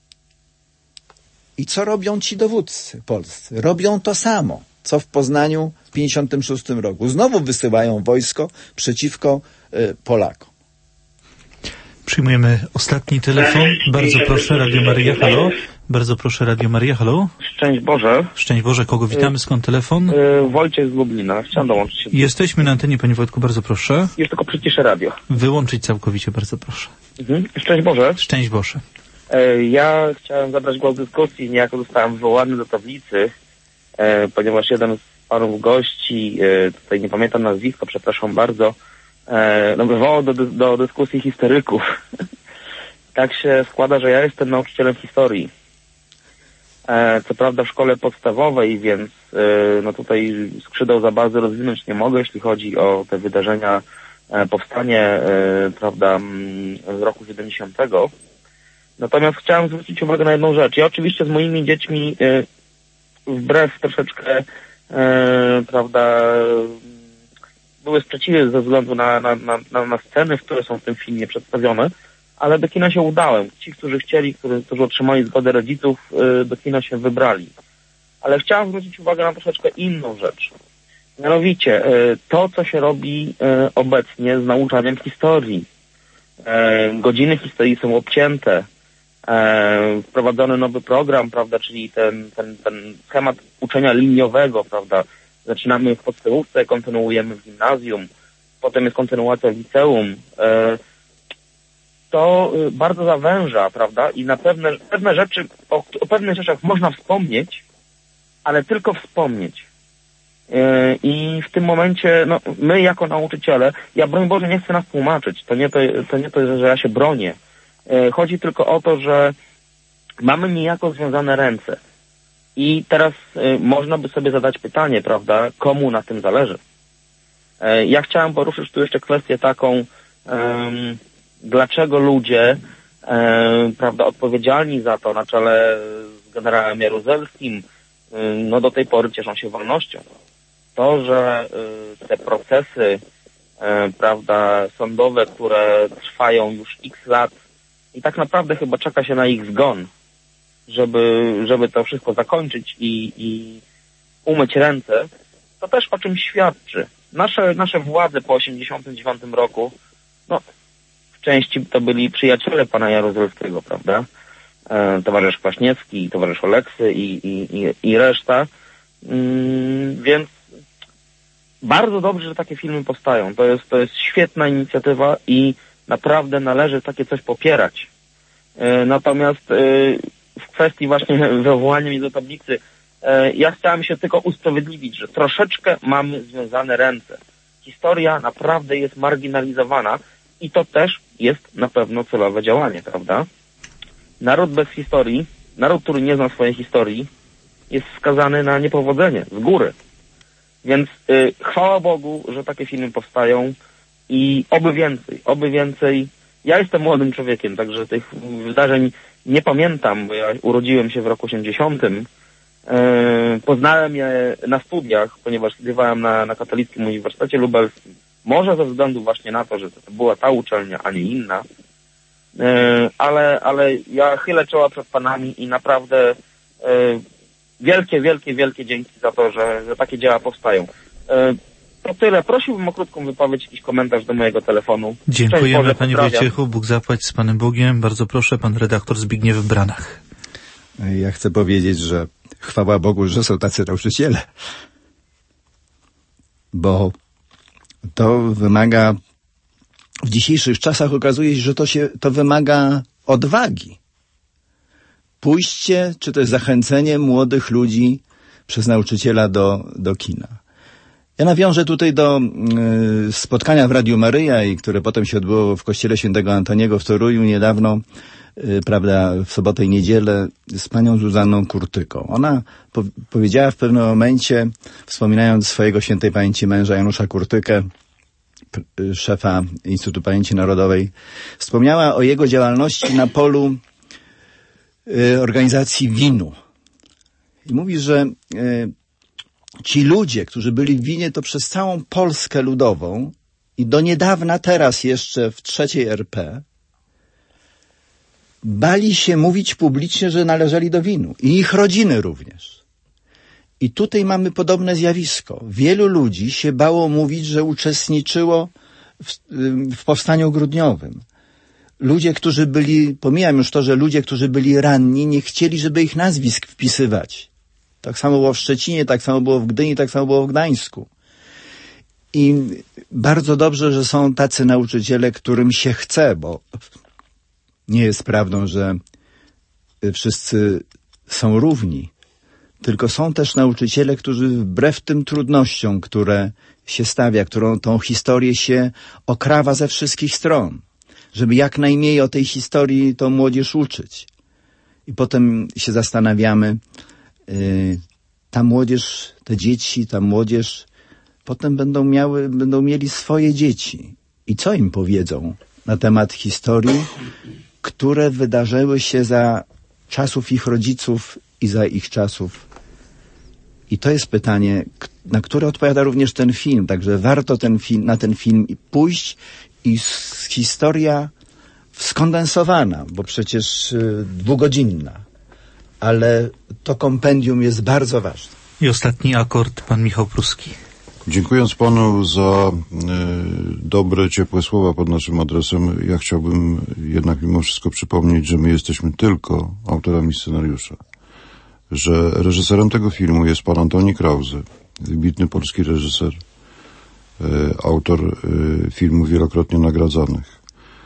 I co robią ci dowódcy polscy? Robią to samo, co w Poznaniu w pięćdziesiątym szóstym roku. Znowu wysyłają wojsko przeciwko y, Polakom. Przyjmujemy ostatni telefon. Bardzo proszę, Radio Maryja, halo. Bardzo proszę, Radio Maryja, halo. Szczęść Boże. Szczęść Boże, kogo witamy, skąd telefon? Yy, Wojciech z Lublina, chciałem dołączyć się. Jesteśmy na antenie, panie Wojtku, bardzo proszę. Jest tylko przyciszę radio. Wyłączyć całkowicie, bardzo proszę. Mhm. Szczęść Boże. Szczęść Boże. Yy, ja chciałem zabrać głos w dyskusji, niejako zostałem wywołany do tablicy, yy, ponieważ jeden z panów gości, yy, tutaj nie pamiętam nazwiska, przepraszam bardzo, yy, no, wywołał do, do dyskusji historyków. Tak się składa, że ja jestem nauczycielem historii. E, co prawda w szkole podstawowej, więc e, no tutaj skrzydeł za bardzo rozwinąć nie mogę, jeśli chodzi o te wydarzenia, e, powstanie, e, prawda, z roku siedemdziesiątego. Natomiast chciałem zwrócić uwagę na jedną rzecz. Ja oczywiście z moimi dziećmi, e, wbrew troszeczkę, e, prawda, były sprzeciwy ze względu na, na, na, na sceny, które są w tym filmie przedstawione, ale do kina się udałem. Ci, którzy chcieli, którzy, którzy otrzymali zgodę rodziców, yy, do kina się wybrali. Ale chciałem zwrócić uwagę na troszeczkę inną rzecz. Mianowicie, yy, to, co się robi yy, obecnie z nauczaniem historii. Yy, godziny historii są obcięte. Yy, wprowadzony nowy program, prawda, czyli ten, ten, ten schemat uczenia liniowego, prawda. Zaczynamy w podstawówce, kontynuujemy w gimnazjum, potem jest kontynuacja w liceum. Yy, to bardzo zawęża, prawda, i na pewne, pewne rzeczy, o, o pewnych rzeczach można wspomnieć, ale tylko wspomnieć. Yy, I w tym momencie, no, my jako nauczyciele, ja broń Boże nie chcę nas tłumaczyć, to nie to, to, nie to że ja się bronię. Yy, chodzi tylko o to, że mamy niejako związane ręce. I teraz yy, można by sobie zadać pytanie, prawda, komu na tym zależy. Yy, ja chciałem poruszyć tu jeszcze kwestię taką, yy, dlaczego ludzie, e, prawda, odpowiedzialni za to na czele z generałem Jaruzelskim, e, no do tej pory cieszą się wolnością. To, że e, te procesy, e, prawda, sądowe, które trwają już x lat i tak naprawdę chyba czeka się na ich zgon, żeby, żeby to wszystko zakończyć i, i umyć ręce, to też o czym świadczy. Nasze, nasze władze po osiemdziesiątym dziewiątym roku, no, w części to byli przyjaciele pana Jaruzelskiego, prawda? E, towarzysz Kwaśniewski, towarzysz Oleksy i, i, i, i reszta. Mm, więc bardzo dobrze, że takie filmy powstają. To jest, to jest świetna inicjatywa i naprawdę należy takie coś popierać. E, natomiast e, w kwestii właśnie wywołania mnie do tablicy, e, ja chciałem się tylko usprawiedliwić, że troszeczkę mamy związane ręce. Historia naprawdę jest marginalizowana i to też jest na pewno celowe działanie, prawda? Naród bez historii, naród, który nie zna swojej historii, jest skazany na niepowodzenie z góry. Więc y, chwała Bogu, że takie filmy powstają i oby więcej, oby więcej. Ja jestem młodym człowiekiem, także tych wydarzeń nie pamiętam, bo ja urodziłem się w roku osiemdziesiątym. Y, poznałem je na studiach, ponieważ studiowałem na, na Katolickim Uniwersytecie Lubelskim. Może ze względu właśnie na to, że to była ta uczelnia, a nie inna. Yy, ale, ale ja chylę czoła przed panami i naprawdę yy, wielkie, wielkie, wielkie dzięki za to, że, że takie dzieła powstają. Yy, to tyle. Prosiłbym o krótką wypowiedź, jakiś komentarz do mojego telefonu. Dziękujemy, Boże, panie Wojciechu. Bóg zapłać z panem Bogiem. Bardzo proszę, pan redaktor Zbigniew Branach. Ja chcę powiedzieć, że chwała Bogu, że są tacy nauczyciele. Bo to wymaga, w dzisiejszych czasach okazuje się, że to się, to wymaga odwagi. Pójście, czy też zachęcenie młodych ludzi przez nauczyciela do, do kina. Ja nawiążę tutaj do y, spotkania w Radiu Maryja, i które potem się odbyło w kościele świętego Antoniego w Toruju niedawno, y, prawda, w sobotę i niedzielę z panią Zuzanną Kurtyką. Ona po, powiedziała w pewnym momencie, wspominając swojego świętej pamięci męża Janusza Kurtykę, p- szefa Instytutu Pamięci Narodowej, wspomniała o jego działalności na polu y, organizacji winu. I mówi, że y, ci ludzie, którzy byli w winie, to przez całą Polskę Ludową i do niedawna teraz jeszcze w trzeciej R P bali się mówić publicznie, że należeli do winu. I ich rodziny również. I tutaj mamy podobne zjawisko. Wielu ludzi się bało mówić, że uczestniczyło w, w powstaniu grudniowym. ludzie, którzy byli, pomijam już to, że ludzie, którzy byli ranni, nie chcieli, żeby ich nazwisk wpisywać. Tak samo było w Szczecinie, tak samo było w Gdyni, tak samo było w Gdańsku. I bardzo dobrze, że są tacy nauczyciele, którym się chce, bo nie jest prawdą, że wszyscy są równi. Tylko są też nauczyciele, którzy wbrew tym trudnościom, które się stawia, którą tą historię się okrawa ze wszystkich stron, żeby jak najmniej o tej historii tą młodzież uczyć. I potem się zastanawiamy, yy, ta młodzież, te dzieci, ta młodzież potem będą miały, będą mieli swoje dzieci. I co im powiedzą na temat historii, które wydarzyły się za czasów ich rodziców i za ich czasów. I to jest pytanie, na które odpowiada również ten film. Także warto ten film, na ten film pójść i historia skondensowana, bo przecież y, dwugodzinna. Ale to kompendium jest bardzo ważne. I ostatni akord, pan Michał Pruski. Dziękując panu za y, dobre, ciepłe słowa pod naszym adresem, ja chciałbym jednak mimo wszystko przypomnieć, że my jesteśmy tylko autorami scenariusza. Że reżyserem tego filmu jest pan Antoni Krause, wybitny polski reżyser, y, autor y, filmów wielokrotnie nagradzanych.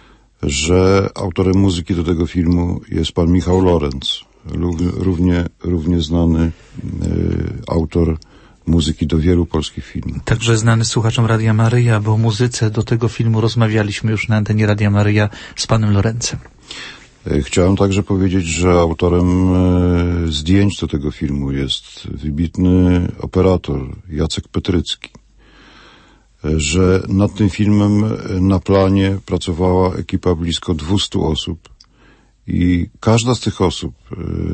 Że autorem muzyki do tego filmu jest pan Michał Lorenz, równie, równie znany y, autor muzyki do wielu polskich filmów. Także znany słuchaczom Radia Maryja, bo o muzyce do tego filmu rozmawialiśmy już na antenie Radia Maryja z panem Lorencem. Chciałem także powiedzieć, że autorem e, zdjęć do tego filmu jest wybitny operator Jacek Petrycki. E, że nad tym filmem na planie pracowała ekipa blisko dwustu osób i każda z tych osób, e,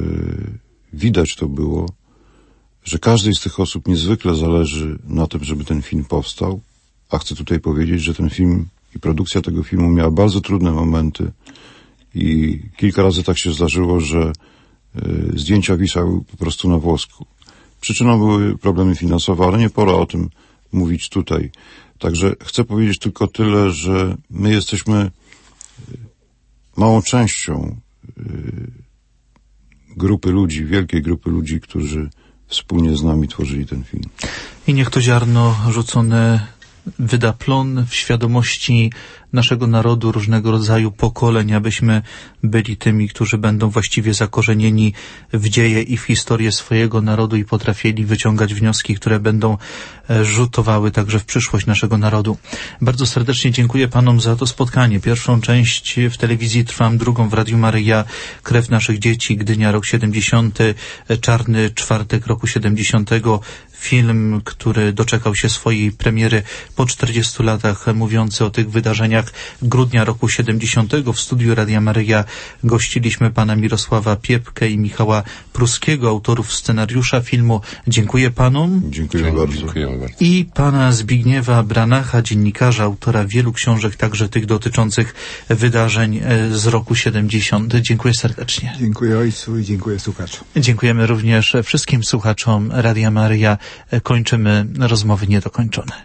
widać to było, że każdej z tych osób niezwykle zależy na tym, żeby ten film powstał, a chcę tutaj powiedzieć, że ten film i produkcja tego filmu miała bardzo trudne momenty i kilka razy tak się zdarzyło, że y, zdjęcia wisały po prostu na włosku. Przyczyną były problemy finansowe, ale nie pora o tym mówić tutaj. Także chcę powiedzieć tylko tyle, że my jesteśmy małą częścią y, grupy ludzi, wielkiej grupy ludzi, którzy wspólnie z nami tworzyli ten film. I niech to ziarno rzucone wyda plon w świadomości naszego narodu, różnego rodzaju pokoleń, abyśmy byli tymi, którzy będą właściwie zakorzenieni w dzieje i w historię swojego narodu i potrafili wyciągać wnioski, które będą rzutowały także w przyszłość naszego narodu. Bardzo serdecznie dziękuję panom za to spotkanie. Pierwszą część w telewizji Trwam, drugą w Radiu Maryja, Krew naszych dzieci, Gdynia, rok siedemdziesiąty, Czarny czwartek roku siedemdziesiątego. Film, który doczekał się swojej premiery po czterdziestu latach, mówiący o tych wydarzeniach grudnia roku siedemdziesiątego. W studiu Radia Maryja gościliśmy pana Mirosława Piepkę i Michała Pruskiego, autorów scenariusza filmu. Dziękuję panom. Dziękuję bardzo. Dziękujemy bardzo. I pana Zbigniewa Branacha, dziennikarza, autora wielu książek, także tych dotyczących wydarzeń z roku siedemdziesiątego. Dziękuję serdecznie. Dziękuję ojcu i dziękuję słuchaczom. Dziękujemy również wszystkim słuchaczom Radia Maryja. Kończymy rozmowy niedokończone.